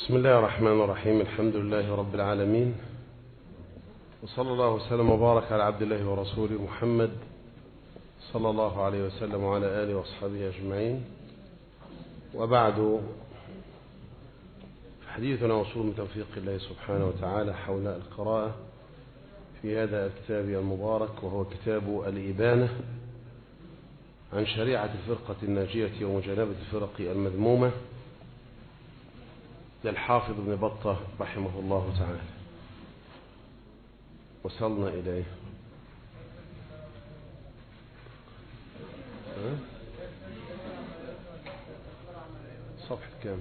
بسم الله الرحمن الرحيم. الحمد لله رب العالمين، وصلى الله وسلم وبارك على عبد الله ورسوله محمد صلى الله عليه وسلم وعلى آله وأصحابه أجمعين. وبعد، حديثنا وصول من توفيق الله سبحانه وتعالى حول القراءة في هذا الكتاب المبارك، وهو كتاب الإبانة عن شريعة الفرقة الناجية ومجانبة الفرق المذمومة للحافظ ابن بطة رحمه الله تعالى. وصلنا إليه صفحة كام؟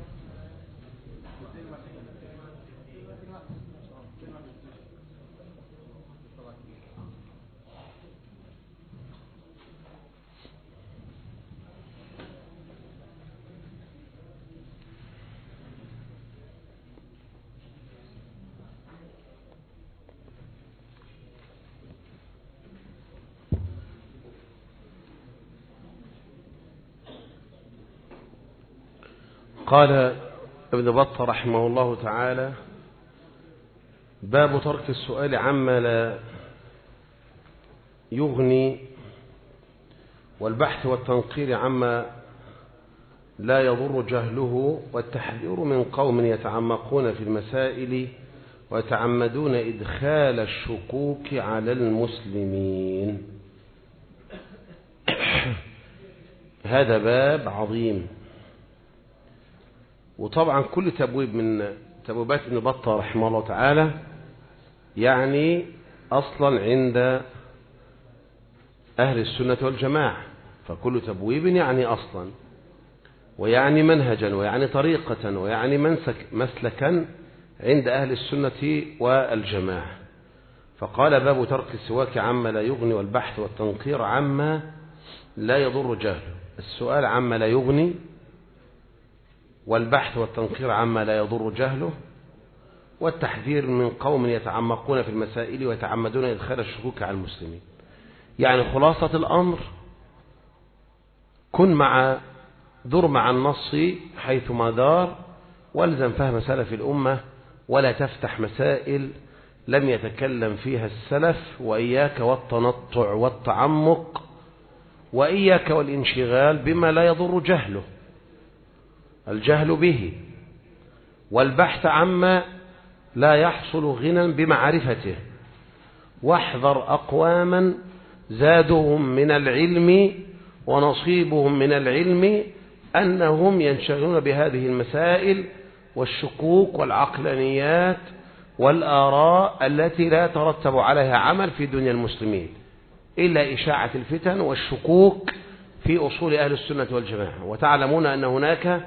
قال ابن بطة رحمه الله تعالى: باب ترك السؤال عما لا يغني، والبحث والتنقير عما لا يضر جهله، والتحذير من قوم يتعمقون في المسائل ويتعمدون إدخال الشكوك على المسلمين. هذا باب عظيم، وطبعا كل تبويب من تبويبات ابن بطة رحمه الله تعالى يعني أصلا عند أهل السنة والجماعة، فكل تبويب يعني أصلا، ويعني منهجا، ويعني طريقة، ويعني مسلكا عند أهل السنة والجماعة. فقال: باب ترك السواك عما لا يغني، والبحث والتنقير عما لا يضر جهله. السؤال عما لا يغني، والبحث والتنقير عما لا يضر جهله، والتحذير من قوم يتعمقون في المسائل ويتعمدون إدخال الشكوك على المسلمين. يعني خلاصة الأمر: دور مع النص حيثما دار، والزم فهم سلف الأمة، ولا تفتح مسائل لم يتكلم فيها السلف، وإياك والتنطع والتعمق، وإياك والانشغال بما لا يضر جهله، الجهل به، والبحث عما لا يحصل غنى بمعرفته. واحذر أقواما زادهم من العلم ونصيبهم من العلم أنهم ينشغلون بهذه المسائل والشكوك والعقلانيات والآراء التي لا يترتب عليها عمل في دنيا المسلمين إلا إشاعة الفتن والشكوك في أصول أهل السنة والجماعة. وتعلمون أن هناك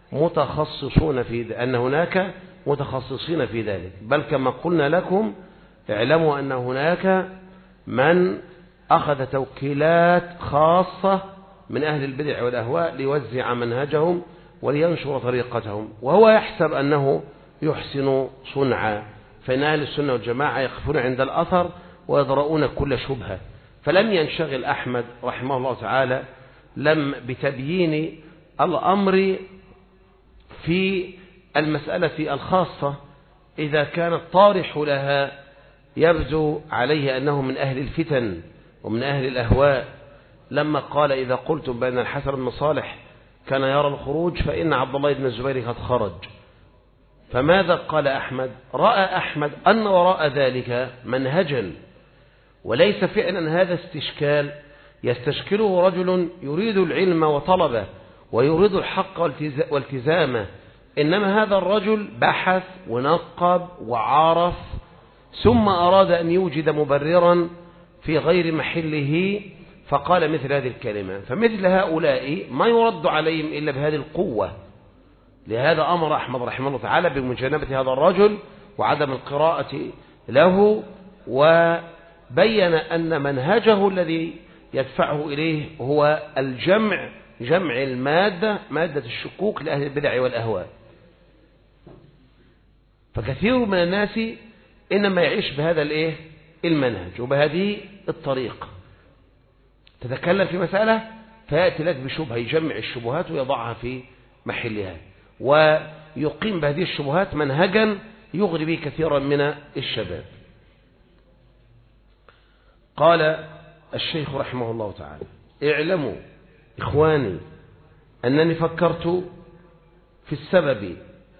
متخصصين في ذلك، بل كما قلنا لكم اعلموا أن هناك من أخذ توكيلات خاصة من أهل البدع والأهواء ليوزع منهجهم ولينشر طريقتهم، وهو يحسب أنه يحسن صنعا، فإن أهل السنة والجماعة يقفون عند الأثر ويضرؤون كل شبهة. فلم ينشغل أحمد رحمه الله تعالى بتبيين الأمر في المسألة الخاصة إذا كان الطارح لها يبدو عليه أنه من أهل الفتن ومن أهل الأهواء، لما قال: إذا قلتم بأن الحسن بن صالح كان يرى الخروج فإن عبد الله بن الزبير قد خرج. فماذا قال أحمد؟ رأى أحمد أن وراء ذلك منهجا، وليس فعلا هذا استشكال يستشكله رجل يريد العلم وطلبه ويريد الحق والتزامه، إنما هذا الرجل بحث ونقب وعارف، ثم أراد أن يوجد مبررا في غير محله فقال مثل هذه الكلمة. فمثل هؤلاء ما يرد عليهم إلا بهذه القوة. لهذا أمر أحمد رحمه الله تعالى بمجانبة هذا الرجل وعدم القراءة له، وبين أن منهجه الذي يدفعه إليه هو جمع مادة الشكوك لأهل البدع والأهواء. فكثير من الناس إنما يعيش بهذا المنهج وبهذه الطريقة. تتكلم في مسألة فيأتي لك بشبهة، يجمع الشبهات ويضعها في محلها. ويقيم بهذه الشبهات منهجا يغري به كثيرا من الشباب. قال الشيخ رحمه الله تعالى: اعلموا إخواني أنني فكرت في السبب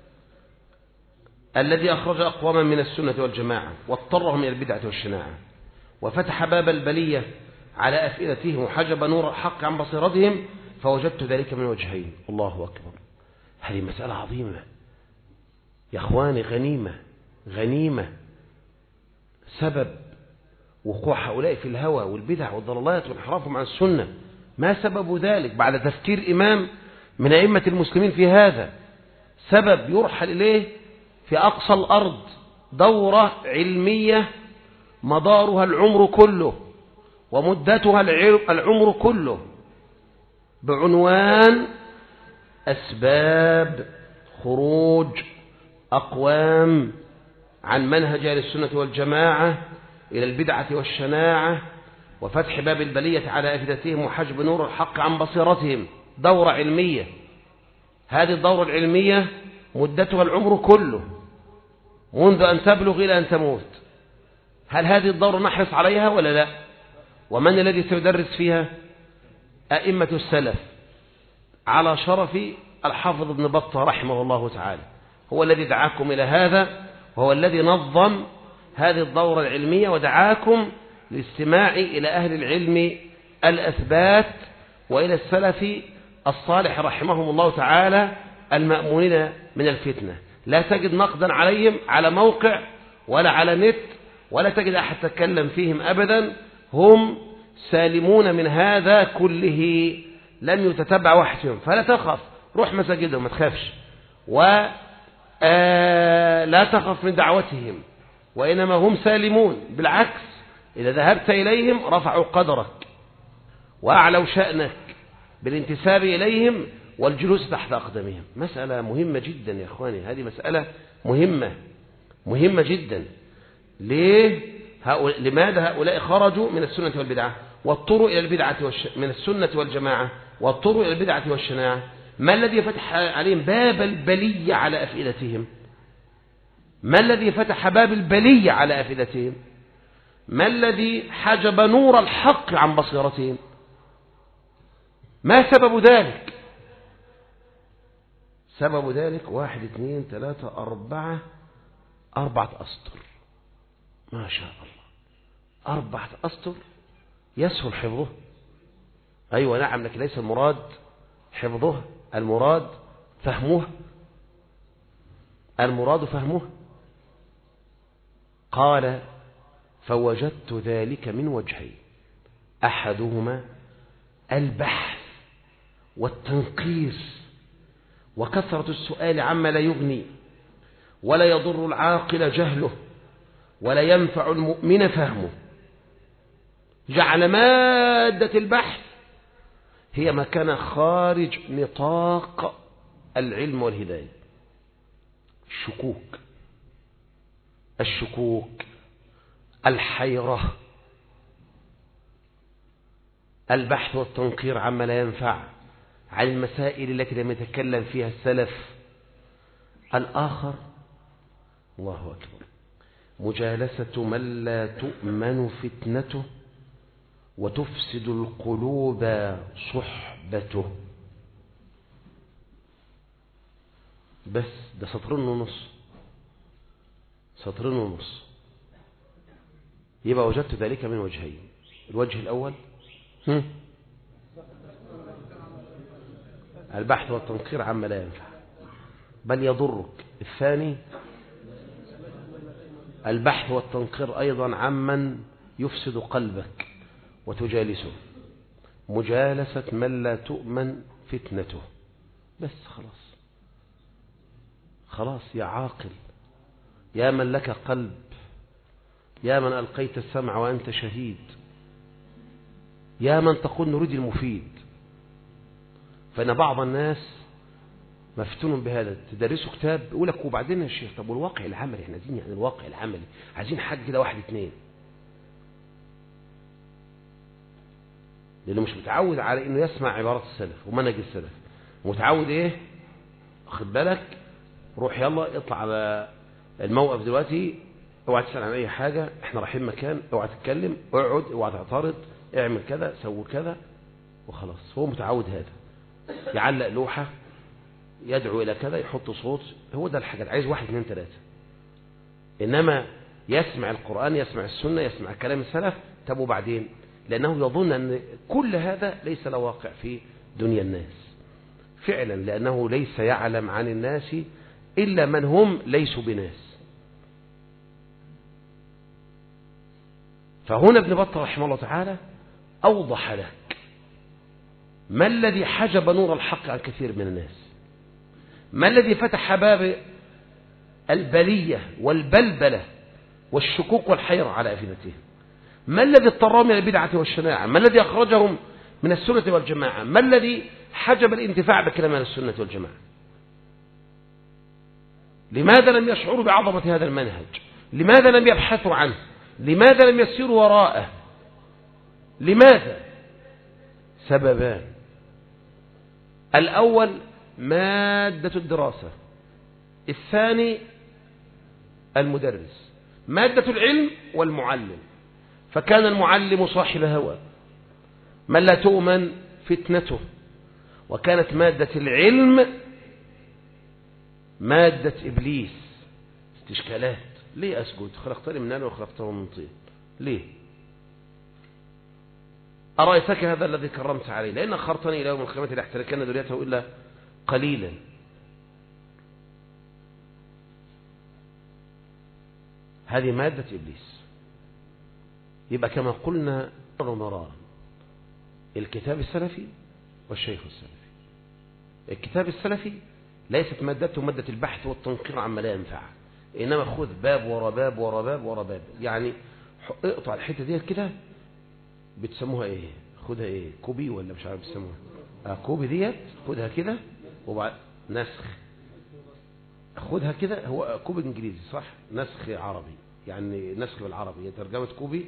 الذي أخرج أقواما من السنة والجماعة واضطرهم إلى البدعة والشناعة وفتح باب البلية على أفئدتهم وحجب نور الحق عن بصيرتهم، فوجدت ذلك من وجهين. الله أكبر. هذه مسألة عظيمة يا أخواني، غنيمة. سبب وقوع هؤلاء في الهوى والبدع والضلالات وانحرافهم عن السنة، ما سبب ذلك بعد تفكير إمام من أئمة المسلمين في هذا؟ سبب يرحل إليه في أقصى الأرض دورة علمية مدارها العمر كله ومدتها العمر كله بعنوان أسباب خروج أقوام عن منهج أهل السنة والجماعة إلى البدعة والشناعة وفتح باب البلية على أفئدتهم وحجب نور الحق عن بصيرتهم. دورة علمية، هذه الدورة العلمية مدتها العمر كله منذ أن تبلغ إلى أن تموت. هل هذه الدورة نحرص عليها ولا لا؟ ومن الذي سيدرس فيها؟ أئمة السلف على شرف الحافظ ابن بطة رحمه الله تعالى، هو الذي دعاكم إلى هذا، وهو الذي نظم هذه الدورة العلمية ودعاكم للاستماع إلى أهل العلم الأثبات وإلى السلف الصالح رحمهم الله تعالى المأمونين من الفتنة. لا تجد نقدا عليهم على موقع ولا على نت، ولا تجد أحد تكلم فيهم أبدا. هم سالمون من هذا كله، لم يتتبع واحد فيهم. فلا تخف، روح مساجدهم ما تخافش، ولا تخف من دعوتهم، وإنما هم سالمون. بالعكس، إذا ذهبت إليهم رفعوا قدرك وأعلوا شأنك بالانتساب إليهم والجلوس تحت أقدامهم. مسألة مهمة جدا يا أخواني، هذه مسألة مهمة جدا. لماذا هؤلاء خرجوا من السنة والبدعة واضطروا إلى البدعة من السنة والجماعة واضطروا إلى البدعة والشناعة؟ ما الذي فتح عليهم باب البلية على أفئدتهم؟ ما الذي فتح باب البلية على أفئدتهم؟ ما الذي حجب نور الحق عن بصيرتهم؟ ما سبب ذلك؟ سبب ذلك 1 2 3 4 أسطر. ما شاء الله، 4 أسطر يسهل حفظه. أيوة نعم، لكن ليس المراد حفظه، المراد فهمه. قال: فوجدت ذلك من وجهين: أحدهما البحث والتنقيص وكثرة السؤال عما لا يغني ولا يضر العاقل جهله ولا ينفع المؤمن فهمه. جعل مادة البحث هي ما كان خارج نطاق العلم والهداية. الشكوك، الحيرة، البحث والتنقير عما لا ينفع، عن المسائل التي لم يتكلم فيها السلف. الآخر، الله أكبر، مجالسة من لا تؤمن فتنته وتفسد القلوب صحبته. بس ده سطرين ونص. يبقى وجدت ذلك من وجهين. الوجه الأول البحث والتنقير عما لا ينفع بل يضرك. الثاني البحث والتنقير أيضا عمن يفسد قلبك وتجالسه. مجالسة من لا تؤمن فتنته. بس خلاص يا عاقل، يا من لك قلب، يا من ألقيت السمع وأنت شهيد، يا من تقول نريد المفيد. فإن بعض الناس مفتون بهذا، تدرسوا كتاب يقول لك وبعدين يا شيخ طب والواقع العملي، احنا عايزين يعني الواقع العملي، عايزين حاجة كده 1 2، لأنه مش متعود على إنه يسمع عبارات السلف ومنهج السلف. متعود إيه؟ واخد بالك؟ روح يلا اطلع على الموقف دلوقتي، اوعى تسأل عن اي حاجة، احنا رايحين مكان، اوعى تتكلم، اقعد، اوعى تعترض، اعمل كذا، سوي كذا، وخلاص. هو متعود هذا، يعلق لوحة، يدعو الى كذا، يحط صوت، هو ده الحاجات. عايز 1 2 3. انما يسمع القرآن، يسمع السنة، يسمع كلام السلف، طب وبعدين؟ لانه يظن ان كل هذا ليس له واقع في دنيا الناس فعلا، لانه ليس يعلم عن الناس الا من هم ليسوا بناس. فهنا ابن بطة رحمه الله تعالى أوضح لك ما الذي حجب نور الحق عن كثير من الناس، ما الذي فتح باب البلية والبلبلة والشكوك والحيرة على أفئدتهم، ما الذي اضطرهم إلى البدعة والشناعة، ما الذي أخرجهم من السنة والجماعة، ما الذي حجب الانتفاع بكلام السنة والجماعة. لماذا لم يشعروا بعظمة هذا المنهج؟ لماذا لم يبحثوا عنه؟ لماذا لم يسيروا وراءه؟ لماذا؟ سببان. الأول مادة الدراسة، الثاني المدرس. مادة العلم والمعلم، فكان المعلم صاحب هوى من لا تؤمن فتنته، وكانت مادة العلم مادة إبليس، استشكالات. ليه أسجد؟ خلقتني من نار وخلقته من طين، ليه؟ أرأيتك هذا الذي كرمت عليه، لأن أخرتني إلى يوم القيامة لأحتركن ذريته إلا قليلا. هذه مادة إبليس. يبقى كما قلنا مرارا، الكتاب السلفي والشيخ السلفي. الكتاب السلفي ليست مادته مادة البحث والتنقير عما لا ينفع، إنما خذ باب ورا باب ورا باب ورا باب. يعني اقطع الحتة دي كده، بتسموها ايه؟ خدها ايه؟ كوبي ولا مش عارف بتسموها؟ كوبي ديت، خدها كده وبعد نسخ. خدها كده، هو كوبي انجليزي صح؟ نسخ عربي، يعني نسخ بالعربي، هي ترجمة كوبي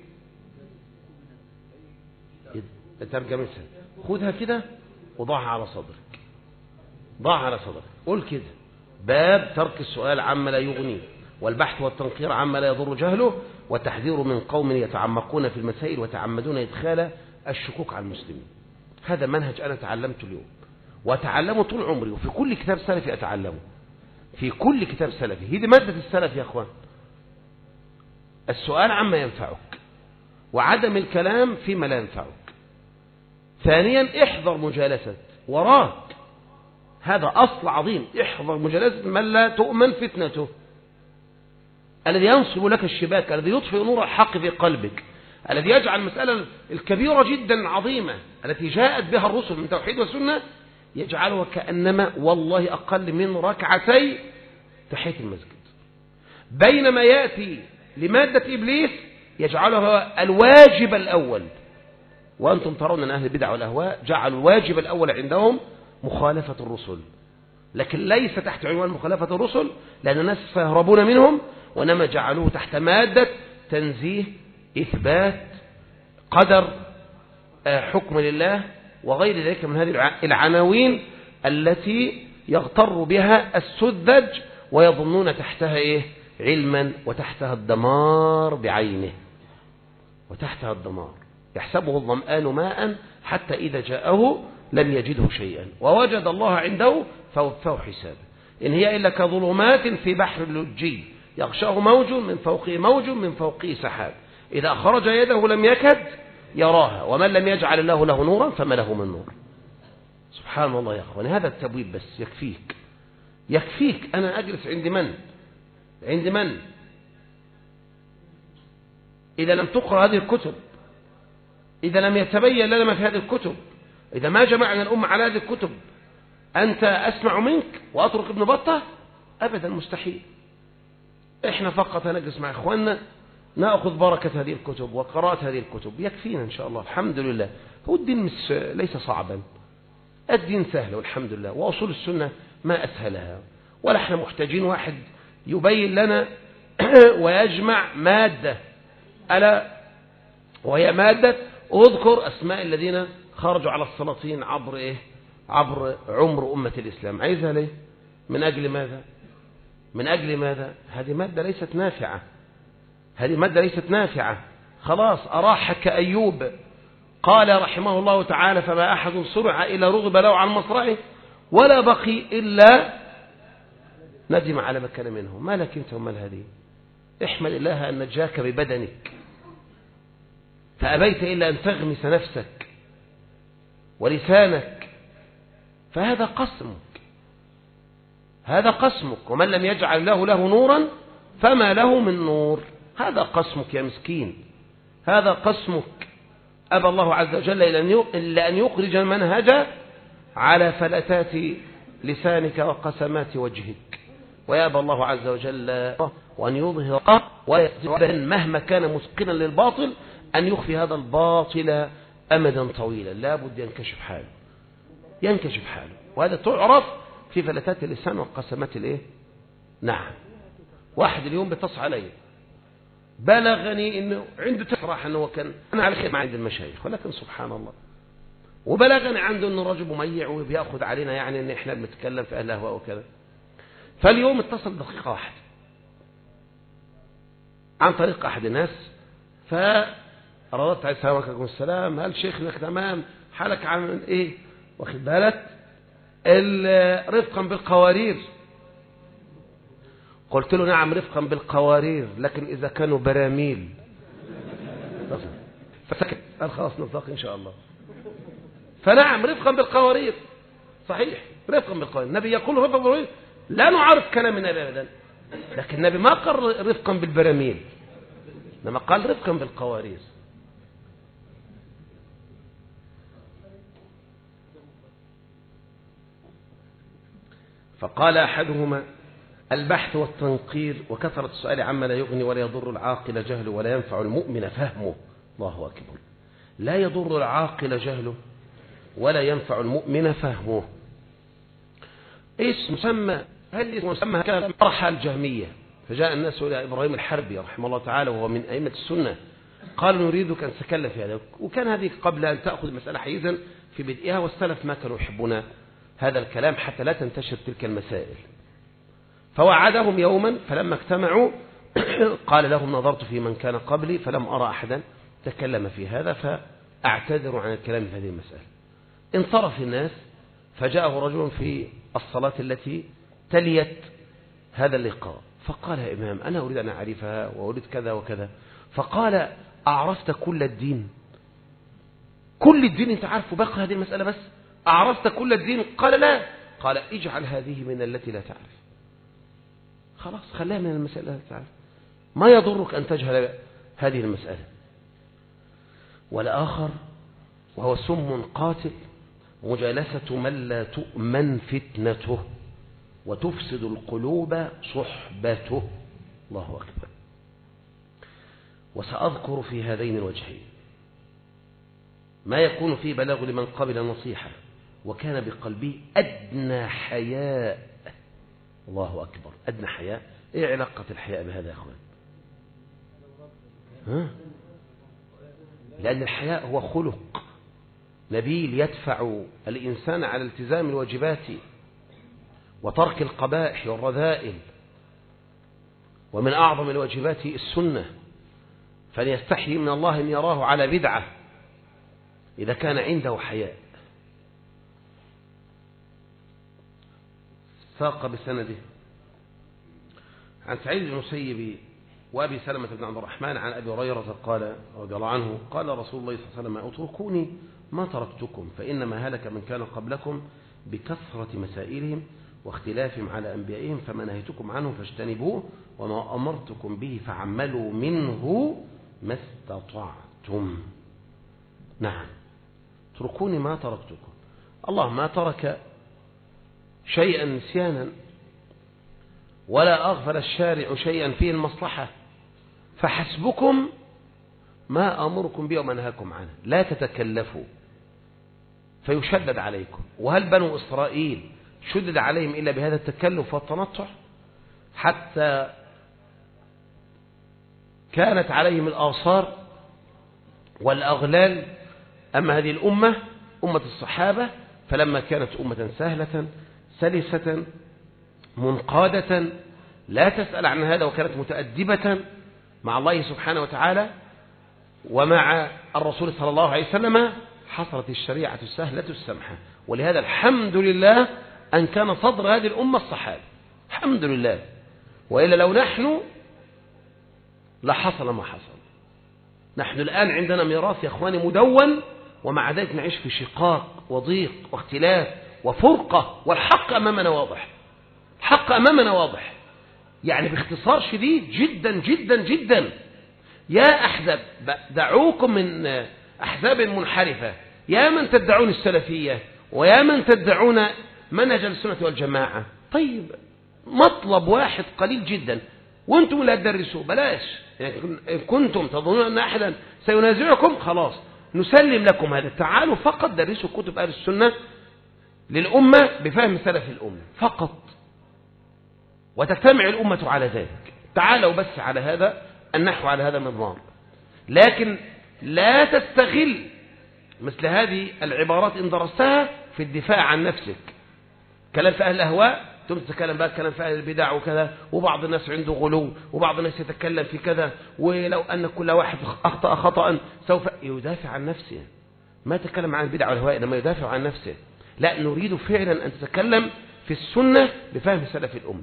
ترجمتها. خدها كده وضعها على صدرك، ضعها على صدرك. قول كده: باب ترك السؤال عما لا يغني، والبحث والتنقير عما لا يضر جهله، وتحذير من قوم يتعمقون في المسائل وتعمدون إدخال الشكوك على المسلمين. هذا منهج أنا تعلمته اليوم وأتعلمه طول عمري، وفي كل كتاب سلفي أتعلمه، في كل كتاب سلفي. هذه مادة السلف يا أخوان، السؤال عما ينفعك وعدم الكلام فيما لا ينفعك. ثانيا، احذر مجالسة وراك، هذا أصل عظيم. احذر مجالسة من لا تؤمن فتنته، الذي ينصب لك الشباك، الذي يطفئ نور الحق في قلبك، الذي يجعل المسألة الكبيرة جدا عظيمة التي جاءت بها الرسل من توحيد والسنة يجعلها كأنما والله أقل من ركعتي تحية المسجد، بينما يأتي لمادة إبليس يجعلها الواجب الأول. وأنتم ترون أن أهل البدع والأهواء جعلوا الواجب الأول عندهم مخالفة الرسل، لكن ليس تحت عنوان مخالفة الرسل لأن الناس يهربون منهم، وإنما جعلوه تحت مادة تنزيه، إثبات، قدر، حكم لله، وغير ذلك من هذه العناوين التي يغتر بها السذج ويظنون تحتها إيه؟ علما، وتحتها الدمار بعينه، وتحتها الدمار. يحسبه الظمآن ماء حتى إذا جاءه لم يجده شيئا ووجد الله عنده فوفاه حسابه. إن هي إلا كظلمات في بحر اللجي يغشاه موج من فوقه موج من فوقه سحاب، إذا خرج يده لم يكد يراها، ومن لم يجعل الله له نورا فما له من نور. سبحان الله يا أخواني، هذا التبويب بس يكفيك، يكفيك. أنا أجلس عند من؟ عند من؟ إذا لم تقرأ هذه الكتب، إذا لم يتبين لنا ما في هذه الكتب، إذا ما جمعنا الأمة على هذه الكتب، أنت أسمع منك وأترك ابن بطة؟ أبدا، مستحيل. إحنا فقط نجلس مع إخواننا نأخذ بركة هذه الكتب وقراءة هذه الكتب، يكفينا إن شاء الله. الحمد لله، هو الدين ليس صعبا، الدين سهل والحمد لله، وأصول السنة ما أسهلها، ولا إحنا محتاجين واحد يبين لنا ويجمع مادة، ألا وهي مادة اذكر أسماء الذين خرجوا على السلاطين عبر إيه؟ عبر عمر أمة الإسلام. عايزها ليه؟ من أجل ماذا؟ من أجل ماذا؟ هذه مادة ليست نافعة، هذه مادة ليست نافعة. خلاص أراحك أيوب قال رحمه الله تعالى: فما أحد صرع إلا رغب له عن مصرعه ولا بقي إلا ندم على ما كان منه. ما لك أنت ومال هذه؟ احمد الله أن نجاك ببدنك فأبيت إلا أن تغمس نفسك ولسانك، فهذا قسمك، هذا قسمك. ومن لم يجعل له نورا فما له من نور. هذا قسمك يا مسكين، هذا قسمك. أبى الله عز وجل إلا أن يخرج المنهج على فلتات لسانك وقسمات وجهك، ويأبى الله عز وجل وأن يظهر ويظهر مهما كان مسقنا للباطل أن يخفي هذا الباطل أمدا طويلا. لا بد ينكشف حاله، ينكشف حاله. وهذا تعرف في فلتات اللسان وقسمات الايه. نعم. واحد اليوم بتص علي بلغني انه عنده تفرح انه كان انا على خير مع عند المشايخ، ولكن سبحان الله. وبلغني عنده انه رجل مميع وبياخذ علينا يعني ان احنا بنتكلم في اهل الاهواء وكذا. فاليوم اتصل دقيقه واحده عن طريق احد الناس، فردت عليه: السلام عليكم. السلام، هل شيخنا تمام؟ حالك عامل ايه؟ واخد بالك؟ رفقا بالقوارير. قلت له: نعم رفقا بالقوارير، لكن إذا كانوا براميل. فسكت، قال: خلاص نلتقي إن شاء الله. فنعم رفقا بالقوارير، صحيح رفقا بالقوارير. النبي يقول رفقا بالقوارير، لا نعرف كلام النبي أبدا، لكن النبي ما قال رفقا بالبراميل، إنما قال رفقا بالقوارير. فقال أحدهما: البحث والتنقير وكثرة السؤال عما لا يغني ولا يضر العاقل جهله ولا ينفع المؤمن فهمه. الله أكبر. لا يضر العاقل جهله ولا ينفع المؤمن فهمه. اسم مسمى، هل اسم مسمى كان طرح الجهمية، فجاء الناس إلى إبراهيم الحربي رحمه الله تعالى وهو من أئمة السنة، قال: نريدك أن تتكلم في هذا. وكان هذه قبل أن تأخذ المسألة حيزا في بدئها، والسلف ما كانوا يحبون هذا الكلام حتى لا تنتشر تلك المسائل. فوعدهم يوما فلما اجتمعوا قال لهم: نظرت في من كان قبلي فلم أرى أحدا تكلم في هذا، فأعتذر عن الكلام في هذه المسألة. انصرف الناس، فجاءه رجل في الصلاة التي تليت هذا اللقاء، فقال: يا إمام أنا أريد أن أعرفها وأريد كذا وكذا. فقال: أعرفت كل الدين؟ كل الدين أنت عارفه، بقى هذه المسألة بس؟ أعرفت كل الدين؟ قال: لا. قال: اجعل هذه من التي لا تعرف. خلاص خليها من المسألة التي تعرف، ما يضرك أن تجهل هذه المسألة. والآخر وهو سم قاتل: مجالسة من لا تؤمن فتنته وتفسد القلوب صحبته. الله أكبر. وسأذكر في هذين الوجهين ما يكون فيه بلاغ لمن قبل النصيحة وكان بقلبه أدنى حياء. الله أكبر. أدنى حياء. إيه علاقة الحياء بهذا يا أخوان؟ لأن الحياء هو خلق نبيل يدفع الإنسان على التزام الواجبات وترك القبائح والرذائل، ومن أعظم الواجبات السنة، فليستحي من الله أن يراه على بدعة إذا كان عنده حياء. ساق بسنده عن سعيد بن المسيب وأبي سلمة بن عبد الرحمن عن أبي هريرة قال رضي الله عنه: قال رسول الله صلى الله عليه وسلم: اتركوني ما تركتكم، فإنما هلك من كان قبلكم بكثرة مسائلهم واختلافهم على أنبيائهم، فما نهيتكم عنه فاجتنبوه وما أمرتكم به فعملوا منه ما استطعتم. نعم، اتركوني ما تركتكم. الله ما ترك شيئا نسيانا ولا أغفل الشارع شيئا فيه المصلحة، فحسبكم ما أمركم به وما نهاكم عنه، لا تتكلفوا فيشدد عليكم. وهل بنو إسرائيل شدد عليهم إلا بهذا التكلف والتنطع؟ حتى كانت عليهم الآثار والأغلال. أما هذه الأمة أمة الصحابة فلما كانت أمة سهلة سلسة منقادة لا تسأل عن هذا، وكانت متأدبة مع الله سبحانه وتعالى ومع الرسول صلى الله عليه وسلم، حصلت الشريعة السهلة السمحة. ولهذا الحمد لله أن كان صدر هذه الأمة الصحابة، الحمد لله، وإلا لو نحن لحصل ما حصل. نحن الآن عندنا ميراث يا أخواني مدون، ومع ذلك نعيش في شقاق وضيق واختلاف وفرقة، والحق أمامنا واضح، الحق أمامنا واضح. يعني باختصار شديد جدا جدا جدا، يا أحزاب دعوكم من أحزاب منحرفة، يا من تدعون السلفية ويا من تدعون منهج السنة والجماعة. طيب مطلب واحد قليل جدا وانتم لا تدرسوا، بلاش. يعني إن كنتم تظنون أن أحدا سينازعكم خلاص نسلم لكم هذا، تعالوا فقط درسوا كتب أهل السنة للأمة بفهم سلف الأمة فقط، وتجتمع الأمة على ذلك. تعالوا بس على هذا النحو، على هذا النظام. لكن لا تستغل مثل هذه العبارات إن درستها في الدفاع عن نفسك. كلام في أهل الأهواء ثم تتكلم بقى كلام في أهل البدع وكذا، وبعض الناس عنده غلو، وبعض الناس يتكلم في كذا، ولو أن كل واحد أخطأ خطأ سوف يدافع عن نفسه. ما تكلم عن البدع والأهواء إنما يدافع عن نفسه. لا، نريد فعلا أن تتكلم في السنة بفهم سلف الأمة.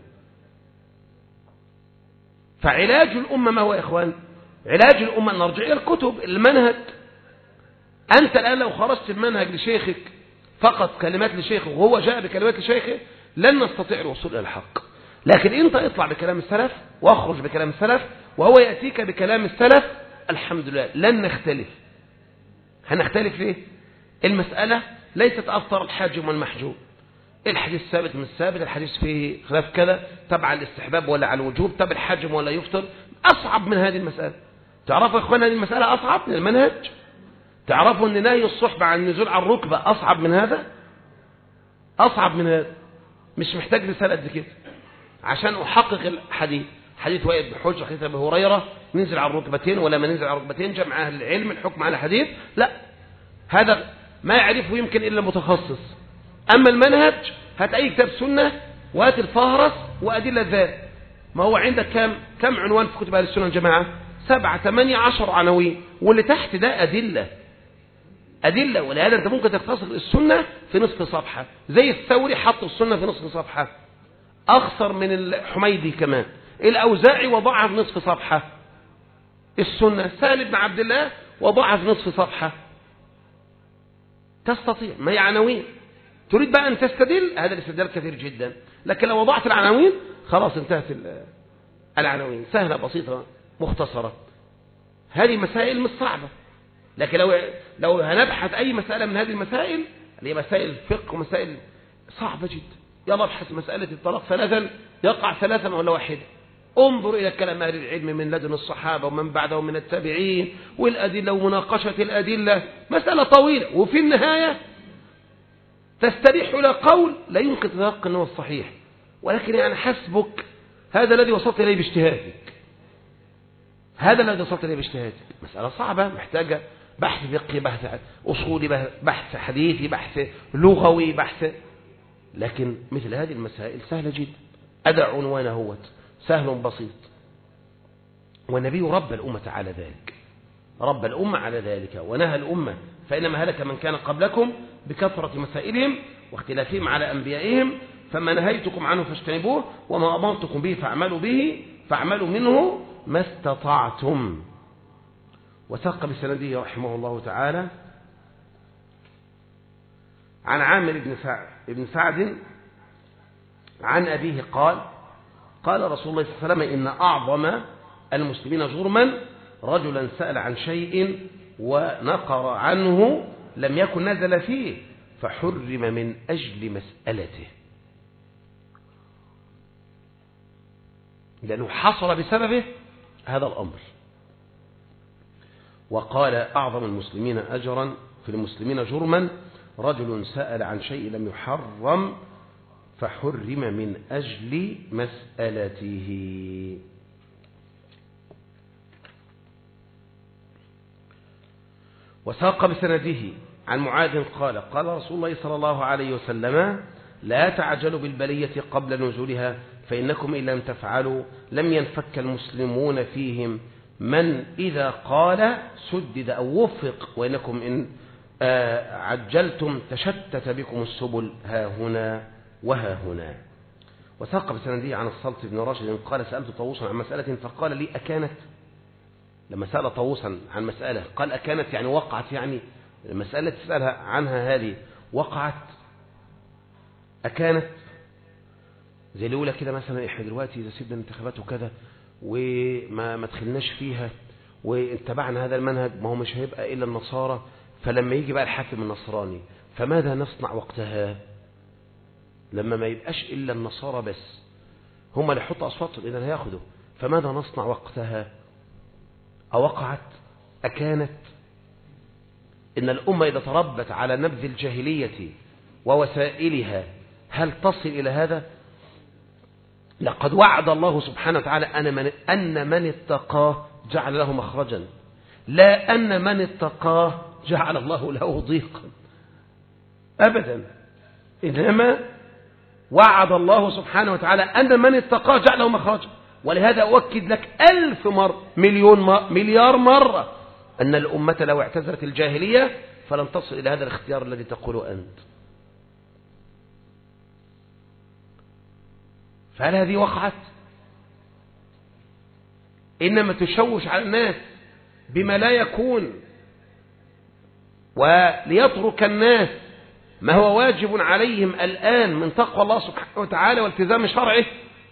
فعلاج الأمة ما هو يا إخوان؟ علاج الأمة أن نرجع إلى الكتب، المنهج. أنت الآن لو خرجت المنهج لشيخك فقط كلمات لشيخه وهو جاء بكلمات لشيخه لن نستطيع الوصول إلى الحق. لكن أنت اطلع بكلام السلف واخرج بكلام السلف وهو يأتيك بكلام السلف، الحمد لله لن نختلف. هنختلف ليه؟ المسألة ليست أفطر الحاجم والمحجوب، الحديث ثابت من الثابت، الحديث فيه خلاف كذا، تبع الاستحباب ولا على الوجوب، تبع الحاجم ولا يفطر. أصعب من هذه المسألة. تعرفوا يا إخوان هذه المسألة أصعب من المنهج؟ تعرفوا أن نهي الصحبة عن النزول على الركبة أصعب من هذا؟ أصعب من هذا. مش محتاج رسالة قد كده عشان أحقق الحديث. حديث وائل بن حجر، حديث أبي هريرة، ننزل على الركبتين ولا ما ننزل على الركبتين، جمع أهل العلم الحكم على الحديث. لا، هذا ما يعرفه يمكن إلا متخصص. أما المنهج هات أي كتاب سنة وهات الفهرس وأدلة ذات. ما هو عندك كم عنوان في كتب أهل السنة والجماعة؟ 7 8 10 عناوين، واللي تحت ده أدلة. ولهذا أنت ممكن تختصر السنة في نصف صفحة، زي الثوري حط السنة في نصف صفحة، أخصر من الحميدي كمان. الأوزاعي وضعها في نصف صفحة، السنة سالم بن عبد الله وضعها في نصف صفحة. تستطيع، ما هي عناوين. تريد بقى أن تستدل، هذا الاستدلال كثير جدا. لكن لو وضعت العناوين خلاص انتهت العناوين، سهلة بسيطة مختصرة. هذه مسائل مش صعبة. لكن لو هنبحث أي مسألة من هذه المسائل اللي هي مسائل الفقه ومسائل صعبة جدا، يلا ابحث مسألة الطلاق ثلاثا يقع ثلاثا ولا واحدة. انظر إلى كلام أهل العلم من لدن الصحابة ومن بعدهم من التابعين والأدلة ومناقشة الأدلة، مسألة طويلة. وفي النهاية تستريح إلى قول لا يمكن تتوقع أنه الصحيح، ولكن يعني حسبك هذا الذي وصلت إليه باجتهادك، هذا الذي وصلت إليه باجتهادك. مسألة صعبة محتاجة بحث فقهي، بحث أصولي، بحث حديثي، بحث لغوي، بحث. لكن مثل هذه المسائل سهلة جدا. أدع عنوانه هو سهل بسيط. والنبي رب الأمة على ذلك، رب الأمة على ذلك ونهى الأمة. فإنما هلك من كان قبلكم بكثرة مسائلهم واختلافهم على أنبيائهم، فما نهيتكم عنه فاجتنبوه وما أمرتكم به فاعملوا منه ما استطعتم. وثق بسنده رحمه الله تعالى عن عامر بن سعد عن أبيه قال قال رسول الله صلى الله عليه وسلم: إن أعظم المسلمين جرما رجلا سأل عن شيء ونقر عنه لم يكن نزل فيه فحرم من أجل مسألته، لأنه حصل بسببه هذا الأمر. وقال: أعظم المسلمين أجرا في المسلمين جرما رجل سأل عن شيء لم يحرم فحرم من أجل مسألته. وساق بسنده عن معاذ قال: قال رسول الله صلى الله عليه وسلم: لا تعجلوا بالبلية قبل نزولها فإنكم إن لم تفعلوا لم ينفك المسلمون فيهم من إذا قال سدد أو وفق وإنكم إن عجلتم تشتت بكم السبل ها هنا وها هنا. وثاق بسنده عن الصلت بن راشد قال سألت طاووسا عن مسألة فقال لي أكانت، لما سأل طاووسا عن مسألة قال أكانت يعني وقعت، يعني المسألة تسألها عنها هذه وقعت أكانت، زي اللي يقول كده مثلا إحنا دلوقتي إذا سيبنا الانتخابات وكذا وما دخلناش فيها واتبعنا هذا المنهج ما هو مش هيبقى إلا النصارى، فلما يجي بقى الحاكم النصراني فماذا نصنع وقتها لما ما يبقاش إلا النصارى بس هم اللي يحطوا أصواتهم إذا هياخدوا، فماذا نصنع وقتها؟ أوقعت أكانت؟ إن الأمة إذا تربت على نبذ الجاهلية ووسائلها هل تصل إلى هذا؟ لقد وعد الله سبحانه وتعالى أن من اتقاه جعل له مخرجا، لا أن من اتقاه جعل الله له ضيقا أبدا، إنما وعد الله سبحانه وتعالى أن من اتقاه جعل له مخرجا. ولهذا أؤكد لك 1000 مرة مليار مرة أن الأمة لو اعتزلت الجاهلية فلن تصل إلى هذا الاختيار الذي تقوله أنت. فهل هذه وقعت؟ إنما تشوش على الناس بما لا يكون وليترك الناس ما هو واجب عليهم الآن من تقوى الله سبحانه وتعالى والتزام شرعه.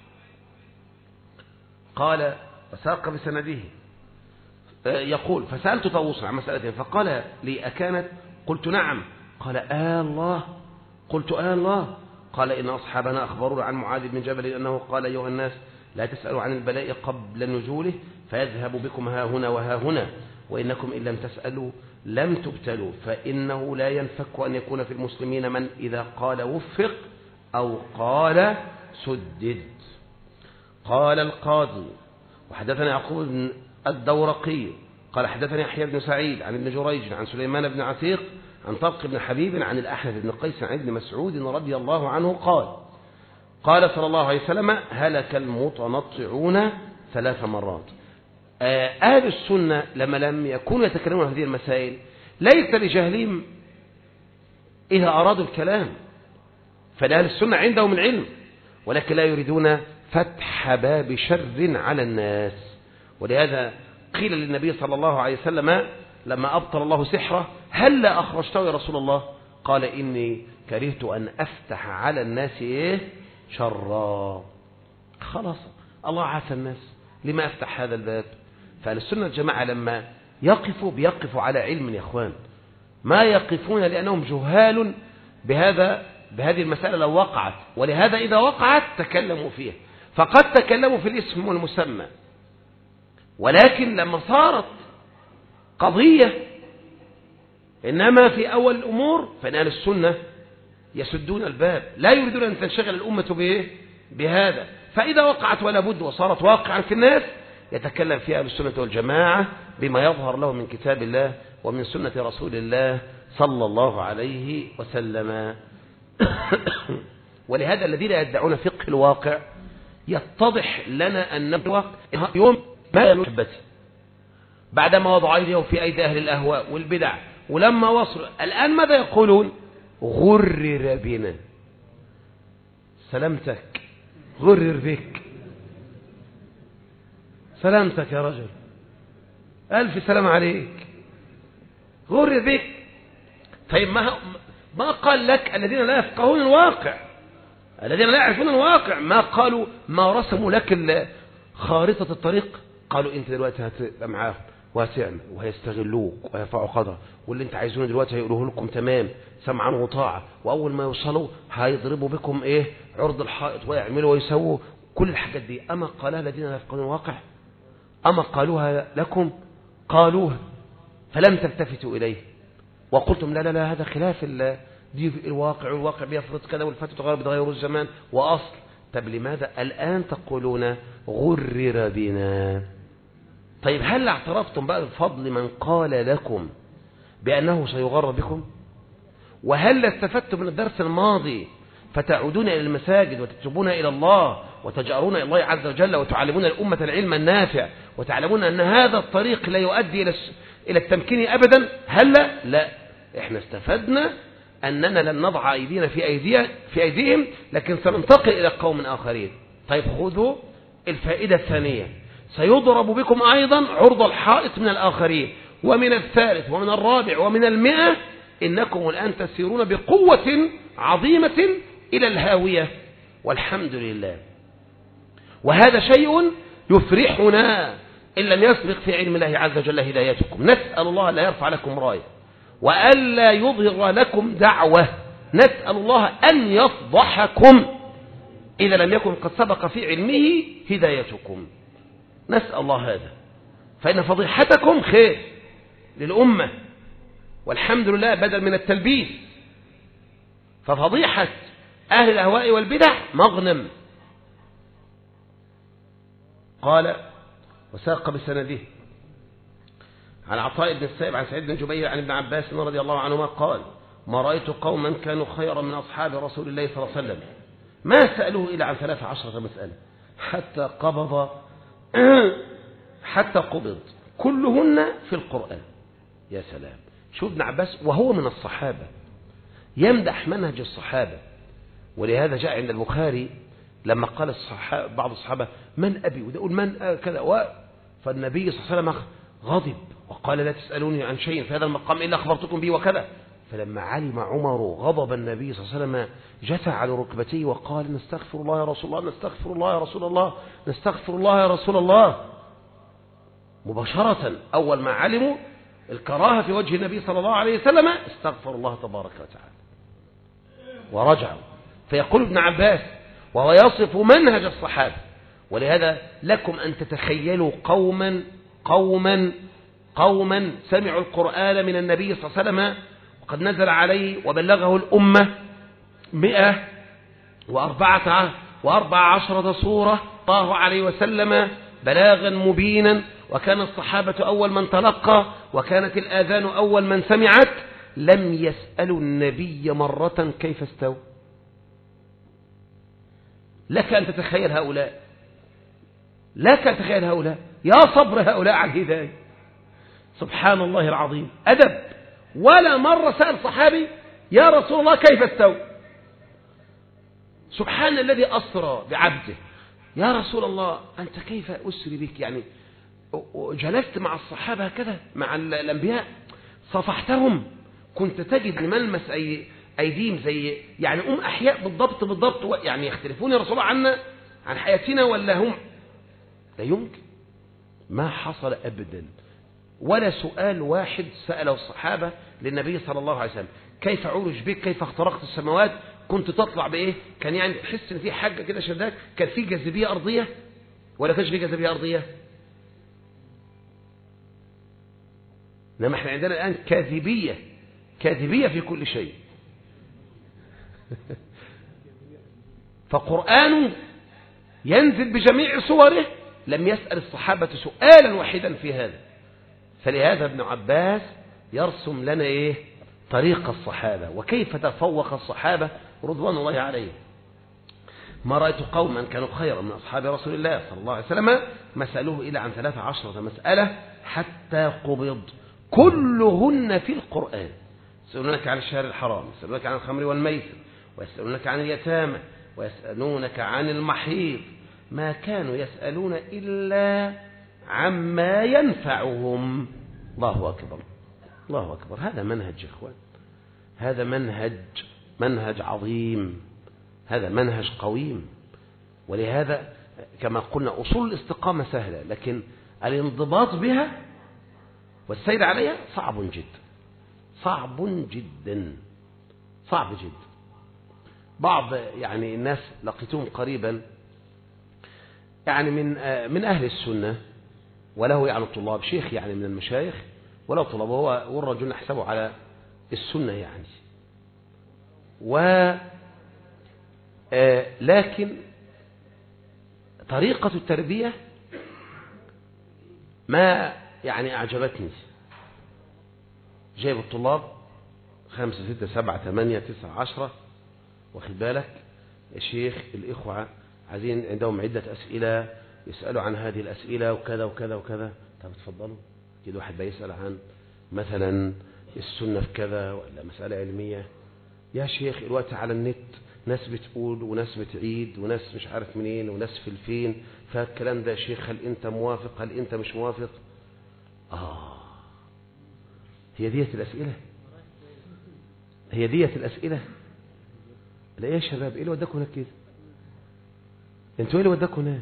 قال وساق بسنده يقول فسألت طاووسا عن مسألة فقال لي أكانت؟ قلت نعم. قال الله؟ قلت الله؟ قال إن أصحابنا أخبروا عن معاذ بن جبل أنه قال أيها الناس لا تسألوا عن البلاء قبل نزوله فيذهب بكم ها هنا وها هنا وإنكم إن لم تسألوا لم تبتلوا فإنه لا ينفك أن يكون في المسلمين من إذا قال وفق أو قال سدد. قال القاضي وحدثنا يعقوب بن الدورقي قال حدثني يحيى بن سعيد عن ابن جريج عن سليمان بن عتيق عن طلق بن حبيب عن الأحنف بن قيس عن ابن مسعود رضي الله عنه قال صلى الله عليه وسلم هلك المتنطعون 3 مرات. أهل السنة لما لم يكونوا يتكلمون عن هذه المسائل ليس لجهلهم إذا أرادوا الكلام، فأهل السنة عندهم العلم ولكن لا يريدون فتح باب شر على الناس. ولهذا قيل للنبي صلى الله عليه وسلم لما أبطل الله سحره هل أخرجته يا رسول الله؟ قال إني كرهت أن أفتح على الناس شرا. خلاص الله عافى الناس، لما أفتح هذا الباب؟ فأهل السنة الجماعة لما بيقفوا على علم يا أخوان، ما يقفون لأنهم جهال بهذه المسألة لو وقعت، ولهذا إذا وقعت تكلموا فيها. فقد تكلموا في الاسم والمسمى، ولكن لما صارت قضية إنما في أول الأمور فإن أهل السنة يسدون الباب، لا يريدون أن تنشغل الأمة بهذا. فإذا وقعت ولا بد وصارت واقعا في الناس يتكلم فيها أهل السنة والجماعة بما يظهر له من كتاب الله ومن سنة رسول الله صلى الله عليه وسلم. ولهذا الذين يدعون فقه الواقع يتضح لنا أن الواقع يوم ما يحبتي بعدما وضع أيديهم في أيدي أهل الأهواء والبدع، ولما وصلوا الآن ماذا يقولون؟ غرر بنا. سلامتك، غرر بك، سلامتك يا رجل، ألف سلام عليك، غرر بك. طيب ما قال لك الذين لا يفقهون الواقع، الذين لا يعرفون الواقع، ما قالوا ما رسموا لك خارطة الطريق؟ قالوا انت دلوقتي هتبقى معاهم وهتعمل وهيستغلوك وهيرفعوا قدرك، واللي انت عايزونه دلوقتي هيقولوه لكم تمام سمعا وطاعة، واول ما يوصلوا هيضربوا بكم عرض الحائط ويعملوا ويسووا كل الحاجات دي. اما قالها الذين لا يفقهون الواقع؟ اما قالوها لكم؟ قالوها فلم تلتفتوا اليه وقلتم لا لا لا هذا خلاف دي الواقع، والواقع بيفرض كذا والفتوى بتغير الزمان واصل. طب لماذا الآن تقولون غرر بنا؟ طيب هل اعترفتم بقى بفضل من قال لكم بأنه سيغرر بكم؟ وهل استفدتم من الدرس الماضي فتعودون إلى المساجد وتتوبون إلى الله وتجأرون إلى الله عز وجل وتعلمون الأمة العلم النافع وتعلمون أن هذا الطريق لا يؤدي إلى التمكين أبدا. هلا لا، إحنا استفدنا أننا لن نضع أيدينا في أيديهم، لكن سننتقل إلى قوم آخرين. طيب خذوا الفائدة الثانية، سيضرب بكم أيضا عرض الحائط من الآخرين، ومن الثالث ومن الرابع ومن 100، إنكم الآن تسيرون بقوة عظيمة إلى الهاوية، والحمد لله. وهذا شيء يفرحنا إن لم يسبق في علم الله عز وجل هدايتكم. نسأل الله لا يرفع لكم راية وألا يظهر لكم دعوة، نسأل الله أن يفضحكم إذا لم يكن قد سبق في علمه هدايتكم. نسأل الله هذا، فإن فضيحتكم خير للأمة، والحمد لله بدل من التلبيس. ففضيحة أهل الأهواء والبدع مغنم. قال وساق بسنده عن عطاء بن السائب عن سعيد بن جبير عن ابن عباس رضي الله عنهما قال: ما رأيت قوما كانوا خيرا من أصحاب رسول الله صلى الله عليه وسلم ما سألوه إلا عن 13 مسألة حتى قبض كلهن في القرآن. يا سلام، شوف ابن عباس وهو من الصحابة يمدح منهج الصحابة. ولهذا جاء عند البخاري لما قال بعض الصحابة: من أبي؟ وده يقول من كذا، فالنبي صلى الله عليه وسلم غضب وقال: لا تسألوني عن شيء في هذا المقام إلا أخبرتكم به وكذا. فلما علم عمر غضب النبي صلى الله عليه وسلم جثى على ركبتيه وقال: نستغفر الله يا رسول الله، نستغفر الله يا رسول الله، نستغفر الله يا رسول الله. مباشرة أول ما علموا الكراهة في وجه النبي صلى الله عليه وسلم استغفر الله تبارك وتعالى ورجعوا. فيقول ابن عباس وهو يصف منهج الصحابة: ولهذا لكم أن تتخيلوا قوما سمعوا القرآن من النبي صلى الله عليه وسلم وقد نزل عليه وبلغه الأمة 114 سورة الله عليه وسلم بلاغا مبينا، وكان الصحابة أول من تلقى، وكانت الآذان أول من سمعت، لم يسألوا النبي مرة كيف استوى. لك أن تتخيل هؤلاء، يا صبر هؤلاء على الهداية. سبحان الله العظيم، أدب. ولا مرة سأل صحابي: يا رسول الله كيف استوى؟ سبحان الذي أسرى بعبده. يا رسول الله أنت كيف أسري بك؟ يعني جلست مع الصحابة هكذا مع الأنبياء صفحتهم، كنت تجد ملمس أيديهم زي يعني أحياء بالضبط، يعني يختلفون يا رسول الله عنا عن حياتنا ولا هم؟ لا يمكن، ما حصل أبدا. ولا سؤال واحد سأله الصحابة للنبي صلى الله عليه وسلم: كيف عرج بك؟ كيف اخترقت السماوات؟ كنت تطلع بإيه؟ كان يعني تحس إن في حاجة كده شداك؟ كان في جاذبية أرضية ولا كانش في جاذبية أرضية؟ إنما احنا عندنا الآن كاذبية في كل شيء. فقرآن ينزل بجميع صوره، لم يسأل الصحابة سؤالا واحدا في هذا. فلهذا ابن عباس يرسم لنا طريق الصحابة وكيف تفوق الصحابة رضوان الله عليهم. ما رأيت قوما كانوا خيرا من أصحاب رسول الله صلى الله عليه وسلم ما سألوه إلا عن 13 مسألة حتى قبض كلهن في القرآن. يسألونك عن الشهر الحرام، يسألونك عن الخمر والميسر، ويسألونك عن اليتامى، ويسألونك عن المحيض. ما كانوا يسألون إلا عما ينفعهم. الله أكبر، الله أكبر. هذا منهج يا إخوان، هذا منهج عظيم، هذا منهج قويم. ولهذا كما قلنا أصول الاستقامة سهلة، لكن الانضباط بها والسير عليها صعب جدا، صعب جدا. بعض يعني الناس لقيتهم قريبا يعني من أهل السنة، وله يعني طلاب، شيخ يعني من المشايخ وله طلاب، والرجل نحسبه على السنة يعني. لكن طريقة التربية ما يعني أعجبتني. جايب الطلاب 5 6 7 8 9 10، واخد بالك، يا شيخ الإخوة عايزين عندهم عدة أسئلة يسألوا عن هذه الأسئلة وكذا وكذا وكذا. طب اتفضلوا. كده واحد بيسأل عن مثلا السنة في كذا ولا مسألة علمية. يا شيخ الوقت على النت ناس بتقول وناس بتعيد وناس مش عارف منين وناس في الفين، فالكلام ده يا شيخ هل انت موافق هل انت مش موافق؟ هي ديت الأسئلة؟ هي ديت الأسئلة؟ لا يا شباب ايه اللي وداكم هناك كده؟ انتوا ايه اللي وداكم هناك؟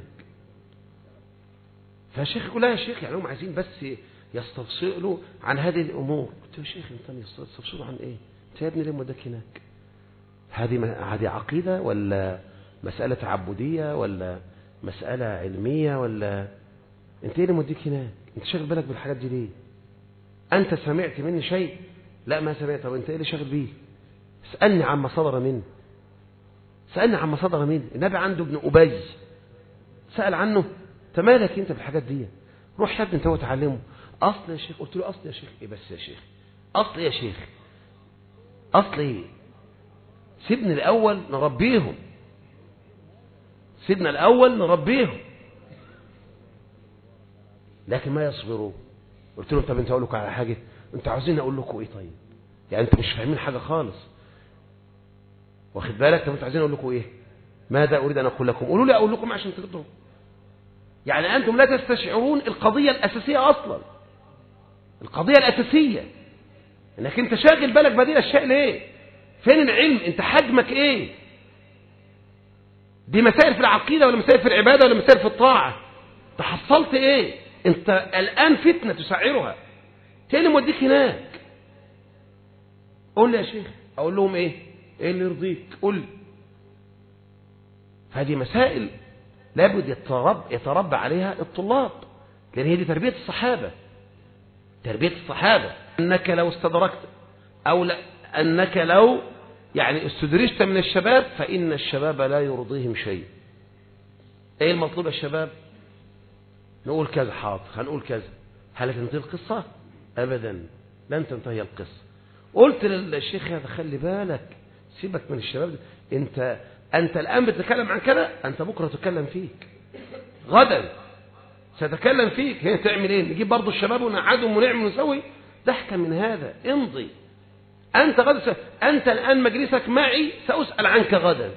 فالشيخ يقول لا يا شيخ يعني هم عايزين بس يستفصلوا عن هذه الأمور. قلت له يا شيخ انت يستفصلوا عن ايه؟ انت يا ابني ليه موداك هناك؟ هذه عقيدة ولا مسألة تعبدية ولا مسألة علمية ولا انت ايه اللي موديك هناك؟ انت شاغل بالك بالحاجات دي ليه؟ انت سمعت مني شيء؟ لا ما سمعت. طب انت ايه اللي شاغل بيه؟ اسألني عما صدر مني. سألني عما صدر مني. النبي عنده ابن أبي سأل عنه. انت مالك انت بالحاجات دي؟ روح يا ابني انت وتعلمه. اصل يا شيخ. قلت له اصل يا شيخ ايه بس يا شيخ؟ اصل يا شيخ اصل ايه؟ سيبنا الاول نربيهم. سيبنا الاول نربيهم لكن ما يصبروا. قلت له طب انت اقول لكم على حاجه؟ انتوا عاوزين اقول لكم ايه طيب؟ يعني انتوا مش فاهمين حاجه خالص. واخد بالك؟ طب انتوا عايزين اقول لكم ايه؟ ماذا اريد ان اقول لكم؟ قولوا لي اقول لكم عشان تقدروا. يعني انتم لا تستشعرون القضيه الاساسيه اصلا. القضيه الاساسيه انك انت شاغل بالك بهذه الاشياء ليه؟ فين العلم؟ انت حجمك ايه؟ دي مسائل في العقيده ولا مسائل في العباده ولا مسائل في الطاعه؟ تحصلت ايه؟ انت الان فتنه تسعرها. ايه اللي موديك هناك؟ قول لي يا شيخ. اقول لهم ايه؟ ايه اللي يرضيك؟ قول لي. هذه مسائل لابد يتربى عليها الطلاب، لان هي دي تربيه الصحابه. تربيه الصحابه انك لو استدركت او لا انك لو يعني استدرجت من الشباب فان الشباب لا يرضيهم شيء. ايه المطلوب يا الشباب؟ نقول كذا. حاضر هنقول كذا. هل تنتهي القصه؟ ابدا لن تنتهي القصه. قلت للشيخ هذا خلي بالك سيبك من الشباب ده. انت الان بتتكلم عن كذا، انت بكره تتكلم فيك، غدا سأتكلم فيك. هي تعمل ايه؟ نجيب برضو الشباب ونقعدهم ونعمل ونسوي؟ ضحكا من هذا. امضي انت غدا. انت الان مجلسك معي سأسأل عنك غدا،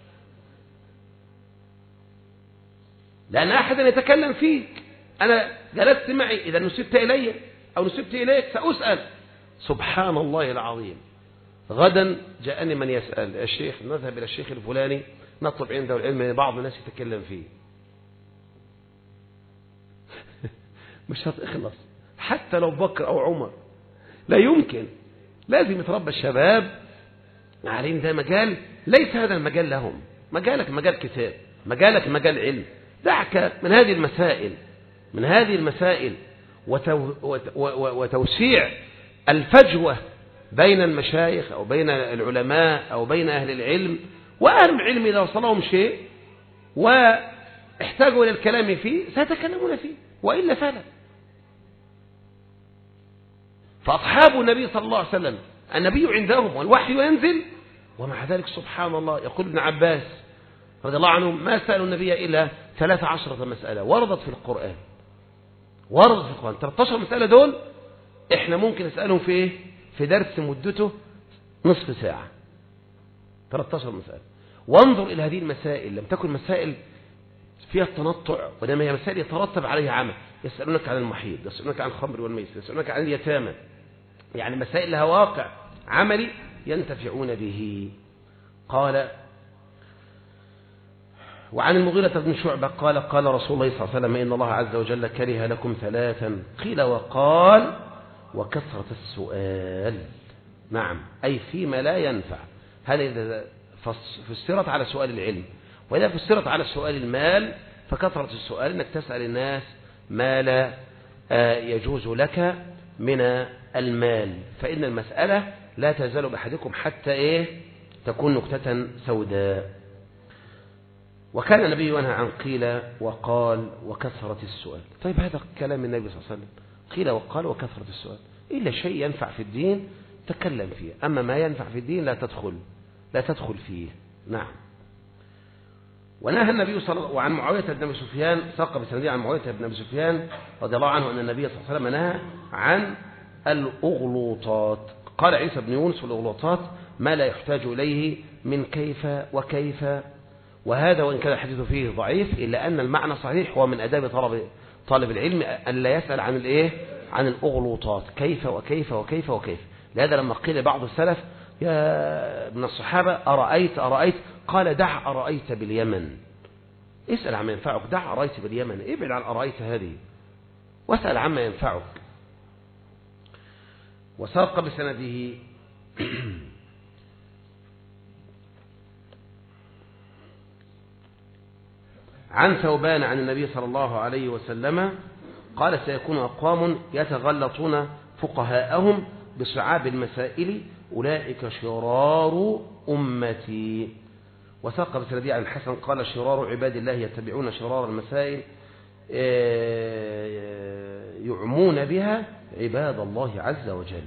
لأن أحدا يتكلم فيك. أنا جلست معي، إذا نسبت إلي أو نسبت إليك سأسأل. سبحان الله العظيم. غدا جاءني من يسأل الشيخ نذهب إلى الشيخ الفلاني نطلب عنده العلم، بعض الناس يتكلم فيه. مش هتخلص حتى لو بكر أو عمر، لا يمكن. لازم يتربى الشباب عليهم. ده مجال ليس هذا المجال لهم. مجالك مجال كتاب، مجالك مجال علم. دعك من هذه المسائل وتوسيع الفجوة بين المشايخ أو بين العلماء أو بين أهل العلم. وأهل العلم إذا وصلهم شيء واحتاجوا إلى الكلام فيه سيتكلمون فيه، وإلا فلا. فأصحاب النبي صلى الله عليه وسلم النبي عندهم والوحي ينزل، ومع ذلك سبحان الله يقول ابن عباس رضي الله عنه ما سألوا النبي إلا 13 مسألة وردت في القرآن. 13 مسألة دول احنا ممكن نسألهم في ايه؟ في درس مدته نصف ساعة. 13 مسألة. وانظر إلى هذه المسائل، لم تكن مسائل فيها التنطع، وإنما هي مسائل يترتب عليها عمل. يسألونك عن المحيض، يسألونك عن الخمر والميسر، يسألونك عن اليتامى. يعني مسائل لها واقع عملي ينتفعون به. قال وعن المغيرة بن شعبة قال قال رسول الله صلى الله عليه وسلم إن الله عز وجل كره لكم ثلاثا قيل وقال وكثرة السؤال. نعم، أي فيما لا ينفع. هل إذا فسرت على سؤال العلم، وإذا فسرت على سؤال المال فكثرة السؤال أنك تسأل الناس ما لا يجوز لك من المال، فإن المسألة لا تزال بأحدكم حتى تكون نكتة سوداء. وكان النبي ينهى عن قيل وقال وكثرة السؤال. طيب هذا كلام النبي صلى الله عليه وسلم، قيل وقال وكثرة السؤال. إلا شيء ينفع في الدين تكلم فيه، أما ما ينفع في الدين لا تدخل فيه. نعم. ونهى النبي صلى الله وعن معاوية بن أبي سفيان، ساق بسنده عن معاوية بن أبي سفيان رضي الله عنه أن النبي صلى الله عليه وسلم نهى عن الأغلوطات. قال عيسى بن يونس: الأغلوطات ما لا يحتاج إليه من كيف وكيف. وهذا وإن كان الحديث فيه ضعيف إلا أن المعنى صحيح، ومن أداب طالب العلم أن لا يسأل عن الإيه؟ عن الأغلوطات، كيف وكيف وكيف وكيف. لهذا لما قيل بعض السلف يا من الصحابة أرأيت قال: دع أرأيت باليمن، اسأل عما ينفعك. دع أرأيت باليمن، ابعد عن أرأيت هذه واسأل عما ينفعك. وساق بسنده عن ثوبان عن النبي صلى الله عليه وسلم قال: سيكون أقوام يتغلطون فقهاءهم بصعاب المسائل، أولئك شرار أمتي. وساق بسنده عن الحسن قال: شرار عباد الله يتبعون شرار المسائل يعمون بها عباد الله عز وجل.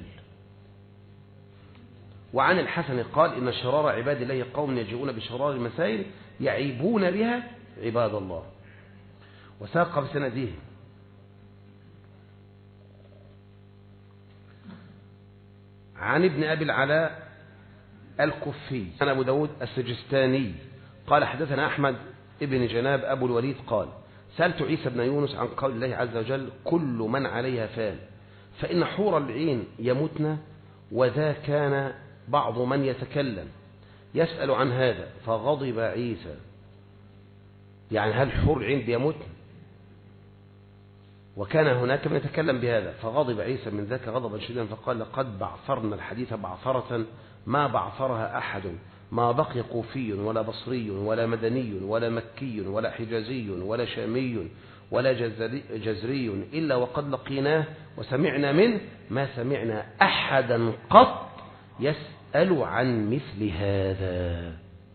وعن الحسن قال: إن شرار عباد الله قوم يجيئون بشرار المسائل يعيبون بها عباد الله. وساق بسنده عن ابن أبي العلاء الكفي عن أبو داود السجستاني قال: حدثنا أحمد ابن جناب أبو الوليد قال: سألت عيسى بن يونس عن قول الله عز وجل: كل من عليها فان، فإن حور العين يموتن. وذا كان بعض من يتكلم يسأل عن هذا فغضب عيسى، يعني هل حور العين بيموتن؟ وكان هناك من يتكلم بهذا، فغضب عيسى من ذاك غضبا شديدا فقال: لقد بعثرنا الحديث بعثرة ما بعثرها أحد، ما بقي كوفي ولا بصري ولا مدني ولا مكي ولا حجازي ولا شامي ولا جزري إلا وقد لقيناه وسمعنا منه ما سمعنا أحدا قط يسأل عن مثل هذا.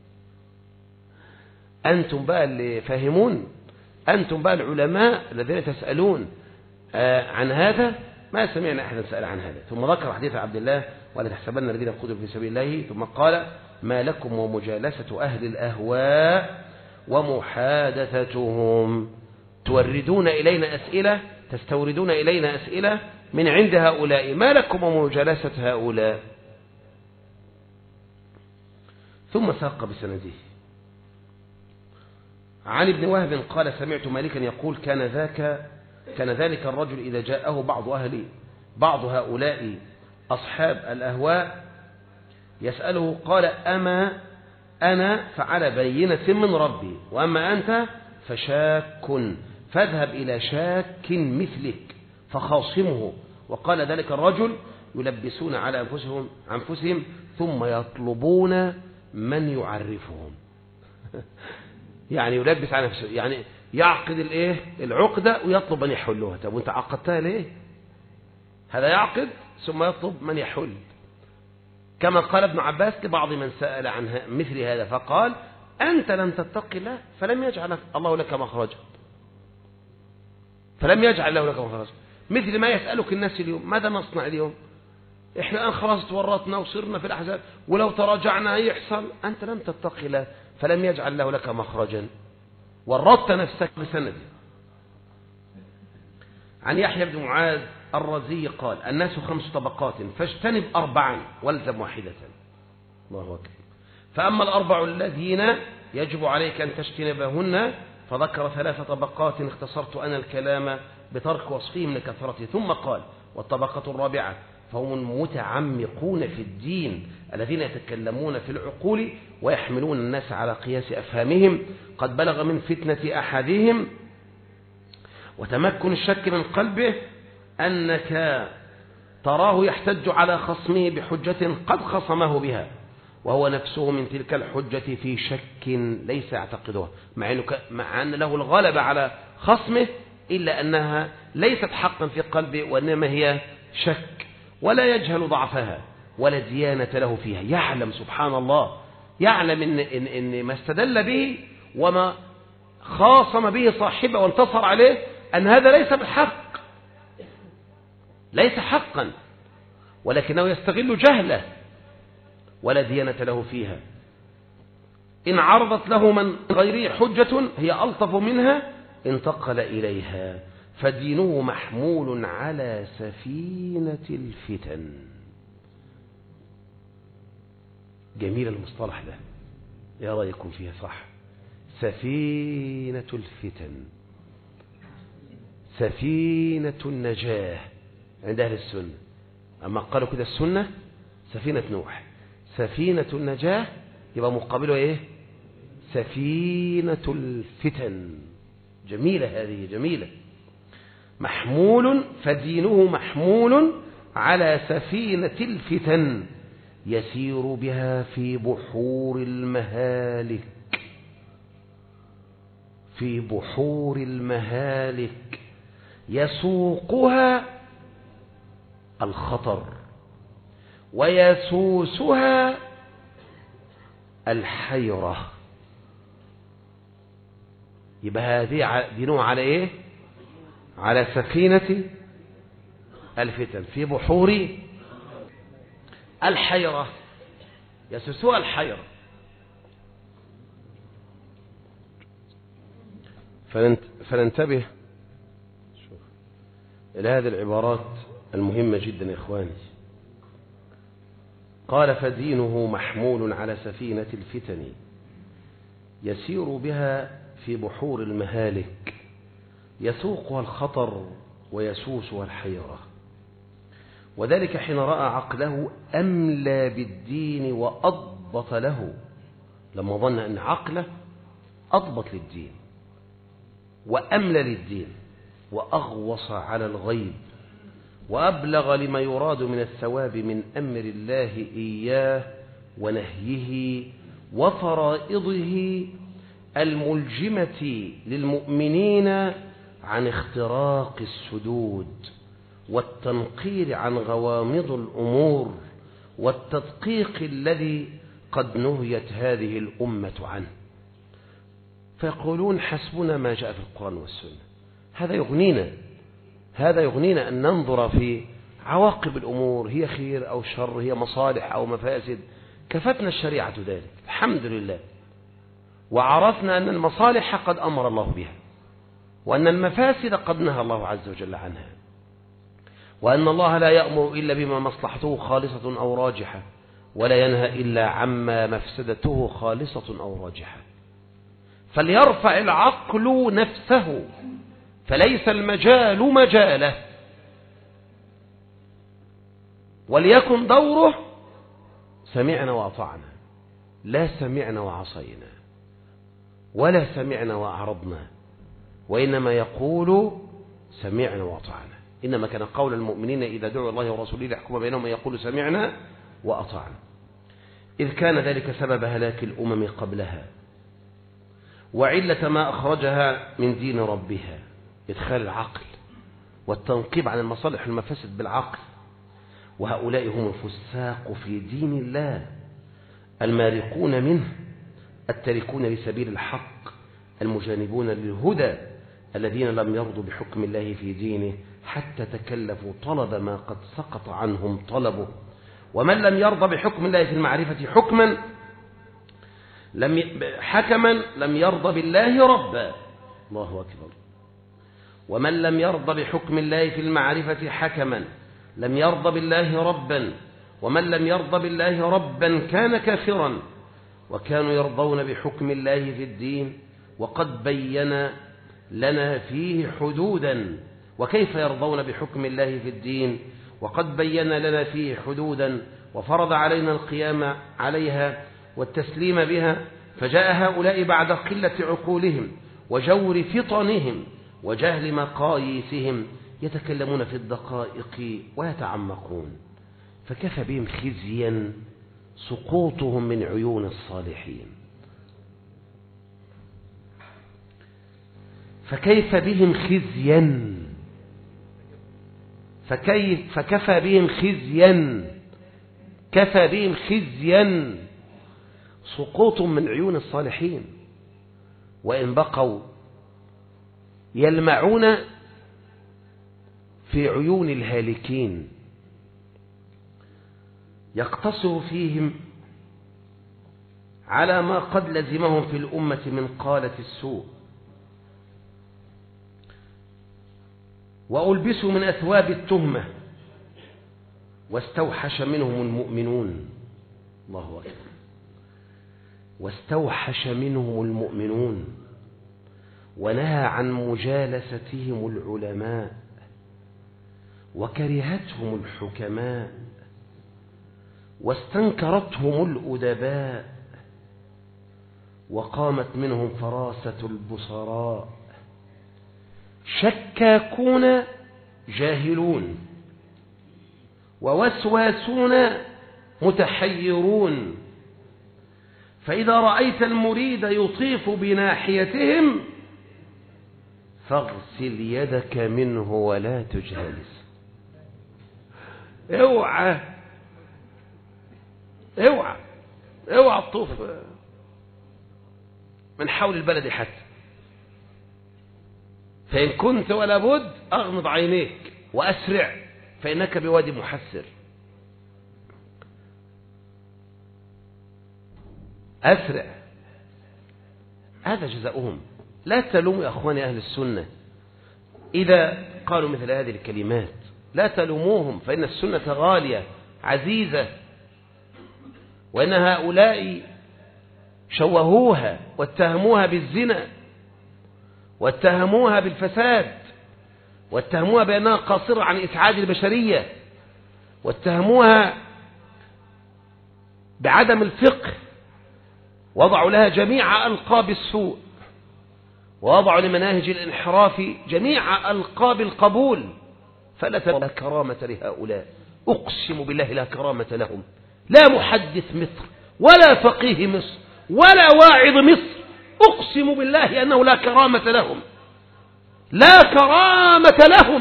أنتم بقى اللي فاهمون، أنتم بقى العلماء الذين تسألون عن هذا، ما سمعنا أحدا سأل عن هذا. ثم ذكر حديث عبد الله: ولا تحسبن الذين قتلوا في سبيل الله. ثم قال: ما لكم ومجالسة أهل الأهواء ومحادثتهم، توردون إلينا أسئلة، تستوردون إلينا أسئلة من عند هؤلاء، ما لكم ومجالسة هؤلاء. ثم ساق بسنده عن ابن وهب قال: سمعت مالكا يقول: كان ذلك الرجل إذا جاءه بعض هؤلاء أصحاب الأهواء يسأله قال: أما أنا فعلى بينة من ربي، وأما أنت فشاك، فاذهب إلى شاك مثلك فخاصمه. وقال ذلك الرجل: يلبسون على أنفسهم ثم يطلبون من يعرفهم. يعني يلبس على نفسه، يعني يعقد العقدة ويطلب من يحلها. طب وانت عقدتها ليه؟ هذا يعقد ثم يطلب من يحل، كما قال ابن عباس لبعض من سأل عن مثل هذا فقال: أنت لم تتق الله فلم يجعل الله لك مخرجا، فلم يجعل الله لك مخرجا. مثل ما يسألك الناس اليوم: ماذا نصنع اليوم؟ احنا الآن خلاص تورطنا وصرنا في الأحزاب، ولو تراجعنا يحصل. أنت لم تتق الله فلم يجعل الله لك مخرجا، ورطت نفسك بسند. عن يحيى بن معاذ الرزي قال: الناس 5 طبقات، فاجتنب 4 والزم 1. الله أكبر. فأما 4 الذين يجب عليك أن تجتنبهن فذكر 3 طبقات اختصرت أنا الكلام بترك وصفهم لكثرته. ثم قال: والطبقة الرابعة فهم المتعمقون في الدين الذين يتكلمون في العقول ويحملون الناس على قياس أفهامهم، قد بلغ من فتنة أحدهم وتمكن الشك من قلبه أنك تراه يحتج على خصمه بحجة قد خصمه بها، وهو نفسه من تلك الحجة في شك ليس يعتقدها، مع أن له الغلبة على خصمه، إلا أنها ليست حقا في قلبه وإنما هي شك، ولا يجهل ضعفها ولا ديانة له فيها. يعلم سبحان الله، يعلم إن ما استدل به وما خاصم به صاحبه وانتصر عليه أن هذا ليس بالحق، ليس حقا، ولكنه يستغل جهله ولا ديانة له فيها. إن عرضت له من غيره حجة هي ألطف منها انتقل إليها. فدينه محمول على سفينة الفتن. جميل المصطلح ده، يا رأيكم فيها صح؟ سفينة الفتن، سفينة النجاة عند أهل السنة. أما قالوا كده السنة سفينة نوح، سفينة النجاة يبقى مقابله إيه؟ سفينة الفتن. جميلة هذه، جميلة. محمول، فدينه محمول على سفينة الفتن يسير بها في بحور المهالك، في بحور المهالك يسوقها الخطر ويسوسها الحيرة. يبقى هذه دينه على ايه؟ على سفينة الفتن في بحور الحيرة، يسوسها الحيرة. فننتبه إلى هذه العبارات المهمة جدا يا إخواني. قال فدينه محمول على سفينة الفتن يسير بها في بحور المهالك يسوقها الخطر ويسوسها الحيرة، وذلك حين رأى عقله أملى بالدين وأضبط له، لما ظن أن عقله أضبط للدين وأملى للدين وأغوص على الغيب وأبلغ لما يراد من الثواب من أمر الله إياه ونهيه وفرائضه الملجمة للمؤمنين عن اختراق السدود والتنقير عن غوامض الأمور والتدقيق الذي قد نهيت هذه الأمة عنه. فيقولون حسبنا ما جاء في القرآن والسنة. هذا يغنينا أن ننظر في عواقب الأمور، هي خير أو شر، هي مصالح أو مفاسد. كفتنا الشريعة ذلك الحمد لله، وعرفنا أن المصالح قد أمر الله بها، وأن المفاسد قد نهى الله عز وجل عنها، وأن الله لا يأمر إلا بما مصلحته خالصة أو راجحة، ولا ينهى إلا عما مفسدته خالصة أو راجحة. فليرفع العقل نفسه، فليس المجال مجاله، وليكن دوره سمعنا وأطعنا، لا سمعنا وعصينا ولا سمعنا وأعرضنا، وإنما يقول سمعنا وأطعنا. إنما كان قول المؤمنين إذا دعوا الله ورسوله ليحكم بينهم يقول سمعنا وأطعنا، إذ كان ذلك سبب هلاك الأمم قبلها وعلة ما أخرجها من دين ربها، إدخال العقل والتنقيب عن المصالح والمفاسد بالعقل. وهؤلاء هم الفساق في دين الله المارقون منه التاركون لسبيل الحق المجانبون للهدى الذين لم يرضوا بحكم الله في دينه حتى تكلفوا طلب ما قد سقط عنهم طلبه. ومن لم يرضى بحكم الله في المعرفة حكما لم يرضى بالله ربا. الله أكبر. ومن لم يرضى بحكم الله في المعرفة حكما لم يرضى بالله ربا، ومن لم يرضى بالله ربا كان كافرا. وكانوا يرضون بحكم الله في الدين وقد بين لنا فيه حدودا. وكيف يرضون بحكم الله في الدين وقد بين لنا فيه حدودا وفرض علينا القيام عليها والتسليم بها؟ فجاء هؤلاء بعد قلة عقولهم وجور فطنهم وجهل مقاييسهم يتكلمون في الدقائق ويتعمقون. فكفى بهم خزيا سقوطهم من عيون الصالحين. فكيف بهم خزيا، فكفى بهم خزيا، كفى بهم خزيا سقوط من عيون الصالحين، وإن بقوا يلمعون في عيون الهالكين يقتصر فيهم على ما قد لزمهم في الأمة من قالة السوء، وألبسوا من أثواب التهمة، واستوحش منهم المؤمنون. الله أكبر. واستوحش منهم المؤمنون، ونهى عن مجالستهم العلماء، وكرهتهم الحكماء، واستنكرتهم الأدباء، وقامت منهم فراسة البصراء، شكاكون جاهلون، ووسواسون متحيرون. فإذا رأيت المريد يطيف بناحيتهم فاغسل يدك منه ولا تجالس. اوعى اوعى اوعى تطوف من حول البلد حتى، فإن كنت ولا بد أغمض عينيك وأسرع، فإنك بوادي محسر. أسرع، هذا جزاؤهم. لا تلوموا يا أخواني أهل السنة إذا قالوا مثل هذه الكلمات، لا تلوموهم، فإن السنة غالية عزيزة، وإن هؤلاء شوهوها واتهموها بالزنا، واتهموها بالفساد، واتهموها بأنها قاصرة عن إسعاد البشرية، واتهموها بعدم الفقه، وضعوا لها جميع ألقاب السوء، ووضعوا لمناهج الانحراف جميع ألقاب القبول. فلا لا كرامة لهؤلاء، أقسم بالله لا كرامة لهم، لا محدث مصر ولا فقيه مصر ولا واعظ مصر، أقسم بالله أنه لا كرامة لهم، لا كرامة لهم.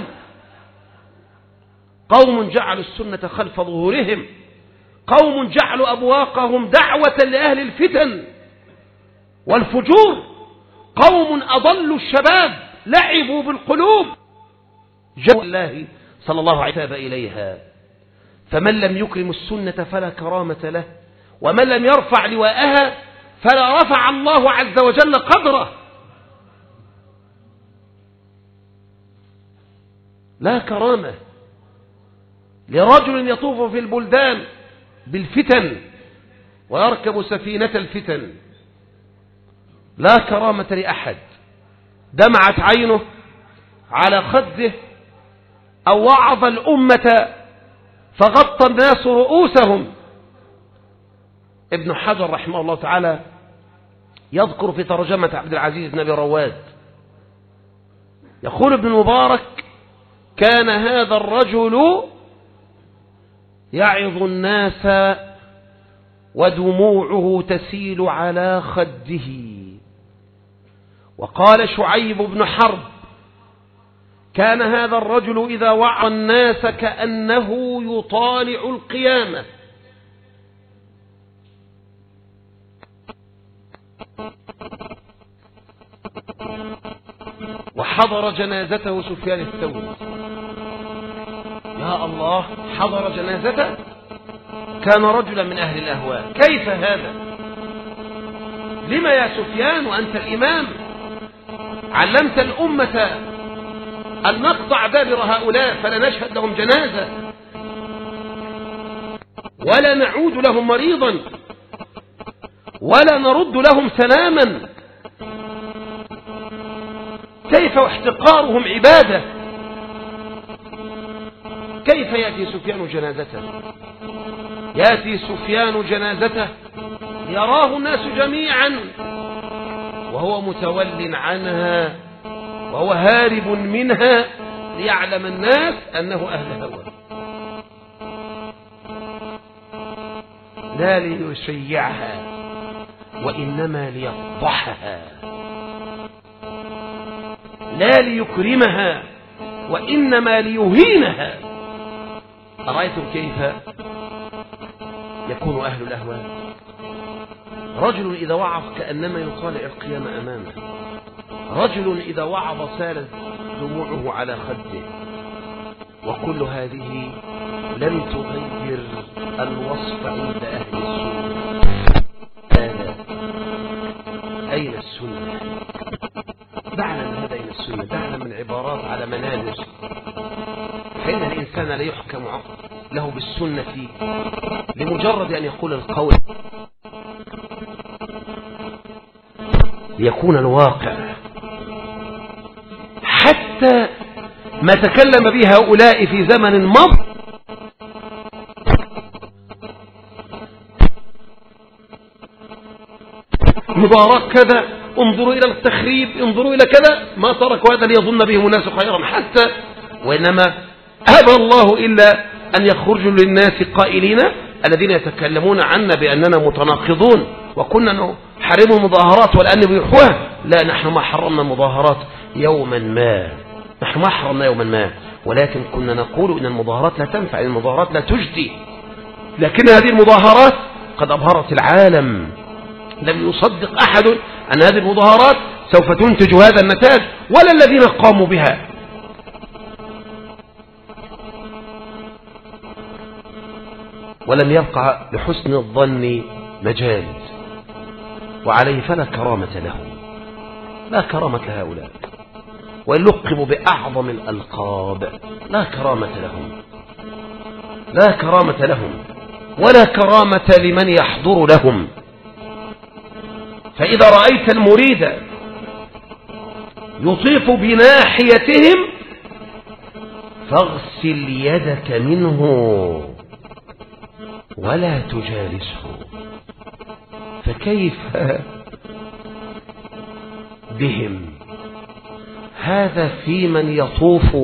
قوم جعلوا السنة خلف ظهورهم، قوم جعلوا أبواقهم دعوة لأهل الفتن والفجور، قوم أضلوا الشباب، لعبوا بالقلوب، جاءوا الله صلى الله عليه وسلم إليها. فمن لم يكرم السنة فلا كرامة له، ومن لم يرفع لواءها فلا رفع الله عز وجل قدره. لا كرامة لرجل يطوف في البلدان بالفتن ويركب سفينة الفتن، لا كرامة لأحد. دمعت عينه على خده أو وعظ الأمة فغطى الناس رؤوسهم. ابن حجر رحمه الله تعالى يذكر في ترجمة عبد العزيز بن أبي رواد، يقول ابن المبارك: كان هذا الرجل يعظ الناس ودموعه تسيل على خده. وقال شعيب بن حرب: كان هذا الرجل إذا وعظ الناس كأنه يطالع القيامة. وحضر جنازته سفيان الثوري. يا الله، حضر جنازته، كان رجلا من أهل الأهواء. كيف هذا؟ لما يا سفيان وأنت الإمام علمت الأمة أن نقطع دابر هؤلاء فلا نشهد لهم جنازة ولا نعود لهم مريضا ولا نرد لهم سلاما؟ كيف واحتقارهم عبادة؟ كيف يأتي سفيان جنازته؟ يأتي سفيان جنازته يراه الناس جميعا وهو متول عنها وهو هارب منها، ليعلم الناس أنه أهل هوى، لا ليشيعها وإنما ليفضحها، لا ليكرمها وإنما ليهينها. أرأيتم كيف يكون أهل الأهواء؟ رجل إذا وعظ كأنما يطالع القيامة أمامه، رجل إذا وعظ سالت دموعه على خده. وكل هذه لم تغير الوصف عند أهل السنة. دعنا من هذا إلى السنة، دعنا من عبارات على منابر، فإن الإنسان لا يحكم له بالسنة لمجرد أن يقول القول، ليكون الواقع. حتى ما تكلم به هؤلاء في زمن مضى مبارك كذا، انظروا إلى التخريب، انظروا إلى كذا، ما تركوا هذا ليظن بهم الناس خيرا حتى، وإنما أبى الله إلا أن يخرجوا للناس قائلين الذين يتكلمون عنا بأننا متناقضون وكنا نحرم المظاهرات والآن بيحوها. لا، نحن ما حرمنا المظاهرات يوما ما، نحن ما حرمنا يوما ما، ولكن كنا نقول إن المظاهرات لا تنفع، إن المظاهرات لا تجدي، لكن هذه المظاهرات قد أبهرت العالم. لم يصدق أحد أن هذه المظاهرات سوف تنتج هذا النتاج ولا الذين قاموا بها. ولم يبقى لحسن الظن مجال، وعليه فلا كرامة له، لا كرامة لهؤلاء، وإن لقبوا بأعظم الألقاب لا كرامة لهم، لا كرامة لهم ولا كرامة لمن يحضر لهم. فإذا رأيت المريد يطيف بناحيتهم فاغسل يدك منه ولا تجالسه. فكيف بهم؟ هذا في من يطوف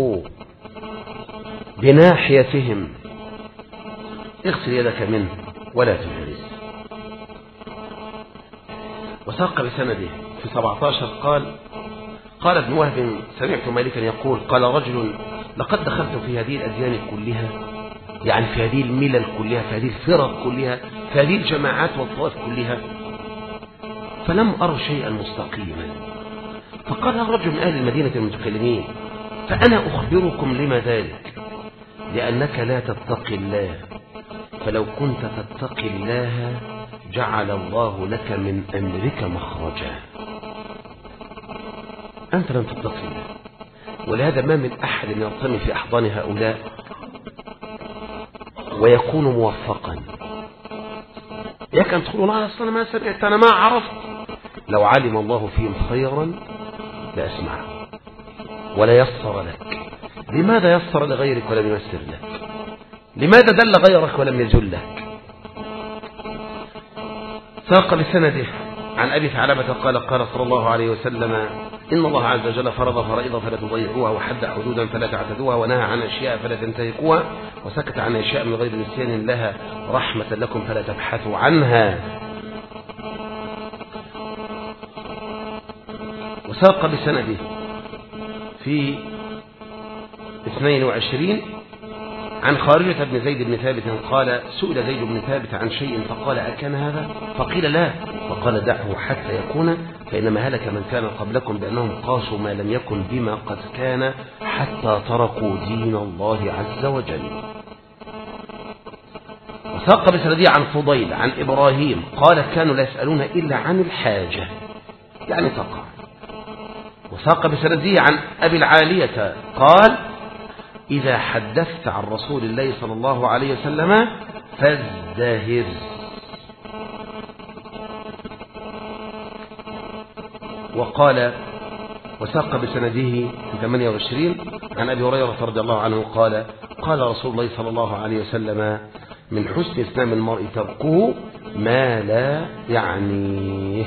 بناحيتهم، اغسل يدك منه ولا تجالسه. وساق بسنده في 17 قال ابن وهب سمعت مالكا يقول قال رجل لقد دخلت في هذه الأديان كلها، يعني في هذه الملل كلها، في هذه الفرق كلها، في هذه الجماعات والطوائف كلها، فلم أر شيئا مستقيما. فقال رجل من أهل المدينة المتكلمين فأنا أخبركم لما ذلك، لأنك لا تتقي الله، فلو كنت تتقي الله جعل الله لك من أمرك مخرجا. أنت لم تتقي الله، ولهذا ما من أحد يرتمي في أحضان هؤلاء ويكون موفقا. يكن تقول الله أصلا ما سمعت، أنا ما عرفت. لو علم الله فيهم خيرا لأسمعه ولا يسر لك. لماذا يسر لغيرك ولم ييسر لك؟ لماذا دل غيرك ولم يدل لك؟ ساق بسنده عن أبي ثعلبة قال قال صلى الله عليه وسلم إن الله عز وجل فرض فرائض فلا تضيعوها، وحد حدودا فلا تعتدوها، ونهى عن أشياء فلا تنتهكوها، وسكت عن أشياء من غير نسيان لها رحمة لكم فلا تبحثوا عنها. وساق بسنده في 22 عن خارجة بن زيد بن ثابت قال سئل زيد بن ثابت عن شيء فقال أكان هذا؟ فقيل لا، فقال دعه حتى يكون، فإنما هلك من كان قبلكم بأنهم قاسوا ما لم يكن بما قد كان حتى تركوا دين الله عز وجل. وساق بسندي عن فضيل عن إبراهيم قال كانوا لا يسألون إلا عن الحاجة، يعني تقع. وساق بسندي عن أبي العالية قال إذا حدثت عن رسول الله صلى الله عليه وسلم فازدهر. وقال وساق بسنده 28 عن أبي هريرة رضي الله عنه قال قال رسول الله صلى الله عليه وسلم من حسن إسلام المرء تركه ما لا يعنيه.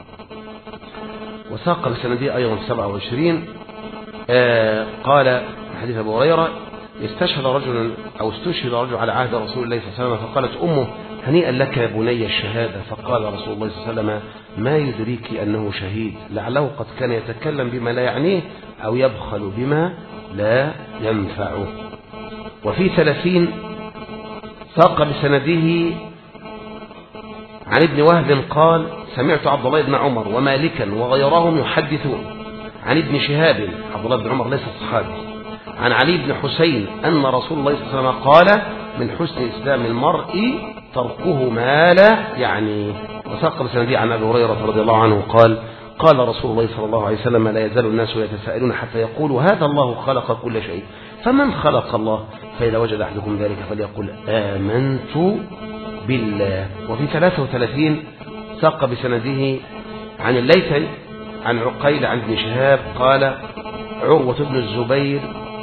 وساق بسنده أيضا 27 قال حديث أبو هريرة استشهد رجل على عهد رسول الله صلى الله عليه وسلم، فقالت أمه هنيئا لك يا بني الشهادة، فقال رسول الله صلى الله عليه وسلم ما يدريك أنه شهيد، لعله قد كان يتكلم بما لا يعنيه أو يبخل بما لا ينفعه. وفي 30 ساق بسنده عن ابن وهب قال سمعت عبد الله بن عمر ومالكا وغيرهم يحدثون عن ابن شهاب، عبد الله بن عمر ليس صحابي، عن علي بن حسين أن رسول الله صلى الله عليه وسلم قال من حسن إسلام المرء تركه ما لا يعني. وساق بسندي عن أبي هريرة رضي الله عنه قال قال رسول الله صلى الله عليه وسلم لا يزال الناس يتساءلون حتى يقولوا هذا الله خلق كل شيء فمن خلق الله فإذا وجد أحدكم ذلك فليقل آمنت بالله. وفي 33 ساق بسنده عن الليثي عن عقيل عن ابن شهاب قال عروة بن الزبير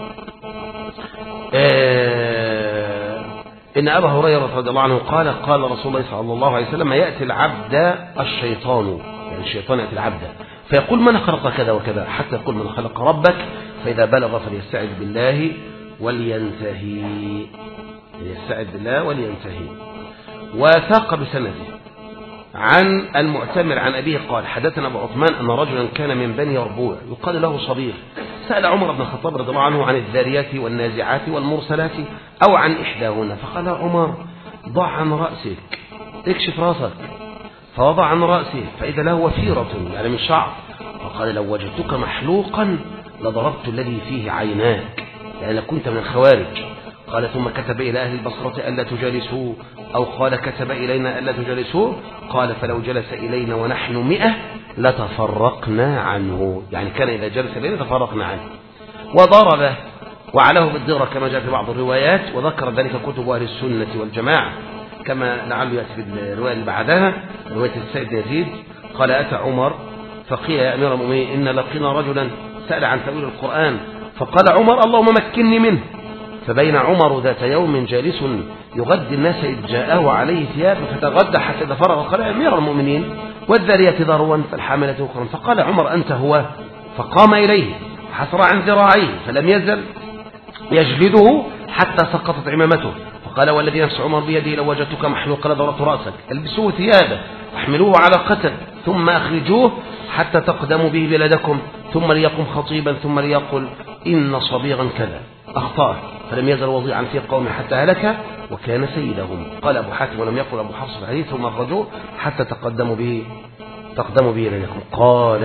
إن أبا هريرة رضي الله عنه قال قال رسول الله صلى الله عليه وسلم يأتي العبد الشيطان، يعني الشيطان يأتي العبد فيقول من خلق كذا وكذا حتى يقول من خلق ربك، فإذا بلغ فليستعذ بالله ولينتهي، يستعذ بالله ولينتهي. وثاق بسنده عن المعتمر عن أبيه قال حدثنا أبو عثمان أن رجلا كان من بني ربوع يقال له صبيح سأل عمر بن الخطاب رضي الله عنه عن الذاريات والنازعات والمرسلات أو عن إحداهن، فقال عمر ضع عن رأسك اكشف رأسك، فوضع عن رأسه فإذا له وفيرة يعني من شعر، فقال لو وجدتك محلوقا لضربت الذي فيه عيناك، يعني كنت من الخوارج. قال ثم كتب إلى أهل البصرة ألا تجالسوه، أو قال كتب إلينا ألا تجالسوه، قال فلو جلس إلينا ونحن 100 لتفرقنا عنه، يعني كان إذا جلس إلينا تفرقنا عنه. وضربه وعلاه بالدرة كما جاء في بعض الروايات، وذكر ذلك كتب أهل السنة والجماعة كما لعله يأتي في الرواية اللي بعدها رواية السيد يزيد قال أتى عمر فقيل يا أمير المؤمنين إن لقينا رجلا سأل عن تأويل القرآن، فقال عمر اللهم مكنني منه. فبين عمر ذات يوم جالس يغدي الناس إذ جاءه عليه ثياب فتغدى حتى إذا فرغ قال يا أمير المؤمنين والذارية ذروا فالحاملة أخرى، فقال عمر أنت هو، فقام إليه حسر عن ذراعيه فلم يزل يجلده حتى سقطت عمامته، فقال والذي نفس عمر بيده لو وجدتك محلوقا لضربت رأسك، البسوه ثيابه واحملوه على قتل ثم أخرجوه حتى تقدموا به بلدكم ثم ليقم خطيبا ثم ليقل إن صبيغا كذا أخطأ، فلم يزل وضيعا في قومه حتى هلك وكان سيدهم. قال أبو حاتم ولم يقل أبو حفص في الحديث ثم أخرجوه حتى تقدموا به بلدكم. قال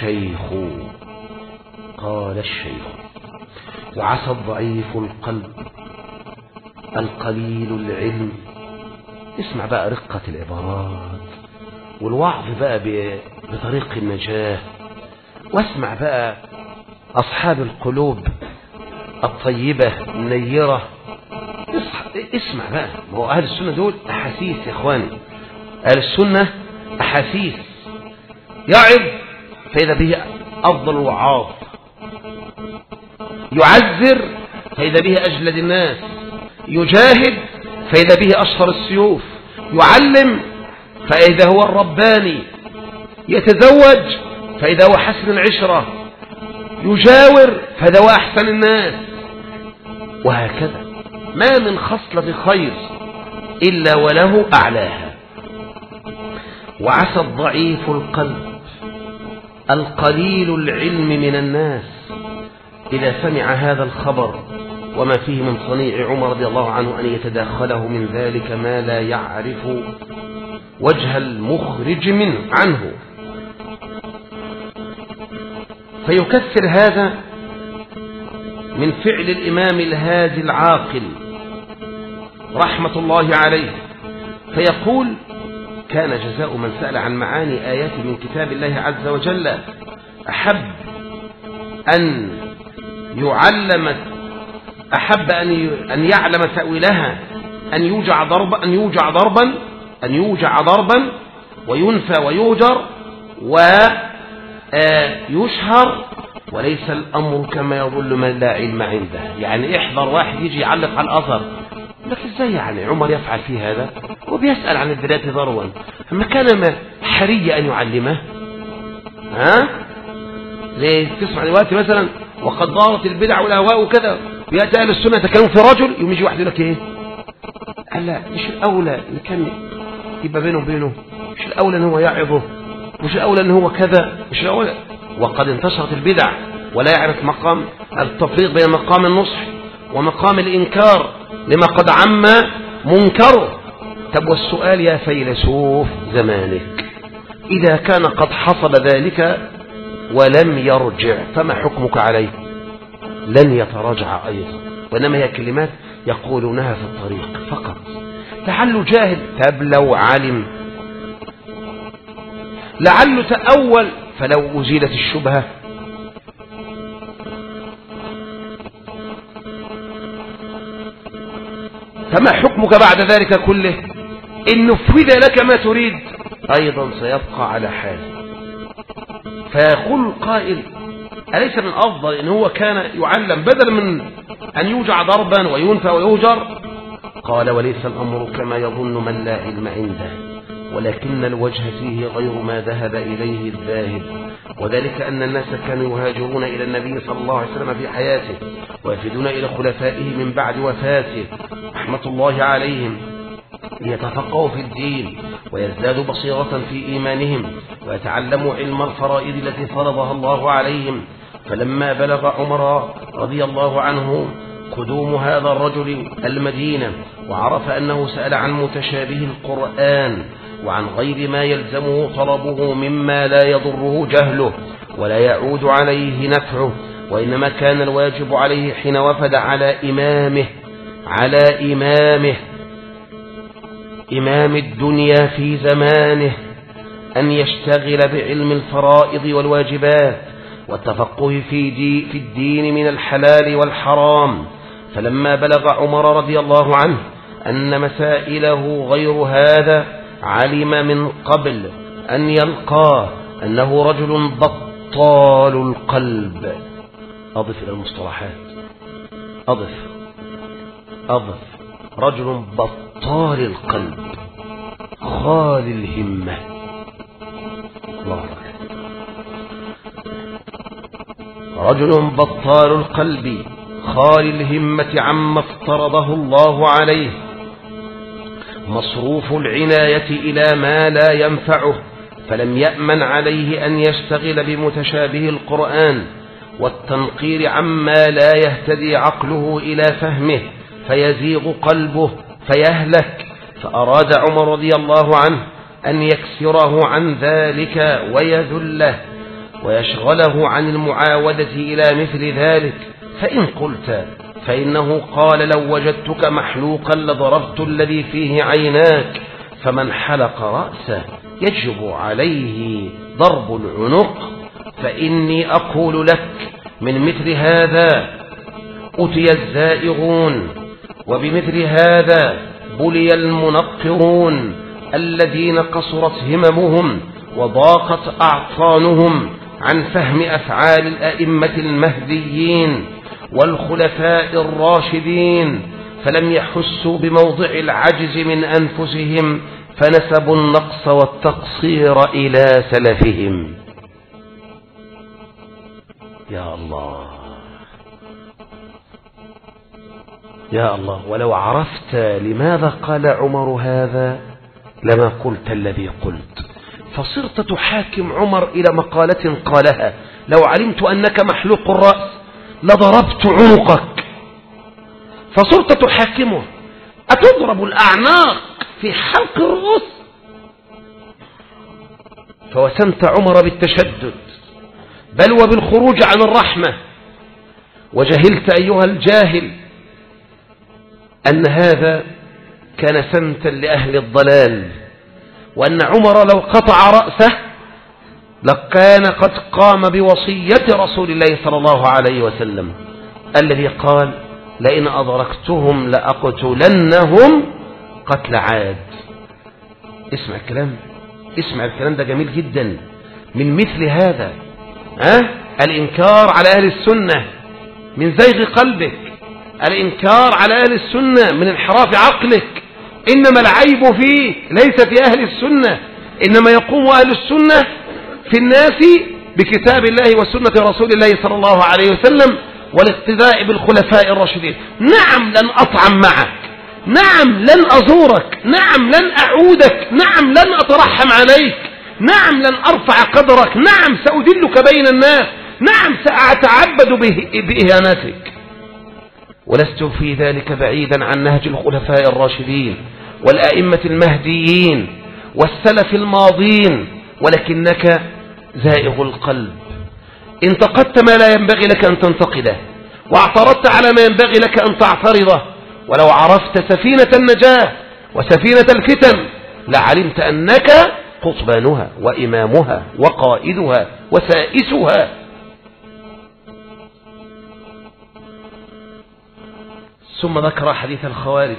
الشيخ وعسى الضعيف القلب القليل العلم. اسمع بقى رقة العبارات والوعظ بقى بطريق النجاة، واسمع بقى أصحاب القلوب الطيبة النيرة، اسمع بقى. ما هو أهل السنة دول أحاسيس يا إخواني، أهل السنة أحاسيس، يعظ فإذا به أفضل الوعاظ، يعذر فإذا به أجلد الناس، يجاهد فإذا به أشهر السيوف، يعلم فإذا هو الرباني، يتزوج فإذا هو حسن العشرة، يجاور فإذا هو أحسن الناس، وهكذا ما من خصلة خير إلا وله أعلاها. وعسى الضعيف القلب القليل العلم من الناس إذا سمع هذا الخبر وما فيه من صنيع عمر رضي الله عنه أن يتداخله من ذلك ما لا يعرف وجه المخرج عنه، فيكثر هذا من فعل الإمام الهادي العاقل رحمة الله عليه، فيقول كان جزاء من سأل عن معاني آيات من كتاب الله عز وجل أحب أن يعلم تأويلها أن يوجع ضربا وينفى ويهجر ويشهر، وليس الأمر كما يظل من لا علم عنده. يعني احذر واحد يجي يعلق على الأثر، لكن ازاي يعني عمر يفعل في هذا وبيسأل عن الذريات ذروا، أما كان حري أن يعلمه. زي تسمع دلوقتي مثلا وقد ضارت البدع والأهواء وكذا، ويأتي أهل السنة يتكلمون في رجل يوم يجي واحد يقول لك إيه؟ لا مش الأولى إن كان يبقى بينه وبينه، مش الأولى إن هو يعظه، مش الأولى إن هو كذا، مش الأولى. وقد انتشرت البدع ولا يعرف مقام التفريق بين مقام النصح ومقام الإنكار لما قد عم منكره. طب والسؤال يا فيلسوف زمانك، إذا كان قد حصل ذلك ولم يرجع فما حكمك عليه؟ لن يتراجع أيضا، وإنما هي كلمات يقولونها في الطريق فقط. لعله جاهل، طب لو علم، لعله تأول فلو أزيلت الشبهة فما حكمك بعد ذلك كله؟ إن نفذ لك ما تريد أيضا سيبقى على حاله. فيقول القائل أليس من أفضل إن هو كان يعلم بدل من أن يوجع ضربا وينفى ويهجر؟ قال وليس الأمر كما يظن من لا علم عنده، ولكن الوجه فيه غير ما ذهب إليه الذاهب، وذلك أن الناس كانوا يهاجرون إلى النبي صلى الله عليه وسلم في حياته ويفدون إلى خلفائه من بعد وفاته رحمة الله عليهم ليتفقهوا في الدين ويزدادوا بصيرة في إيمانهم ويتعلموا علم الفرائض التي فرضها الله عليهم. فلما بلغ عمر رضي الله عنه قدوم هذا الرجل المدينة وعرف أنه سأل عن متشابه القرآن وعن غير ما يلزمه طلبه مما لا يضره جهله ولا يعود عليه نفعه، وإنما كان الواجب عليه حين وفد على إمامه إمام الدنيا في زمانه أن يشتغل بعلم الفرائض والواجبات والتفقه في الدين من الحلال والحرام. فلما بلغ عمر رضي الله عنه أن مسائله غير هذا علم من قبل أن يلقاه أنه رجل بطال القلب. أضف إلى المصطلحات، أضف رجل بطال القلب خال الهمة. الله أكبر. رجل بطال القلب خال الهمة عما افترضه الله عليه، مصروف العناية إلى ما لا ينفعه، فلم يأمن عليه أن يشتغل بمتشابه القرآن والتنقير عما لا يهتدي عقله إلى فهمه فيزيغ قلبه فيهلك. فأراد عمر رضي الله عنه أن يكسره عن ذلك ويذله ويشغله عن المعاودة إلى مثل ذلك. فإن قلت فإنه قال لو وجدتك محلوقا لضربت الذي فيه عيناك، فمن حلق رأسه يجب عليه ضرب العنق. فإني أقول لك من مثل هذا أتي الزائغون، وبمثل هذا بلي المنقرون الذين قصرت هممهم وضاقت أعطانهم عن فهم أفعال الأئمة المهديين والخلفاء الراشدين، فلم يحسوا بموضع العجز من أنفسهم فنسبوا النقص والتقصير إلى سلفهم. يا الله يا الله، ولو عرفت لماذا قال عمر هذا لما قلت الذي قلت، فصرت تحاكم عمر إلى مقالة قالها لو علمت أنك محلوق الرأس لضربت عنقك، فصرت تحاكمه. أتضرب الأعناق في حلق الرؤوس؟ فوسمت عمر بالتشدد بل وبالخروج عن الرحمة، وجهلت أيها الجاهل أن هذا كان سمتا لأهل الضلال، وأن عمر لو قطع رأسه لكان قد قام بوصية رسول الله صلى الله عليه وسلم الذي قال لئن أدركتهم لأقتلنهم قتل عاد. اسمع الكلام ده جميل جدا. من مثل هذا الإنكار على أهل السنة من زيغ قلبك، الإنكار على أهل السنة من انحراف عقلك. إنما العيب فيه ليس في أهل السنة، إنما يقوم أهل السنة في الناس بكتاب الله وسنة رسول الله صلى الله عليه وسلم والاقتداء بالخلفاء الراشدين. نعم لن أطعم معك، نعم لن أزورك، نعم لن أعودك، نعم لن أترحم عليك، نعم لن أرفع قدرك، نعم سأذلك بين الناس، نعم سأتعبد بإهانتك، ولست في ذلك بعيدا عن نهج الخلفاء الراشدين والأئمة المهديين والسلف الماضين، ولكنك زائغ القلب، انتقدت ما لا ينبغي لك أن تنتقده، واعترضت على ما ينبغي لك أن تعترضه. ولو عرفت سفينة النجاة وسفينة الفتن لعلمت أنك قطبانها وإمامها وقائدها وسائسها. ثم ذكر حديث الخوارج،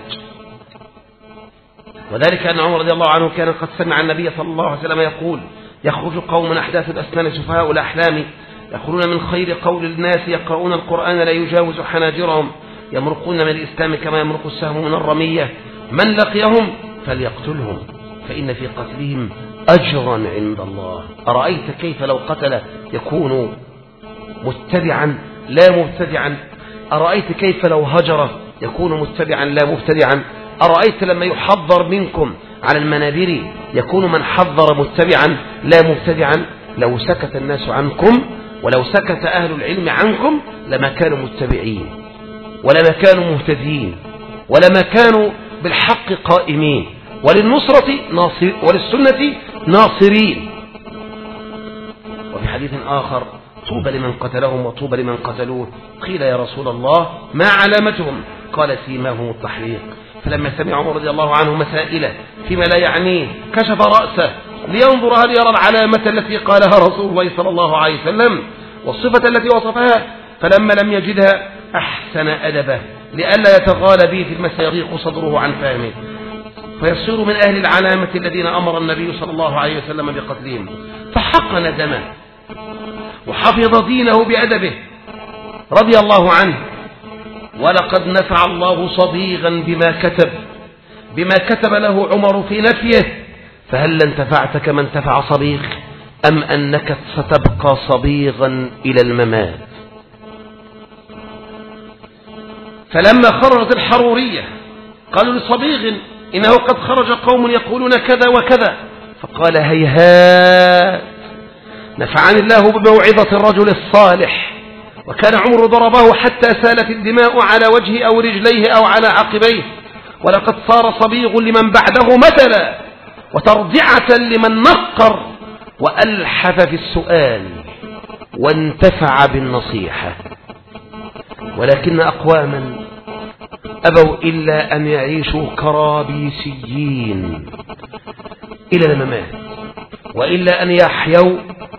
وذلك أن عمر رضي الله عنه كان قد سمع النبي صلى الله عليه وسلم يقول: يخرج قوم من أحداث الأسنان سفهاء الأحلام يخرجون من خير قول الناس يقرؤون القرآن لا يجاوز حناجرهم يمرقون من الإسلام كما يمرق السهم من الرمية، من لقيهم فليقتلهم فإن في قتلهم أجرا عند الله. أرأيت كيف لو قتل يكون متبعا لا مبتدعا؟ أرأيت كيف لو هجر يكون متبعا لا مبتدعا؟ أرأيت لما يحضر منكم على المنابر يكون من حضر متبعا لا مبتدعا؟ لو سكت الناس عنكم ولو سكت أهل العلم عنكم لما كانوا متبعين ولما كانوا مهتدين ولما كانوا بالحق قائمين وللنصرة وللسنة ناصرين. وفي حديث آخر: طوبى لمن قتلهم وطوبى لمن قتلوه. قيل: يا رسول الله ما علامتهم؟ قال: سيماهم التحريق. فلما سمع عمر رضي الله عنه مسائله فيما لا يعنيه كشف رأسه لينظر هل يرى العلامة التي قالها رسول الله صلى الله عليه وسلم والصفة التي وصفها، فلما لم يجدها أحسن أدبه لئلا يتغالى به في المسائل يضيق صدره عن فهمه فيصير من أهل العلامة الذين أمر النبي صلى الله عليه وسلم بقتلهم، فحقن دمه وحفظ دينه بأدبه رضي الله عنه. ولقد نفع الله صبيغا بما كتب له عمر في نفيه، فهل انتفعت كما انتفع صبيغ أم أنك ستبقى صبيغا إلى الممات؟ فلما خرجت الحرورية قالوا لصبيغ: إنه قد خرج قوم يقولون كذا وكذا، فقال: هيهات، نفعني الله بموعظة الرجل الصالح. وكان عمر ضربه حتى سالت الدماء على وجهه أو رجليه أو على عقبيه، ولقد صار صبيغ لمن بعده مثلا وترضعة لمن نقر وألحف في السؤال وانتفع بالنصيحة. ولكن أقواما أبوا إلا أن يعيشوا كرابيسيين إلى الممات، وإلا أن يحيوا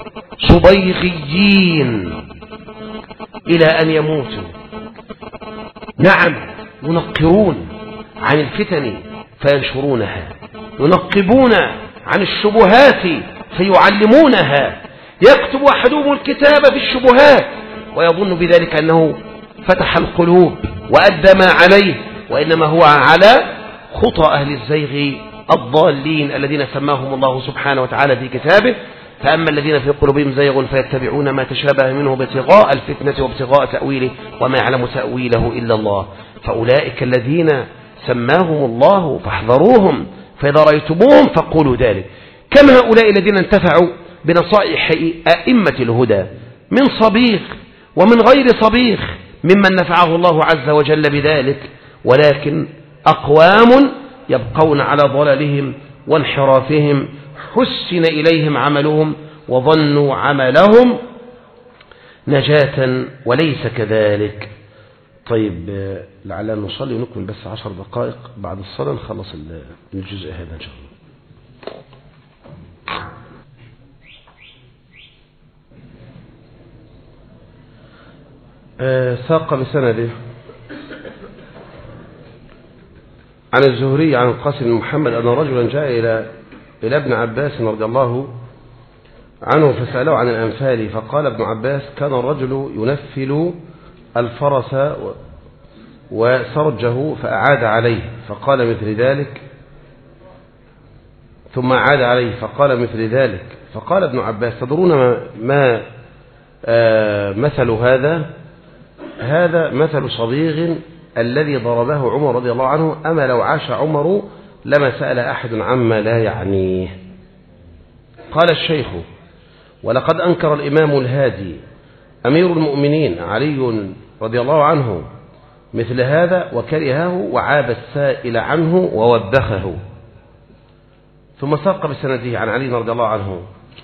صبيغيين إلى أن يموتوا. نعم، ينقرون عن الفتن فينشرونها، ينقبون عن الشبهات فيعلمونها، يكتب أحدهم الكتاب في الشبهات ويظن بذلك أنه فتح القلوب وأدى ما عليه، وإنما هو على خطى أهل الزيغ الضالين الذين سماهم الله سبحانه وتعالى في كتابه: فأما الذين في قلوبهم زيغ فيتبعون ما تشابه منه ابتغاء الفتنة وابتغاء تأويله وما يعلم تأويله إلا الله. فأولئك الذين سماهم الله فاحذروهم، فإذا رأيتموهم فقولوا ذلك. كم هؤلاء الذين انتفعوا بنصائح أئمة الهدى من صبيغ ومن غير صبيغ ممن نفعه الله عز وجل بذلك، ولكن أقوام يبقون على ضلالهم وانحرافهم، حسن إليهم عملهم وظنوا عملهم نجاة وليس كذلك. طيب، لعلنا نصلي ونكمل بس 10 دقائق، بعد الصلاة نخلص الجزء هذا إن شاء الله. ساق بسنده عن الزهري عن القاسم بن محمد أن رجلا جاء إلى ابن عباس رضي الله عنه فسأله عن الأنفال، فقال ابن عباس: كان الرجل ينفل الفرس وسرجه فأعاد عليه فقال مثل ذلك، ثم أعاد عليه فقال مثل ذلك. فقال ابن عباس: تدرون ما مثل هذا مثل صبيغ الذي ضربه عمر رضي الله عنه، أما لو عاش عمر لما سأل أحد عما لا يعنيه. قال الشيخ: ولقد أنكر الإمام الهادي أمير المؤمنين علي رضي الله عنه مثل هذا وكرهه وعاب السائل عنه ووبخه. ثم ساق بسنده عن علي رضي الله عنه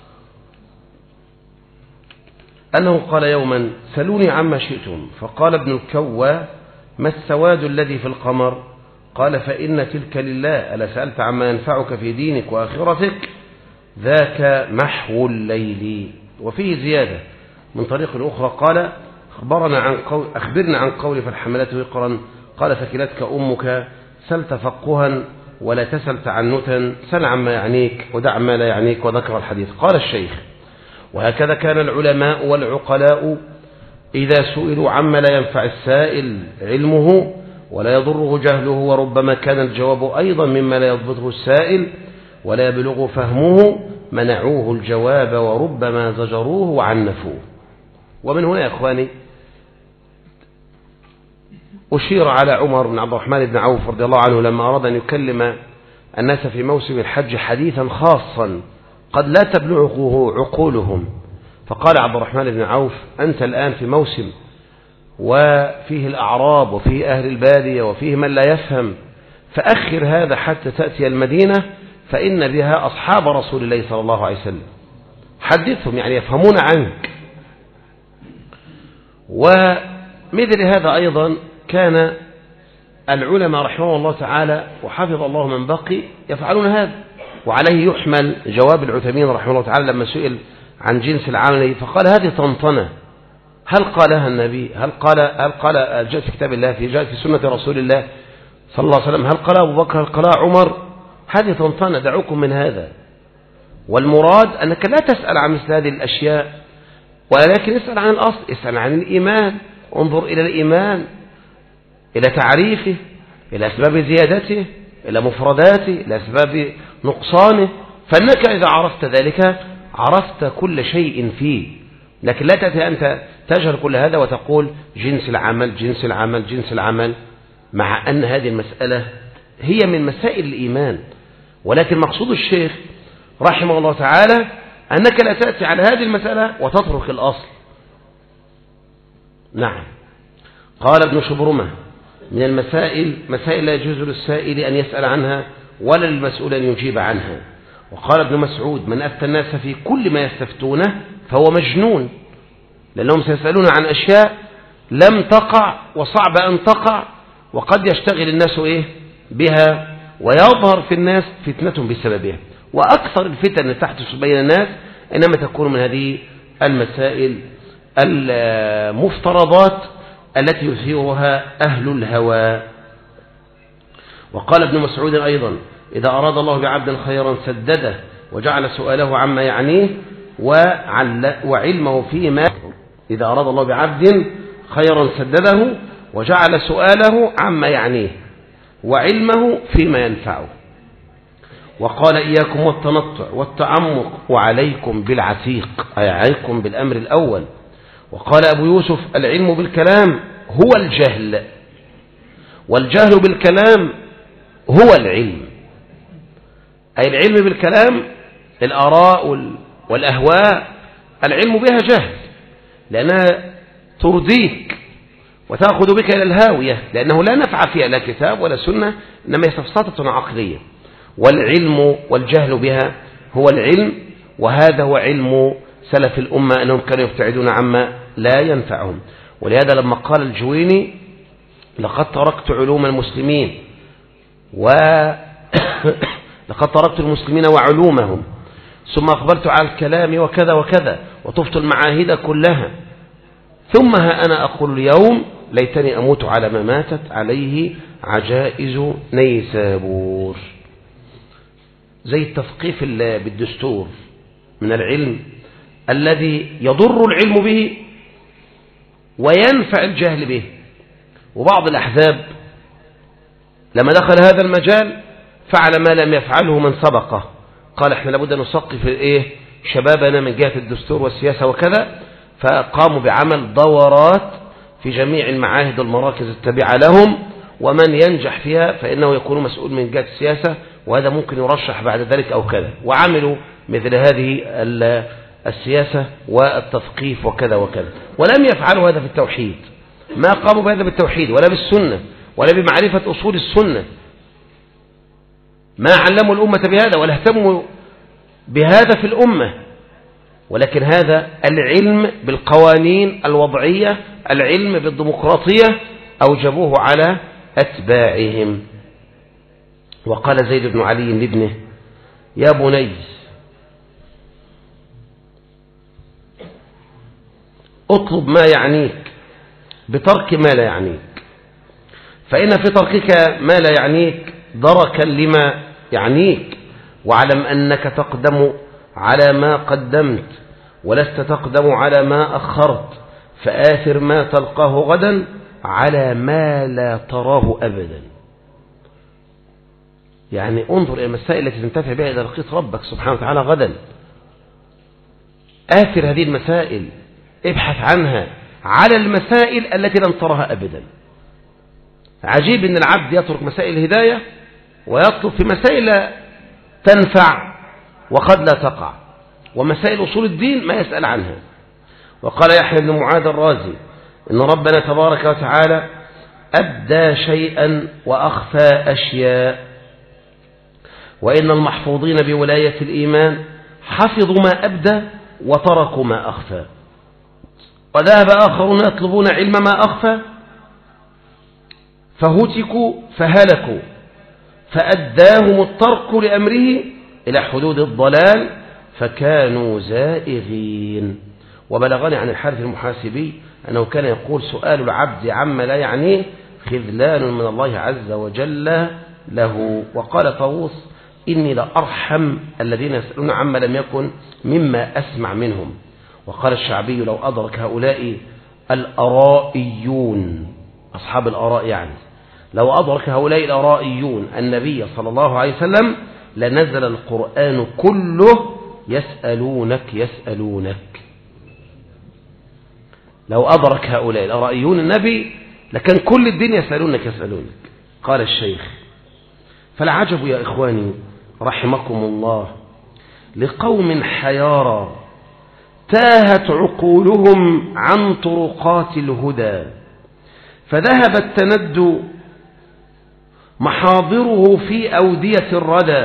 أنه قال يوما: سلوني عما شئتم. فقال ابن الكوى: ما السواد الذي في القمر؟ قال: فإن تلك لله، ألا سألت عما ينفعك في دينك وآخرتك؟ ذاك محو الليل. وفيه زيادة من طريق أخرى قال أخبرنا عن قول فالحملات وقرا قال فكلتك أمك سل تفقها ولا تسل تعنتا سل عما يعنيك ودع ما لا يعنيك وذكر الحديث. قال الشيخ وهكذا كان العلماء والعقلاء إذا سئلوا عما لا ينفع السائل علمه ولا يضره جهله وربما كان الجواب أيضا مما لا يضبطه السائل ولا يبلغ فهمه منعوه الجواب وربما زجروه وعنفوه. ومن هنا يا إخواني أشير على عمر بن عبد الرحمن بن عوف رضي الله عنه لما أراد أن يكلم الناس في موسم الحج حديثا خاصا قد لا تبلغه عقولهم، فقال عبد الرحمن بن عوف أنت الآن في موسم وفيه الأعراب وفيه أهل البادية وفيه من لا يفهم، فأخر هذا حتى تأتي المدينة فإن بها أصحاب رسول الله صلى الله عليه وسلم، حدثهم يعني يفهمون عنك. ومثل هذا أيضا كان العلماء رحمه الله تعالى وحفظ الله من بقي يفعلون هذا، وعليه يحمل جواب العثيمين رحمه الله تعالى لما سئل عن جنس العمل فقال هذه طنطنة، هل قالها النبي؟ هل قال جاء في كتاب الله جاء في سنة رسول الله صلى الله عليه وسلم؟ هل قال أبو بكر؟ هل قال عمر؟ هذه طنطنة، دعوكم من هذا. والمراد أنك لا تسأل عن مثل هذه الأشياء ولكن اسأل عن الأصل، اسأل عن الإيمان، انظر إلى الإيمان، إلى تعريفه، إلى أسباب زيادته، إلى مفرداته، إلى أسباب نقصانه، فإنك إذا عرفت ذلك عرفت كل شيء فيه. لكن لا تأتي أنت تجهل كل هذا وتقول جنس العمل جنس العمل جنس العمل، مع أن هذه المسألة هي من مسائل الإيمان. ولكن مقصود الشيخ رحمه الله تعالى أنك لا تأتي على هذه المسألة وتترك الأصل. نعم. قال ابن شبرمة من المسائل مسائل لا يجوز للسائل أن يسأل عنها ولا للمسؤول أن يجيب عنها. وقال ابن مسعود من أفتى الناس في كل ما يستفتونه فهو مجنون، لأنهم سيسألون عن أشياء لم تقع وصعب أن تقع، وقد يشتغل الناس بها ويظهر في الناس فتنة بسببها. وأكثر الفتن التي تحدث بين الناس إنما تكون من هذه المسائل المفترضات التي يثيرها أهل الهوى. وقال ابن مسعود أيضا إذا أراد الله بعبد خيرا سدده وجعل سؤاله عما يعنيه وعلمه فيما إذا أراد الله بعبد خيرا سدده وجعل سؤاله عما يعنيه وعلمه فيما ينفعه. وقال إياكم والتنطع والتعمق وعليكم بالعتيق، أي عليكم بالأمر الأول. وقال أبو يوسف العلم بالكلام هو الجهل، والجهل بالكلام هو العلم. أي العلم بالكلام الآراء والأهواء العلم بها جهل، لأنها ترديك وتأخذ بك إلى الهاوية، لأنه لا نفع فيها لا كتاب ولا سنة، إنما هي سفسطة عقلية. والعلم والجهل بها هو العلم، وهذا هو علم سلف الأمة أنهم كانوا يبتعدون عما لا ينفعهم. ولهذا لما قال الجويني لقد تركت علوم المسلمين لقد تركت المسلمين وعلومهم ثم أقبلت على الكلام وكذا وكذا وطفت المعاهد كلها، ثم ها أنا أقول اليوم ليتني أموت على ما ماتت عليه عجائز نيسابور. زي التثقيف بالدستور من العلم الذي يضر العلم به وينفع الجهل به. وبعض الأحزاب لما دخل هذا المجال فعل ما لم يفعله من سبقه، قال احنا لابد أن نثقف شبابنا من جهة الدستور والسياسة وكذا، فقاموا بعمل دورات في جميع المعاهد والمراكز التابعة لهم، ومن ينجح فيها فإنه يكون مسؤول من جهة السياسة، وهذا ممكن يرشح بعد ذلك أو كذا. وعملوا مثل هذه السياسة والتثقيف وكذا وكذا، ولم يفعلوا هذا في التوحيد، ما قاموا بهذا بالتوحيد ولا بالسنة ولا بمعرفة أصول السنة، ما علموا الأمة بهذا ولا اهتموا بهذا في الأمة. ولكن هذا العلم بالقوانين الوضعية، العلم بالديمقراطية، أوجبوه على أتباعهم. وقال زيد بن علي لابنه يا بني اطلب ما يعنيك بترك ما لا يعنيك، فإن في تركك ما لا يعنيك دركا لما يعنيك. واعلم أنك تقدم على ما قدمت ولست تقدم على ما أخرت، فآثر ما تلقاه غدا على ما لا تراه أبدا. يعني انظر إلى المسائل التي تنتفع بها إذا لقيت ربك سبحانه وتعالى غدا. آثر هذه المسائل، ابحث عنها على المسائل التي لن ترها أبدا. عجيب أن العبد يترك مسائل الهداية ويطلب في مسائل تنفع وقد لا تقع، ومسائل أصول الدين ما يسأل عنها. وقال يحيى بن معاذ الرازي إن ربنا تبارك وتعالى أبدى شيئا وأخفى أشياء، وإن المحفوظين بولاية الإيمان حفظوا ما أبدى وتركوا ما أخفى، وذهب آخرون يطلبون علم ما أخفى فهتكوا فهلكوا، فأداهم الترك لأمره إلى حدود الضلال فكانوا زائغين. وبلغني عن الحارث المحاسبي أنه كان يقول سؤال العبد عما لا يعنيه خذلان من الله عز وجل له. وقال طاووس إني لأرحم الذين يسألون عما لم يكن مما أسمع منهم. وقال الشعبي لو أدرك هؤلاء الأرائيون، أصحاب الأراء يعني، لو أدرك هؤلاء الأرائيون النبي صلى الله عليه وسلم لنزل القرآن كله يسألونك يسألونك. لو أدرك هؤلاء الأرائيون النبي لكان كل الدين يسألونك يسألونك. قال الشيخ فالعجب يا إخواني رحمكم الله لقوم حيارى تاهت عقولهم عن طرقات الهدى، فذهب التندي محاضره في أودية الردى،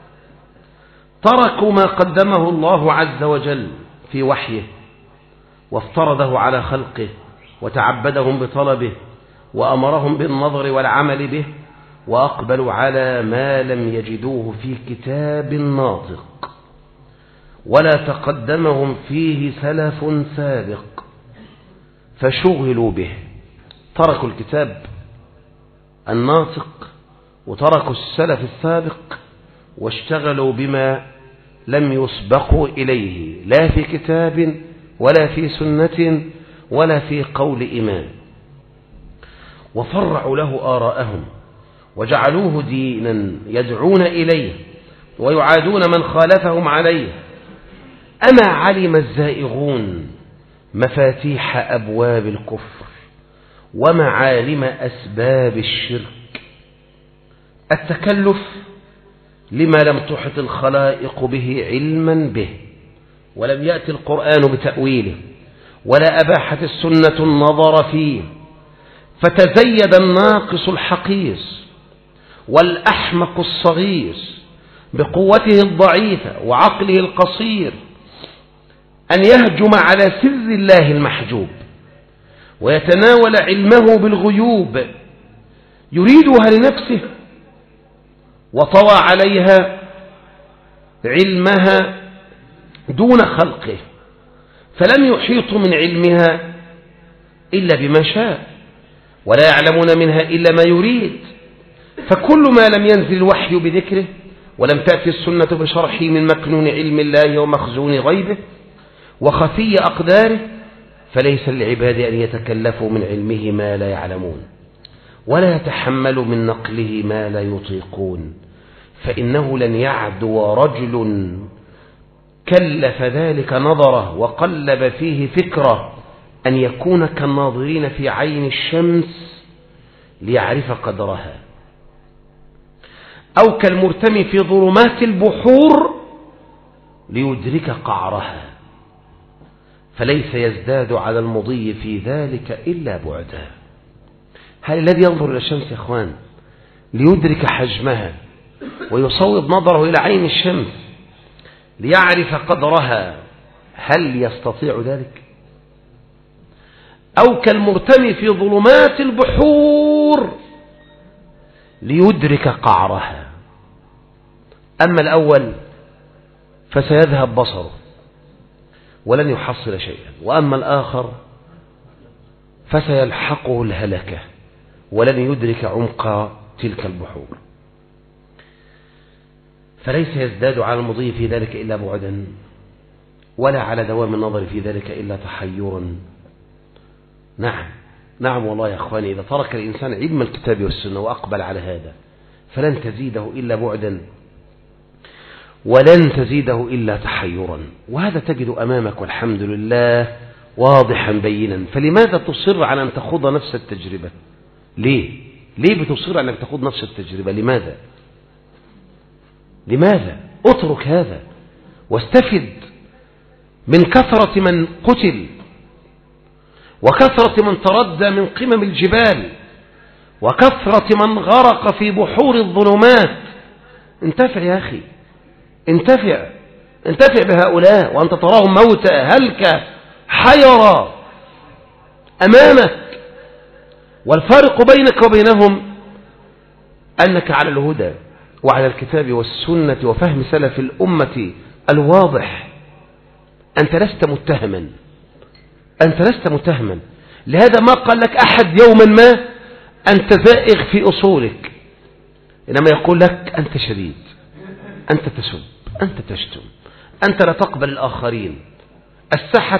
تركوا ما قدمه الله عز وجل في وحيه وافترضه على خلقه وتعبدهم بطلبه وأمرهم بالنظر والعمل به، وأقبلوا على ما لم يجدوه في كتاب ناطق ولا تقدمهم فيه سلف سابق فشغلوا به. تركوا الكتاب الناطق وتركوا السلف السابق واشتغلوا بما لم يسبقوا إليه لا في كتاب ولا في سنة ولا في قول إمام، وفرعوا له آراءهم وجعلوه دينا يدعون إليه ويعادون من خالفهم عليه. أما علم الزائغون مفاتيح أبواب الكفر ومعالم أسباب الشرك، التكلف لما لم تحط الخلائق به علما به، ولم يأتي القرآن بتأويله ولا أباحت السنة النظر فيه، فتزيد الناقص الحقيس والأحمق الصغير بقوته الضعيفة وعقله القصير أن يهجم على سر الله المحجوب ويتناول علمه بالغيوب يريدها لنفسه، وطوى عليها علمها دون خلقه، فلم يحيطوا من علمها إلا بما شاء ولا يعلمون منها إلا ما يريد. فكل ما لم ينزل الوحي بذكره ولم تأتي السنة بشرحه من مكنون علم الله ومخزون غيبه وخفي أقداره فليس للعباد أن يتكلفوا من علمه ما لا يعلمون ولا يتحملوا من نقله ما لا يطيقون، فإنه لن يعدو رجل كلف ذلك نظره وقلب فيه فكره أن يكون كالناظرين في عين الشمس ليعرف قدرها، أو كالمرتمي في ظلمات البحور ليدرك قعرها، فليس يزداد على المضي في ذلك إلا بعدا. هل الذي ينظر إلى الشمس يا أخوان ليدرك حجمها ويصوب نظره إلى عين الشمس ليعرف قدرها هل يستطيع ذلك؟ أو كالمرتمي في ظلمات البحور ليدرك قعرها. أما الأول فسيذهب بصره ولن يحصل شيئا، وأما الآخر فسيلحقه الهلكة ولن يدرك عمق تلك البحور. فليس يزداد على المضي في ذلك إلا بعدا، ولا على دوام النظر في ذلك إلا تحيرا. نعم والله يا أخواني، إذا ترك الإنسان علم الكتاب والسنة وأقبل على هذا فلن تزيده إلا بعدا ولن تزيده إلا تحيرا. وهذا تجد أمامك والحمد لله واضحا بينا. فلماذا تصر على أن تخوض نفس التجربة؟ ليه بتصر على أن تخوض نفس التجربة؟ لماذا؟ اترك هذا واستفد من كثرة من قتل وكثرة من تردى من قمم الجبال وكثرة من غرق في بحور الظلمات. انتفع يا أخي، انتفع بهؤلاء وأنت تراهم موتى هلك حيرى أمامك، والفارق بينك وبينهم أنك على الهدى وعلى الكتاب والسنة وفهم سلف الأمة الواضح. أنت لست متهما. لهذا ما قال لك أحد يوما ما أنت زائغ في أصولك، إنما يقول لك أنت شديد، أنت تسب، أنت تشتم، أنت لا تقبل الآخرين، الساحة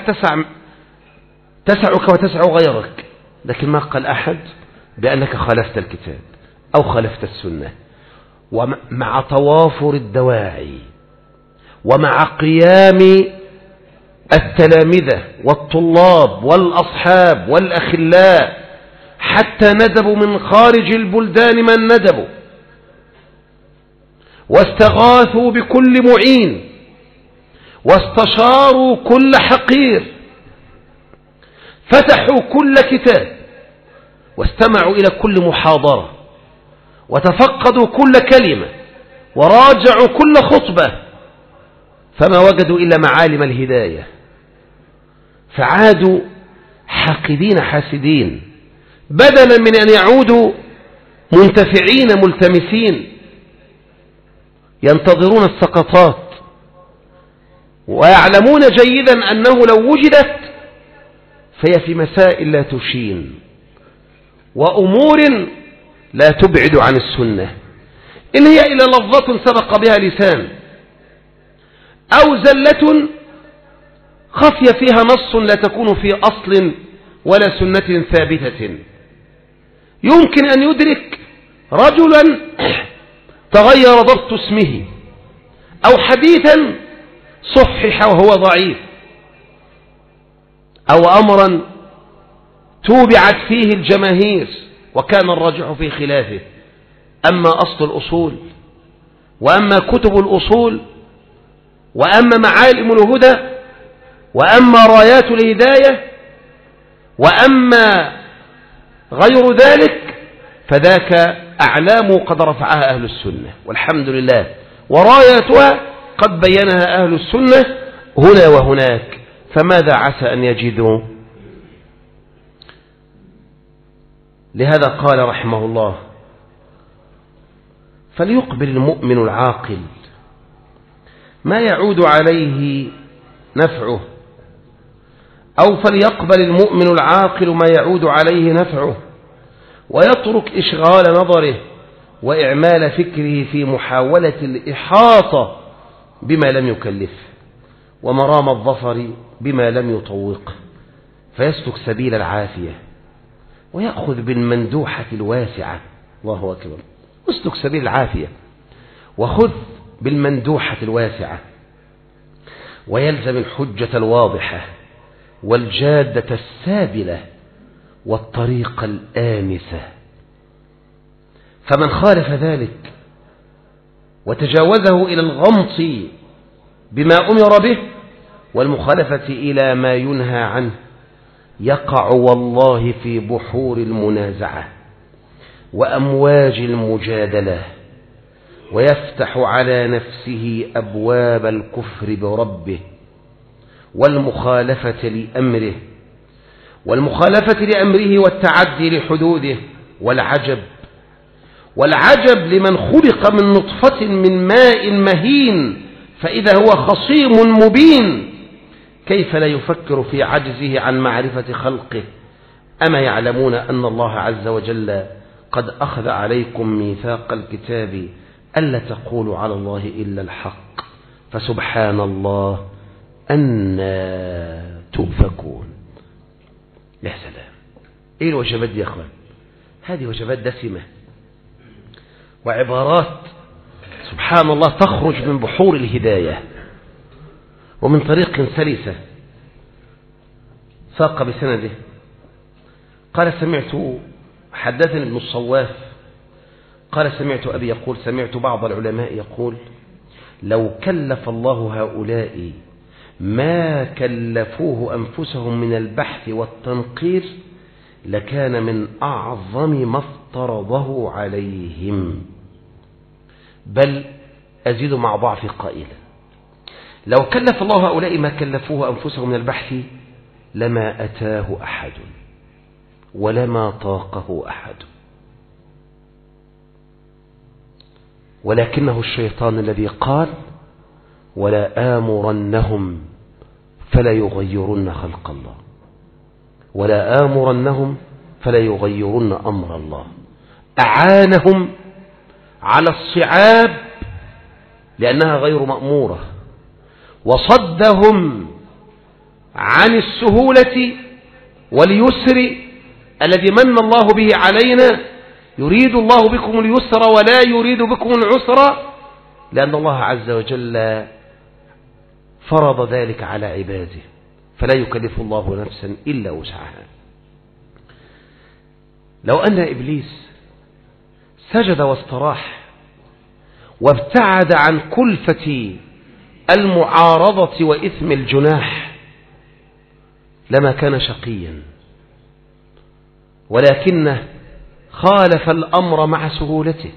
تسعك وتسع غيرك. لكن ما قال أحد بأنك خالفت الكتاب أو خالفت السنة. ومع توافر الدواعي ومع قيام التلامذة والطلاب والأصحاب والأخلاء حتى ندبوا من خارج البلدان من ندبوا واستغاثوا بكل معين واستشاروا كل حقير، فتحوا كل كتاب واستمعوا إلى كل محاضرة وتفقدوا كل كلمة وراجعوا كل خطبة، فما وجدوا إلا معالم الهداية، فعادوا حاقدين حاسدين بدلا من أن يعودوا منتفعين ملتمسين ينتظرون السقطات ويعلمون جيدا أنه لو وجدت فهي في مسائل لا تشين وأمور لا تبعد عن السنة، إن هي إلى لفظة سبق بها لسان أو زلة خفي فيها نص لا تكون في أصل ولا سنة ثابتة. يمكن أن يدرك رجلا تغير ضبط اسمه أو حديثا صحح وهو ضعيف أو أمرا توبعت فيه الجماهير وكان الراجح في خلافه. أما أصل الأصول وأما كتب الأصول وأما معالم الهدى وأما رايات الهداية وأما غير ذلك فذاك أعلام قد رفعها أهل السنة والحمد لله، وراياتها قد بينها أهل السنة هنا وهناك. فماذا عسى أن يجدوا؟ لهذا قال رحمه الله: فليقبل المؤمن العاقل ما يعود عليه نفعه، أو فليقبل المؤمن العاقل ما يعود عليه نفعه ويترك إشغال نظره وإعمال فكره في محاولة الإحاطة بما لم يكلف ومرام الظفر بما لم يطوق، فيسلك سبيل العافية ويأخذ بالمندوحة الواسعة. الله أكبر. اسلك سبيل العافية وخذ بالمندوحة الواسعة، ويلزم الحجة الواضحة والجادة السابلة والطريق الآنسة. فمن خالف ذلك وتجاوزه إلى الغمط بما أمر به والمخالفة إلى ما ينهى عنه يقع والله في بحور المنازعة وأمواج المجادلة، ويفتح على نفسه أبواب الكفر بربه والمخالفة لأمره والتعدي لحدوده. والعجب لمن خلق من نطفة من ماء مهين فإذا هو خصيم مبين، كيف لا يفكر في عجزه عن معرفة خلقه أما يعلمون أن الله عز وجل قد أخذ عليكم ميثاق الكتاب ألا تقولوا على الله إلا الحق فسبحان الله أن تؤفكون. يا سلام، إيه الوجبات دي يا أخوان؟ هذه وجبات دسمة وعبارات سبحان الله تخرج من بحور الهداية ومن طريق سلسة. ساق بسنده قال حدثني ابن الصواف قال سمعت أبي يقول سمعت بعض العلماء يقول لو كلف الله هؤلاء ما كلفوه أنفسهم من البحث والتنقير لكان من أعظم ما افترضه عليهم. بل أزيد مع ضعف قائلا لو كلف الله هؤلاء ما كلفوه أنفسهم من البحث لما أتاه أحد ولما طاقه أحد، ولكنه الشيطان الذي قال ولا آمرنهم فلا يغيرن خلق الله ولا آمرنهم فلا يغيرن أمر الله. أعانهم على الصعاب لأنها غير مأمورة، وصدهم عن السهولة واليسر الذي من الله به علينا. يريد الله بكم اليسر ولا يريد بكم العسر، لأن الله عز وجل فرض ذلك على عباده فلا يكلف الله نفسا إلا وسعها. لو أن إبليس سجد واستراح وابتعد عن كلفة المعارضة وإثم الجناح لما كان شقيا، ولكنه خالف الأمر مع سهولته،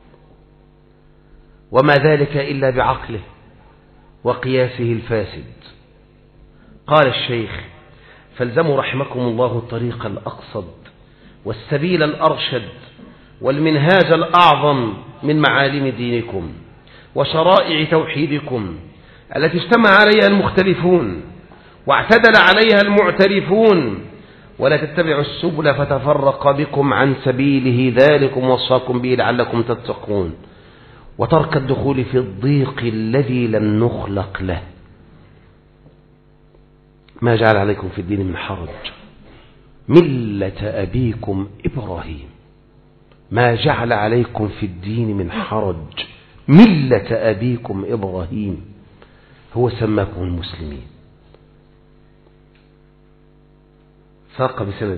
وما ذلك إلا بعقله وقياسه الفاسد. قال الشيخ فالزموا رحمكم الله الطريق الأقصد والسبيل الأرشد والمنهاج الأعظم من معالم دينكم وشرائع توحيدكم التي اجتمع عليها المختلفون واعتدل عليها المعترفون، ولا تتبعوا السبل فتفرق بكم عن سبيله ذلكم وصاكم به لعلكم تتقون، وترك الدخول في الضيق الذي لم نخلق له. ما جعل عليكم في الدين من حرج ملة أبيكم إبراهيم. ما جعل عليكم في الدين من حرج ملة أبيكم إبراهيم، هو سماكم المسلمين. ساق بسنده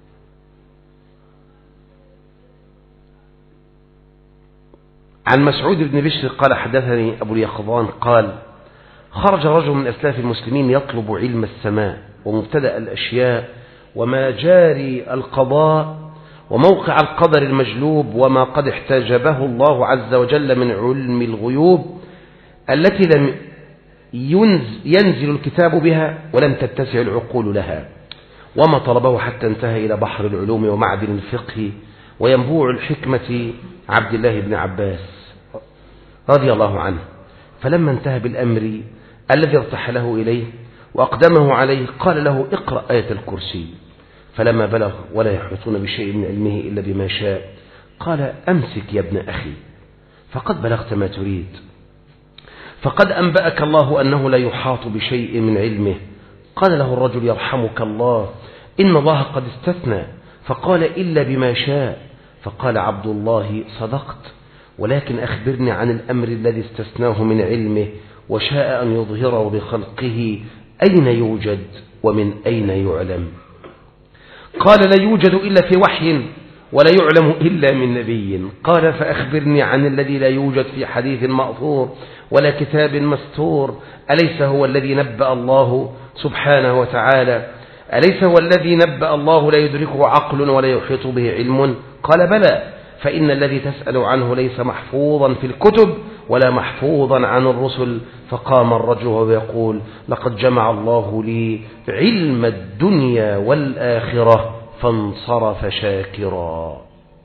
عن مسعود بن بشر قال حدثني أبو اليقظان قال خرج رجل من أسلاف المسلمين يطلب علم السماء ومبتدأ الأشياء وما جاري القضاء وموقع القدر المجلوب وما قد احتجبه الله عز وجل من علم الغيوب التي لم ينزل الكتاب بها ولم تتسع العقول لها، وما طلبه حتى انتهى إلى بحر العلوم ومعدن الفقه وينبوع الحكمة عبد الله بن عباس رضي الله عنه. فلما انتهى بالأمر الذي ارتحله إليه وأقدمه عليه قال له اقرأ آية الكرسي. فلما بلغ ولا يحيطون بشيء من علمه إلا بما شاء قال أمسك يا ابن أخي فقد بلغت ما تريد، فقد أنبأك الله أنه لا يحاط بشيء من علمه. قال له الرجل يرحمك الله إن الله قد استثنى فقال إلا بما شاء. فقال عبد الله صدقت، ولكن أخبرني عن الأمر الذي استثناه من علمه وشاء أن يظهره لخلقه أين يوجد ومن أين يعلم؟ قال لا يوجد إلا في وحي ولا يعلم إلا من نبي. قال فأخبرني عن الذي لا يوجد في حديث مأثور ولا كتاب مستور. أليس هو الذي نبأ الله سبحانه وتعالى؟ أليس هو الذي نبأ الله لا يدركه عقل ولا يحيط به علم؟ قال بلى، فإن الذي تسأل عنه ليس محفوظا في الكتب ولا محفوظا عن الرسل. فقام الرجل ويقول لقد جمع الله لي علم الدنيا والآخرة فانصرف شاكرا.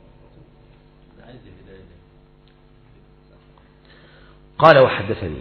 قال وحدثني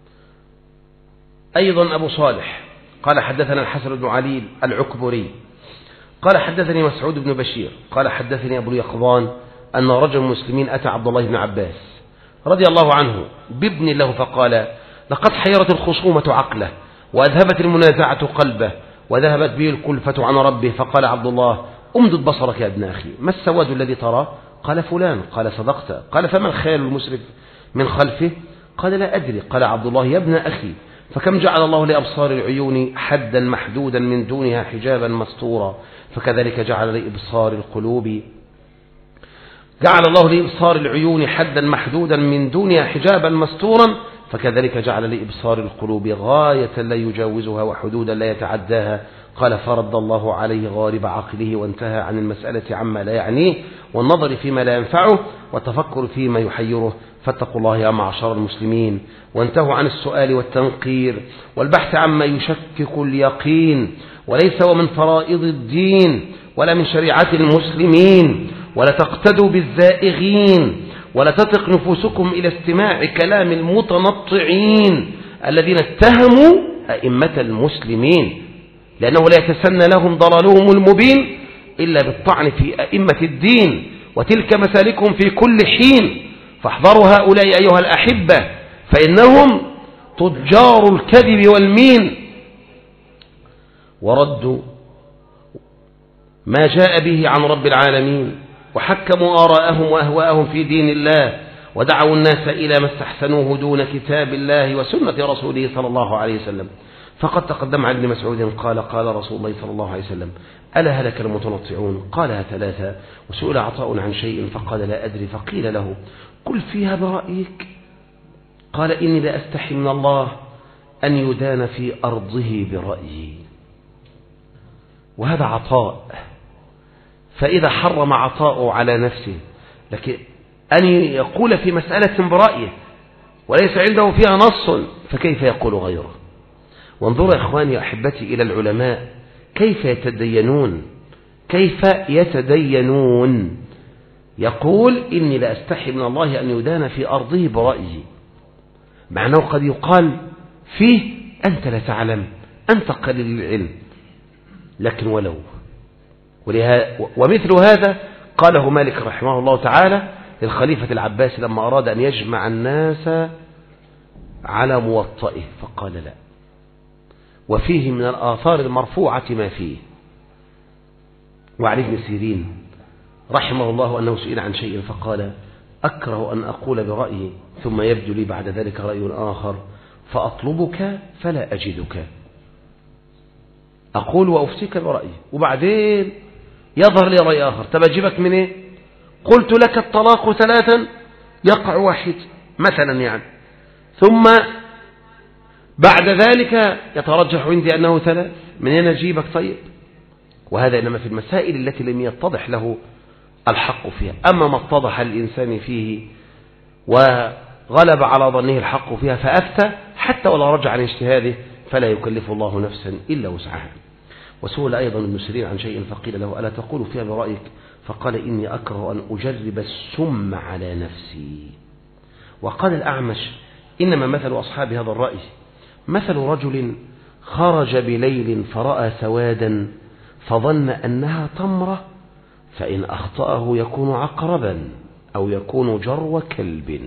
أيضا أبو صالح قال حدثنا الحسن بن علي العكبري قال حدثني مسعود بن بشير قال حدثني أبو اليقظان أن رجل مسلمين أتى عبد الله بن عباس رضي الله عنه بابن له فقال لقد حيرت الخصومة عقله وأذهبت المنازعة قلبه وذهبت به الكلفة عن ربه. فقال عبد الله امدد بصرك يا ابن أخي، ما السواد الذي ترى؟ قال فلان. قال صدقت. قال فما الخيال المسرف من خلفه؟ قال لا أدري. قال عبد الله يا ابن أخي فكم جعل الله لأبصار العيون حدا محدودا من دونها حجابا مستورا، فكذلك جعل لإبصار القلوب جعل الله لإبصار العيون حدا محدودا من دونها حجابا مستورا، فكذلك جعل لإبصار القلوب غاية لا يجاوزها وحدودا لا يتعداها. قال فرد الله عليه غالب عقله وانتهى عن المسألة عما لا يعنيه والنظر فيما لا ينفعه والتفكر فيما يحيره. فاتقوا الله يا معشر المسلمين وانتهوا عن السؤال والتنقير والبحث عما يشكك اليقين، وليس ومن فرائض الدين ولا من شريعة المسلمين، ولا تقتدوا بالزائغين ولا تثق نفوسكم إلى استماع كلام المتنطعين الذين اتهموا أئمة المسلمين، لأنه لا يتسنى لهم ضلالهم المبين إلا بالطعن في أئمة الدين، وتلك مسالكهم في كل حين. فاحذروا هؤلاء أيها الأحبة فإنهم تجار الكذب والمين، وردوا ما جاء به عن رب العالمين وحكموا آراءهم وأهواءهم في دين الله ودعوا الناس إلى ما استحسنوه دون كتاب الله وسنة رسوله صلى الله عليه وسلم. فقد تقدم عن ابن مسعود قال قال رسول الله صلى الله عليه وسلم ألا هلك المتنطعون؟ قالها ثلاثة. وسئل عطاء عن شيء فقال لا أدري، فقيل له قل فيها برأيك. قال إني لا أستحي من الله أن يدان في أرضه برأيي. وهذا عطاء، فإذا حرم عطاءه على نفسه لكن أن يقول في مسألة برأيه وليس عنده فيها نص فكيف يقول غيره؟ وانظروا يا إخواني أحبتي إلى العلماء كيف يتدينون، كيف يتدينون. يقول إني لا أستحي من الله أن يدان في أرضه برأيه، مع أنه قد يقال فيه أنت لا تعلم، أنت قليل العلم، لكن ولو. ومثل هذا قاله مالك رحمه الله تعالى للخليفة العباسي لما أراد أن يجمع الناس على موطئه فقال لا. وفيه من الآثار المرفوعة ما فيه. وعن ابن سيرين رحمه الله أنه سئل عن شيء فقال أكره أن أقول برأيي ثم يبدو لي بعد ذلك رأي آخر فأطلبك فلا أجدك، أقول وأفتيك برأيي وبعدين يظهر لي رأي آخر، طب أجيبك من إيه؟ قلت لك الطلاق 3 يقع واحد مثلا يعني، ثم بعد ذلك يترجح عندي أنه 3، من أين أجيبك طيب؟ وهذا إنما في المسائل التي لم يتضح له الحق فيها. أما ما اتضح الإنسان فيه وغلب على ظنه الحق فيها فأفتى حتى ولا رجع عن اجتهاده فلا يكلف الله نفسا إلا وسعها. وسئل أيضا ابن سيرين عن شيء فقيل له ألا تقول فيها برأيك؟ فقال إني أكره أن أجرب السم على نفسي. وقال الأعمش إنما مثل أصحاب هذا الرأي مثل رجل خرج بليل فرأى سوادا فظن أنها تمرة، فإن أخطأه يكون عقربا أو يكون جرو كلب.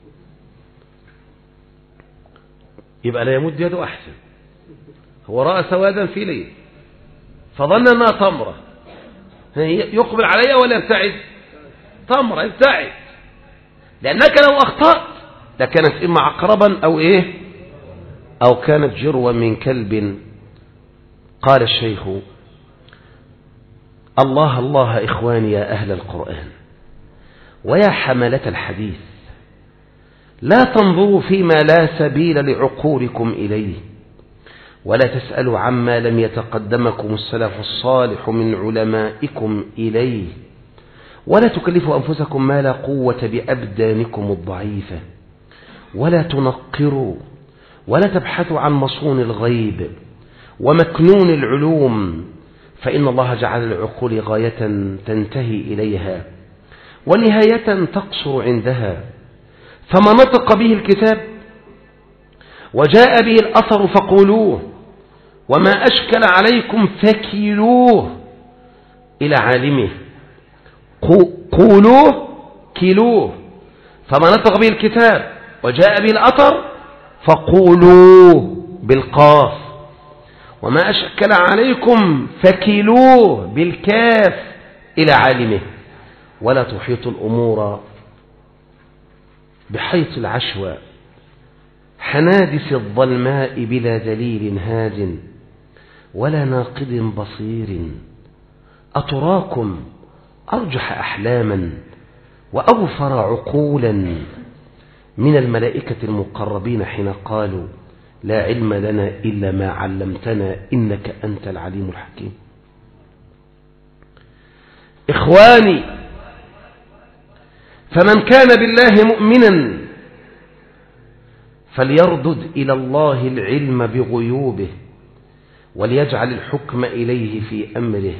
يبقى لا يمد يده أحسن. هو رأى سوادا في ليل فظن أنها تمرة، يقبل عليها ولا يبتعد؟ تمرة يبتعد، لأنك لو أخطأت لكانت إما عقربا أو إيه أو كانت جروا من كلب. قال الشيخ الله الله إخواني يا أهل القرآن ويا حملة الحديث، لا تنظروا فيما لا سبيل لعقولكم إليه، ولا تسألوا عما لم يتقدمكم السلف الصالح من علمائكم إليه، ولا تكلفوا أنفسكم ما لا قوة بأبدانكم الضعيفة، ولا تنقروا ولا تبحثوا عن مصون الغيب ومكنون العلوم، فإن الله جعل العقول غاية تنتهي إليها ونهاية تقصر عندها، فما نطق به الكتاب وجاء به الأثر فقولوه، وما أشكل عليكم فكلوه، إلى عالمه. قولوه كلوه، فما نطق به الكتاب وجاء به الأثر فقولوه بالقاف، وما أشكل عليكم فكلوه بالكاف إلى عالمه. ولا تحيط الأمور بحيط العشوى حنادس الظلماء بلا دليل هاد ولا ناقد بصير. أتراكم أرجح أحلاما وأوفر عقولا من الملائكة المقربين حين قالوا لا علم لنا إلا ما علمتنا إنك أنت العليم الحكيم. إخواني، فمن كان بالله مؤمنا فليردد إلى الله العلم بغيوبه وليجعل الحكم إليه في أمره،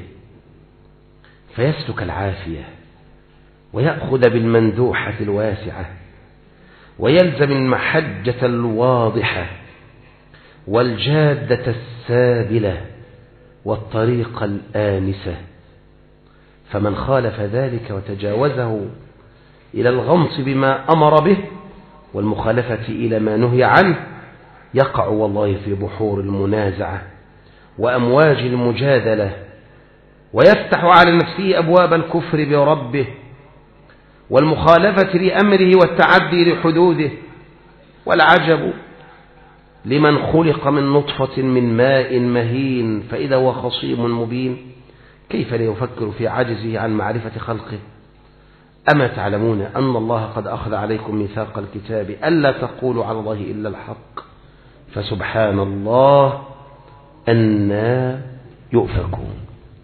فيسلك العافية ويأخذ بالمندوحة الواسعة ويلزم المحجة الواضحة والجادة السابلة والطريق الآنسة. فمن خالف ذلك وتجاوزه إلى الغمص بما أمر به والمخالفة إلى ما نهي عنه يقع والله في بحور المنازعة وأمواج المجادلة، ويفتح على نفسه أبواب الكفر بربه والمخالفة لأمره والتعدي لحدوده. والعجب لمن خلق من نطفة من ماء مهين فإذا هو خصيم مبين، كيف لا يفكر في عجزه عن معرفة خلقه؟ أما تعلمون أن الله قد أخذ عليكم ميثاق الكتاب ألا تقولوا على الله إلا الحق، فسبحان الله أنى يؤفكون.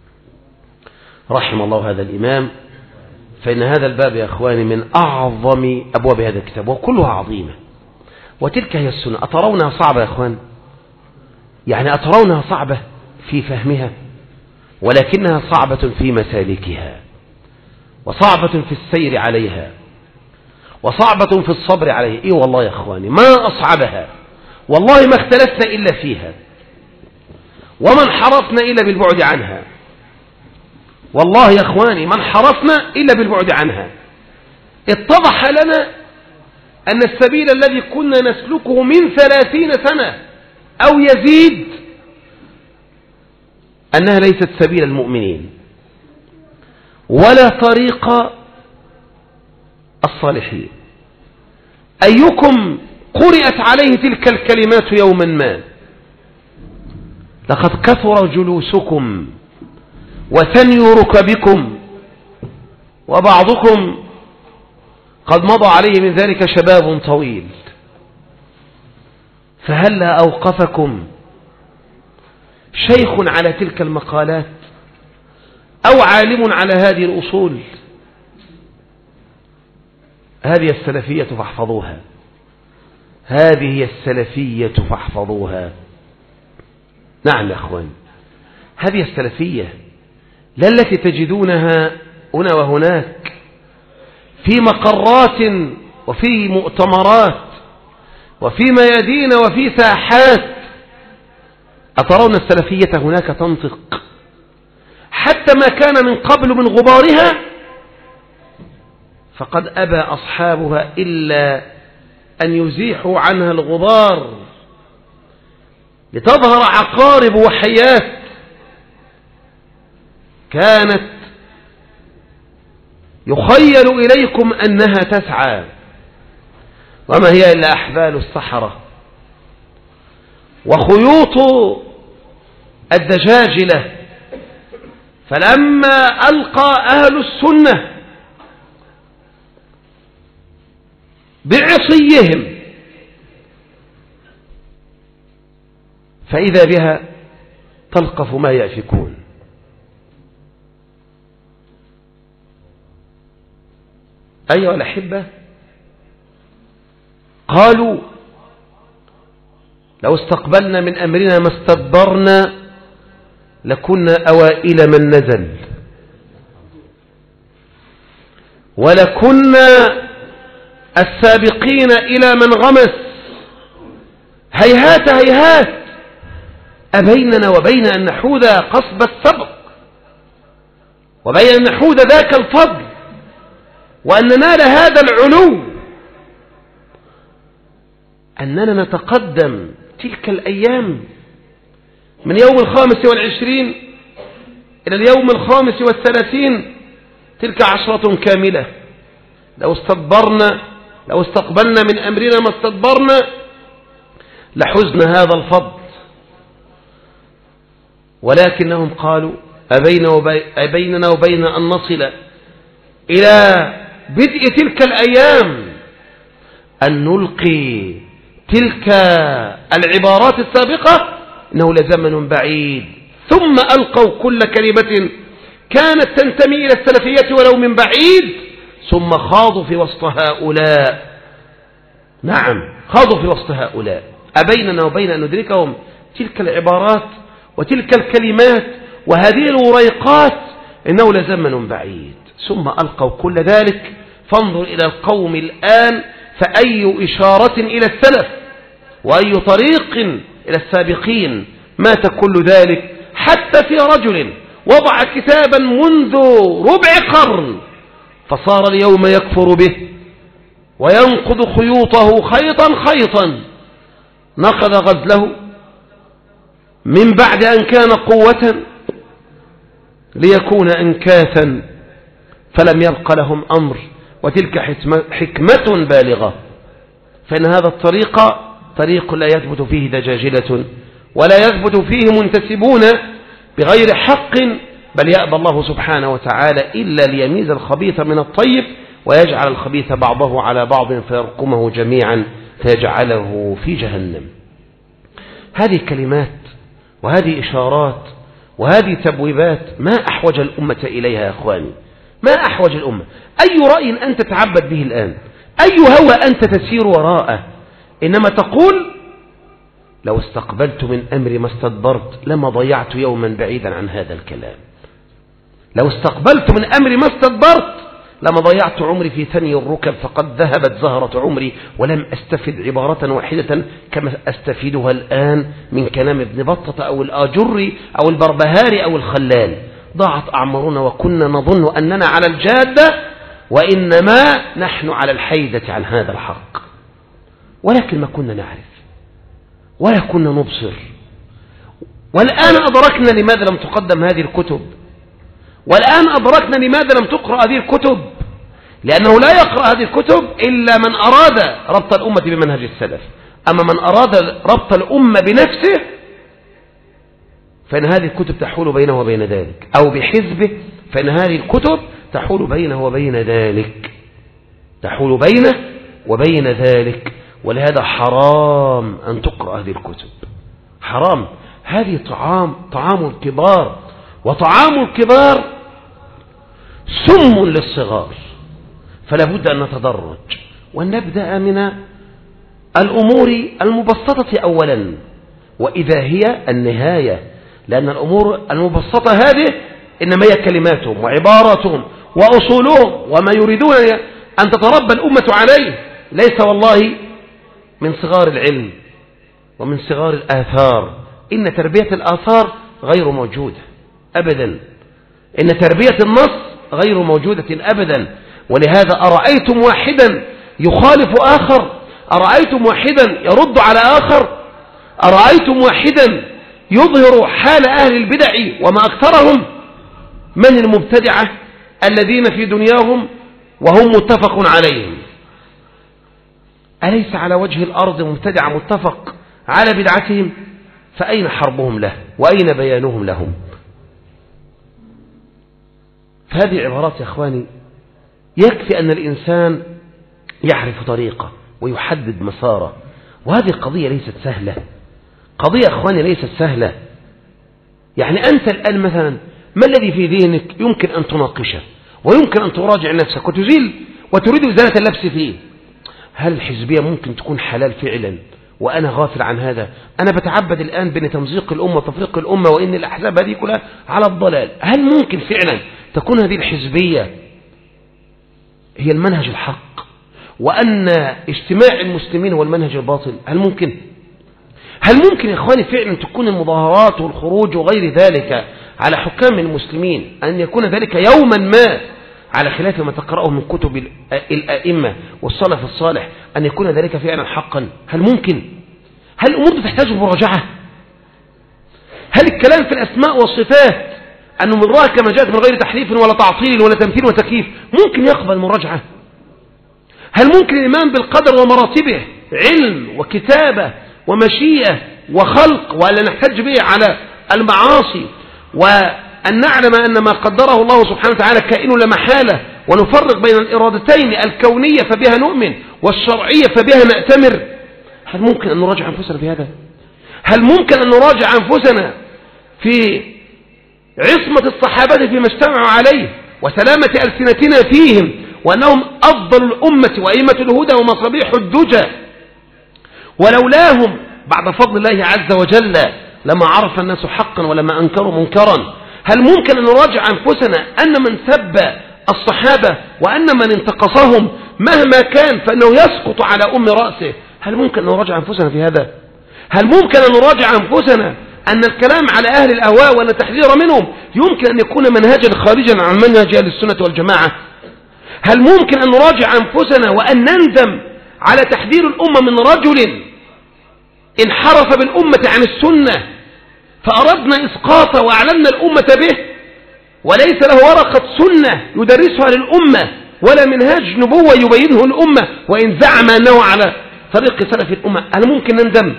رحم الله هذا الإمام، فإن هذا الباب يا أخواني من أعظم أبواب هذا الكتاب وكلها عظيمة، وتلك هي السنة. أترونها صعبة يا أخوان؟ يعني أترونها صعبة في فهمها، ولكنها صعبة في مسالكها، وصعبة في السير عليها، وصعبة في الصبر عليها. إيه والله يا أخواني ما أصعبها، والله ما اختلفنا إلا فيها، وما انحرفنا إلا بالبعد عنها. والله يا أخواني ما انحرفنا إلا بالبعد عنها. اتضح لنا أن السبيل الذي كنا نسلكه من 30 سنة أو يزيد أنها ليست سبيل المؤمنين ولا طريق الصالحين. أيكم قرأت عليه تلك الكلمات يوما ما؟ لقد كثر جلوسكم وثني ركبكم، وبعضكم قد مضى عليه من ذلك شباب طويل، فهلا أوقفكم شيخ على تلك المقالات أو عالم على هذه الأصول؟ هذه السلفية فاحفظوها، هذه هي السلفية فاحفظوها. نعم يا أخوان، هذه السلفية لا التي تجدونها هنا وهناك في مقرات وفي مؤتمرات وفي ميادين وفي ساحات. أترون السلفية هناك تنطق حتى ما كان من قبل من غبارها، فقد أبى أصحابها إلا أن يزيحوا عنها الغبار لتظهر عقارب وحيات كانت يخيل إليكم أنها تسعى، وما هي إلا أحبال السحرة وخيوط الدجاجلة. فلما ألقى أهل السنة بعصيهم فإذا بها تلقف ما يأفكون. أيها الأحبة، قالوا لو استقبلنا من أمرنا ما استدبرنا لكنا أوائل من نزل، ولكنا السابقين إلى من غمس. هيهات هيهات، أبيننا وبين أن نحوذ قصب السبق. وبين أن نحوز ذاك الفضل وأن ننال هذا العلو أننا نتقدم تلك الأيام من يوم 25 إلى اليوم 35 تلك 10 كاملة. لو استقبلنا من أمرنا ما استدبرنا لحزن هذا الفضل، ولكنهم قالوا أبيننا وبين أن نصل إلى بدء تلك الأيام أن نلقي تلك العبارات السابقة إنه لزمن بعيد، ثم ألقوا كل كلمة كانت تنتمي إلى السلفية ولو من بعيد، ثم خاضوا في وسط هؤلاء. نعم، خاضوا في وسط هؤلاء. أبيننا وبين أن ندركهم تلك العبارات وتلك الكلمات وهذه الوريقات إنه لزمن بعيد، ثم ألقوا كل ذلك. فانظر إلى القوم الآن، فأي إشارة إلى السلف وأي طريق إلى السابقين مات كل ذلك، حتى في رجل وضع كتابا منذ ربع قرن فصار اليوم يكفر به وينقض خيوطه خيطا خيطا، نقض غزله من بعد أن كان قوة ليكون أنكاثا، فلم يبق لهم أمر، وتلك حكمة بالغة. فإن هذا الطريق طريق لا يثبت فيه دجاجلة ولا يثبت فيه منتسبون بغير حق، بل يأبى الله سبحانه وتعالى إلا ليميز الخبيث من الطيب ويجعل الخبيث بعضه على بعض فيرقمه جميعا فيجعله في جهنم. هذه كلمات وهذه إشارات وهذه تبويبات ما أحوج الأمة إليها يا أخواني، ما أحوج الأمة. أي رأي أنت تتعبد به الآن، أي هوى أنت تسير وراءه، إنما تقول لو استقبلت من أمري ما استدبرت لما ضيعت يوما بعيدا عن هذا الكلام. لو استقبلت من أمري ما استدبرت لما ضيعت عمري في ثني الركب، فقد ذهبت زهرة عمري ولم أستفد عبارة واحدة كما أستفيدها الآن من كلام ابن بطة أو الآجري أو البربهاري أو الخلال. ضاعت أعمارنا وكنا نظن أننا على الجادة وإنما نحن على الحيدة عن هذا الحق، ولكن ما كنا نعرف ولا كنا نبصر. والآن أدركنا لماذا لم تقدم هذه الكتب، والآن أدركنا لماذا لم تقرأ هذه الكتب، لأنه لا يقرأ هذه الكتب إلا من أراد ربط الأمة بمنهج السلف. أما من أراد ربط الأمة بنفسه فإن هذه الكتب تحول بينه وبين ذلك، أو بحزبه فإن هذه الكتب تحول بينه وبين ذلك، تحول بينه وبين ذلك. ولهذا حرام أن تقرأ هذه الكتب، حرام. هذه طعام الكبار، وطعام الكبار سم للصغار، فلا بد أن نتدرج ونبدأ من الأمور المبسطة أولا، وإذا هي النهاية، لأن الأمور المبسطة هذه إنما هي كلماتهم وعباراتهم وأصولهم وما يريدون أن تتربى الأمة عليه، ليس والله من صغار العلم ومن صغار الآثار. إن تربية الآثار غير موجودة أبدا، إن تربية النص غير موجودة أبدا. ولهذا أرأيتم واحدا يخالف آخر، أرأيتم واحدا يرد على آخر، أرأيتم واحدا يظهر حال أهل البدع وما أكثرهم من المبتدعة الذين في دنياهم وهم متفق عليهم. أليس على وجه الأرض مبتدع متفق على بدعتهم؟ فأين حربهم له وأين بيانهم لهم؟ فهذه عبارات يا أخواني يكفي أن الإنسان يعرف طريقه ويحدد مساره. وهذه قضية ليست سهلة، قضية يا أخواني ليست سهلة. يعني أنت الآن مثلا ما الذي في ذهنك يمكن أن تناقشه ويمكن أن تراجع نفسك وتريد إزالة اللبس فيه؟ هل الحزبية ممكن تكون حلال فعلا وأنا غافل عن هذا؟ أنا بتعبد الآن بين تمزيق الأمة وتفريق الأمة وإن الأحزاب هذه كلها على الضلال. هل ممكن فعلا تكون هذه الحزبية هي المنهج الحق وأن اجتماع المسلمين هو المنهج الباطل؟ هل ممكن يا إخواني فعلا تكون المظاهرات والخروج وغير ذلك على حكام المسلمين أن يكون ذلك يوما ما على خلاف ما تقرأه من كتب الأئمة والسلف الصالح، أن يكون ذلك فعلا حقا؟ هل ممكن؟ هل الأمور تحتاج مراجعة؟ هل الكلام في الأسماء والصفات أنه من رأى كما جاءت من غير تحريف ولا تعطيل ولا تمثيل وتكييف ممكن يقبل مراجعة؟ هل ممكن الإيمان بالقدر ومراتبه علم وكتابة ومشيئة وخلق ولا نحتج به على المعاصي، وأن نعلم أن ما قدره الله سبحانه وتعالى كائن لا محالة، ونفرق بين الإرادتين الكونية فبها نؤمن والشرعية فبها نأتمر؟ هل ممكن أن نراجع أنفسنا في هذا؟ هل ممكن أن نراجع أنفسنا في عصمة الصحابة فيما اجتمعوا عليه وسلامة ألسنتنا فيهم وأنهم أفضل الأمة وأئمة الهدى ومصابيح الدجى، ولولاهم بعد فضل الله عز وجل لما عرف الناس حقا ولما أنكروا منكرا؟ هل ممكن أن نراجع أنفسنا أن من سب الصحابة وأن من انتقصهم مهما كان فإنه يسقط على أم رأسه؟ هل ممكن أن نراجع أنفسنا في هذا؟ هل ممكن أن نراجع أنفسنا أن الكلام على أهل الأهواء وأن التحذير منهم يمكن أن يكون منهجا خارجا عن منهج أهل السنة والجماعة؟ هل ممكن أن نراجع أنفسنا وأن نندم على تحذير الأمة من رجل انحرف بالأمة عن السنة فأردنا إسقاطه وأعلمنا الأمة به وليس له ورقة سنة يدرسها للأمة ولا منهاج نبوة يبينه الأمة وإن زعم أنه على طريق سلف الأمة؟ هل ممكن نندم؟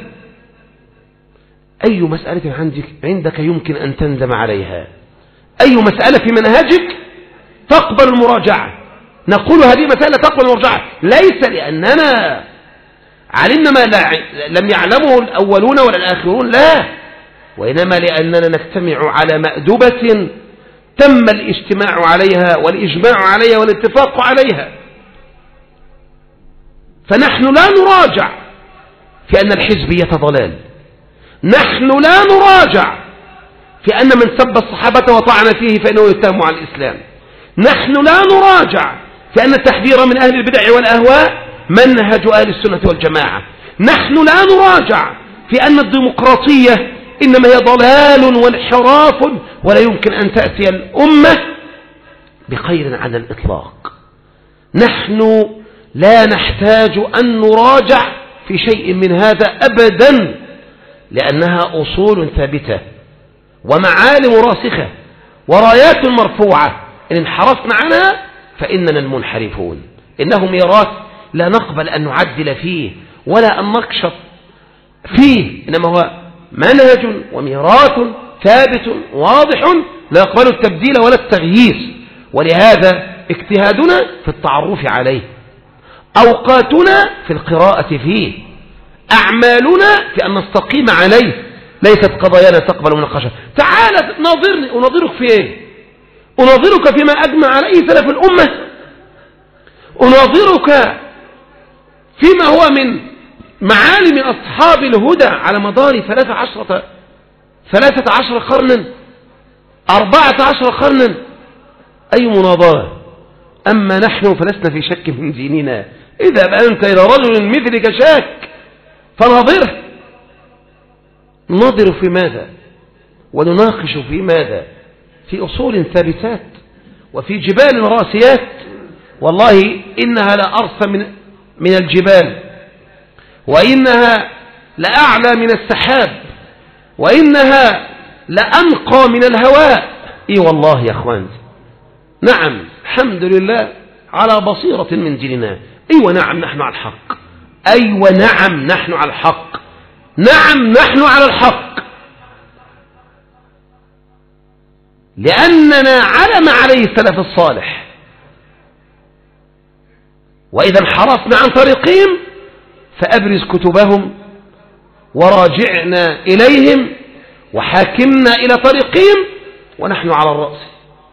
أي مسألة عندك يمكن أن تندم عليها؟ أي مسألة في منهجك تقبل المراجعة؟ نقول هذه مسألة تقبل المراجعة ليس لأننا علمنا ما لم يعلمه الأولون ولا الآخرون، لا، وإنما لأننا نجتمع على مأدبة تم الاجتماع عليها والإجماع عليها والاتفاق عليها، فنحن لا نراجع في أن الحزبية ضلال، نحن لا نراجع في أن من سب الصحابة وطعن فيه فإنه يتهم على الإسلام، نحن لا نراجع في أن التحذير من أهل البدع والأهواء منهج أهل السنة والجماعة، نحن لا نراجع في أن الديمقراطية إنما هي ضلال وانحراف ولا يمكن أن تأتي الأمة بخير على الإطلاق. نحن لا نحتاج أن نراجع في شيء من هذا أبدا، لأنها أصول ثابتة ومعالم راسخة ورايات مرفوعة، إن انحرفنا عنها فإننا المنحرفون. إنه ميراث لا نقبل أن نعدل فيه ولا أن نقشط فيه، إنما هو منهج وميراث ثابت واضح لا يقبل التبديل ولا التغيير، ولهذا اجتهادنا في التعرف عليه، أوقاتنا في القراءة فيه، أعمالنا في أن نستقيم عليه، ليست قضايانا تقبل مناقشة. تعال ناظرني، أناظرك في إيه؟ أناظرك فيما أجمع عليه سلف الأمة، أناظرك فيما هو من معالم أصحاب الهدى على مدار 13 قرنا 14 قرنا. أي مناظرة؟ أما نحن فلسنا في شك من ديننا، إذا أنت إلى رجل مثلك شاك فناظره، نناظر في ماذا ونناقش في ماذا؟ في أصول ثابتات وفي جبال راسيات، والله إنها لأرسى من الجبال، وإنها لأعلى من السحاب، وإنها لأنقى من الهواء. إي والله يا أخوان، نعم الحمد لله على بصيرة من ديننا. أيوة نعم نحن على الحق، أيوة نعم نحن على الحق، نعم نحن على الحق، لأننا على ما عليه السلف الصالح، وإذا انحرفنا عن طريقهم فأبرز كتبهم وراجعنا إليهم وحاكمنا إلى طريقهم، ونحن على الرأس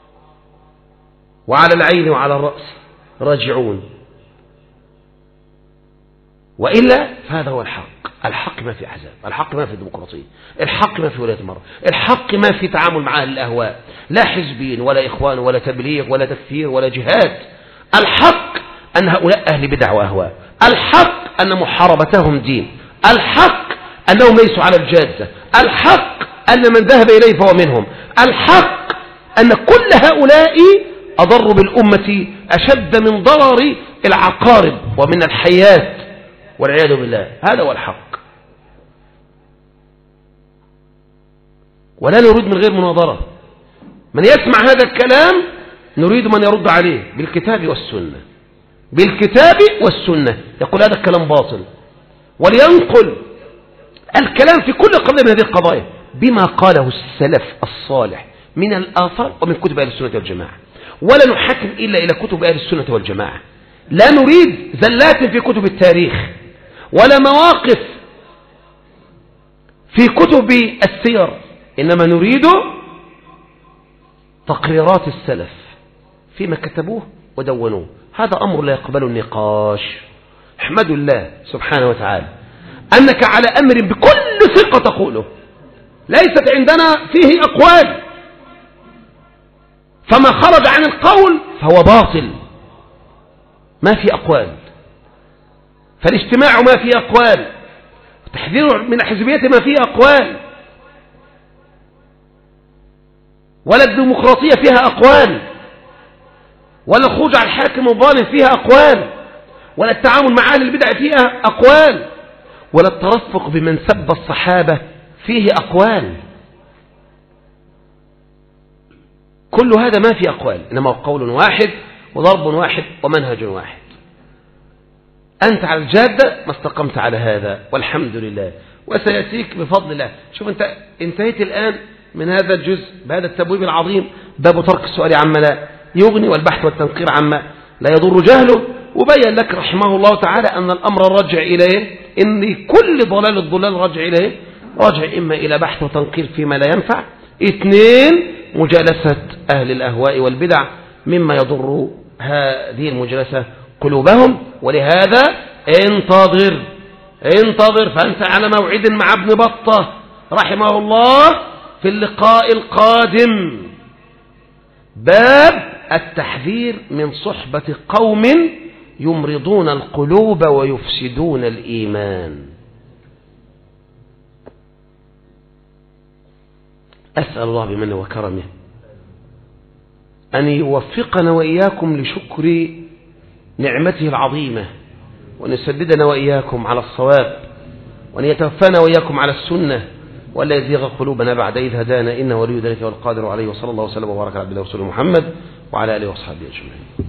وعلى العين وعلى الرأس راجعون، وإلا فهذا هو الحق. الحق ما في أحزاب، الحق ما في ديمقراطية، الحق ما في ولاية المرأة، الحق ما في تعامل مع أهل الأهواء، لا حزبين ولا إخوان ولا تبليغ ولا تكفير ولا جهاد. الحق أن هؤلاء أهل بدع وأهواء، الحق أن محاربتهم دين، الحق أنهم ليسوا على الجادة، الحق أن من ذهب إليه فهو منهم. الحق أن كل هؤلاء أضروا بالأمة أشد من ضرر العقارب ومن الحيات والعياذ بالله. هذا هو الحق، ولا نريد من غير مناظرة. من يسمع هذا الكلام نريد من يرد عليه بالكتاب والسنة، بالكتاب والسنة. يقول هذا الكلام باطل، ولينقل الكلام في كل قضية من هذه القضايا بما قاله السلف الصالح من الآثار ومن كتب أهل السنة والجماعة، ولا نحكم إلا إلى كتب أهل السنة والجماعة. لا نريد زلات في كتب التاريخ ولا مواقف في كتب السير، إنما نريد تقريرات السلف فيما كتبوه ودونوه. هذا أمر لا يقبل النقاش. احمد الله سبحانه وتعالى أنك على أمر بكل ثقة تقوله، ليست عندنا فيه أقوال، فما خرج عن القول فهو باطل، ما في أقوال. فالاجتماع ما فيه أقوال، التحذير من الحزبية ما فيه أقوال، ولا الديمقراطية فيها أقوال، ولا الخروج على الحاكم الظالم فيها أقوال، ولا التعامل مع أهل البدع فيها أقوال، ولا الترفق بمن سب الصحابة فيه أقوال. كل هذا ما فيه أقوال، إنما قول واحد وضرب واحد ومنهج واحد. أنت على الجادة ما استقمت على هذا، والحمد لله، وسيأتيك بفضل الله. شوف أنت انتهيت الآن من هذا الجزء بهذا التبويب العظيم، باب ترك السؤال عما لا يغني والبحث والتنقير عما لا يضر جهله، وبين لك رحمه الله تعالى أن الأمر رجع إليه، إن كل ضلال الضلال رجع إليه، رجع إما إلى بحث وتنقير فيما لا ينفع، 2 مجالسة أهل الأهواء والبدع مما يضر هذه المجالسة قلوبهم. ولهذا انتظر فأنت على موعد مع ابن بطة رحمه الله في اللقاء القادم، باب التحذير من صحبة قوم يمرضون القلوب ويفسدون الإيمان. أسأل الله بمنه وكرمه أن يوفقنا وإياكم لشكر نعمته العظيمة، وأن يسددنا وإياكم على الصواب، وأن يتوفانا وإياكم على السنة، ولا يزيغ قلوبنا بعد إذ هدانا، إنه ولي ذلك والقادر عليه. وصلى الله وسلم وبارك على عبده ورسوله محمد وعلى آله وصحبه أجمعين.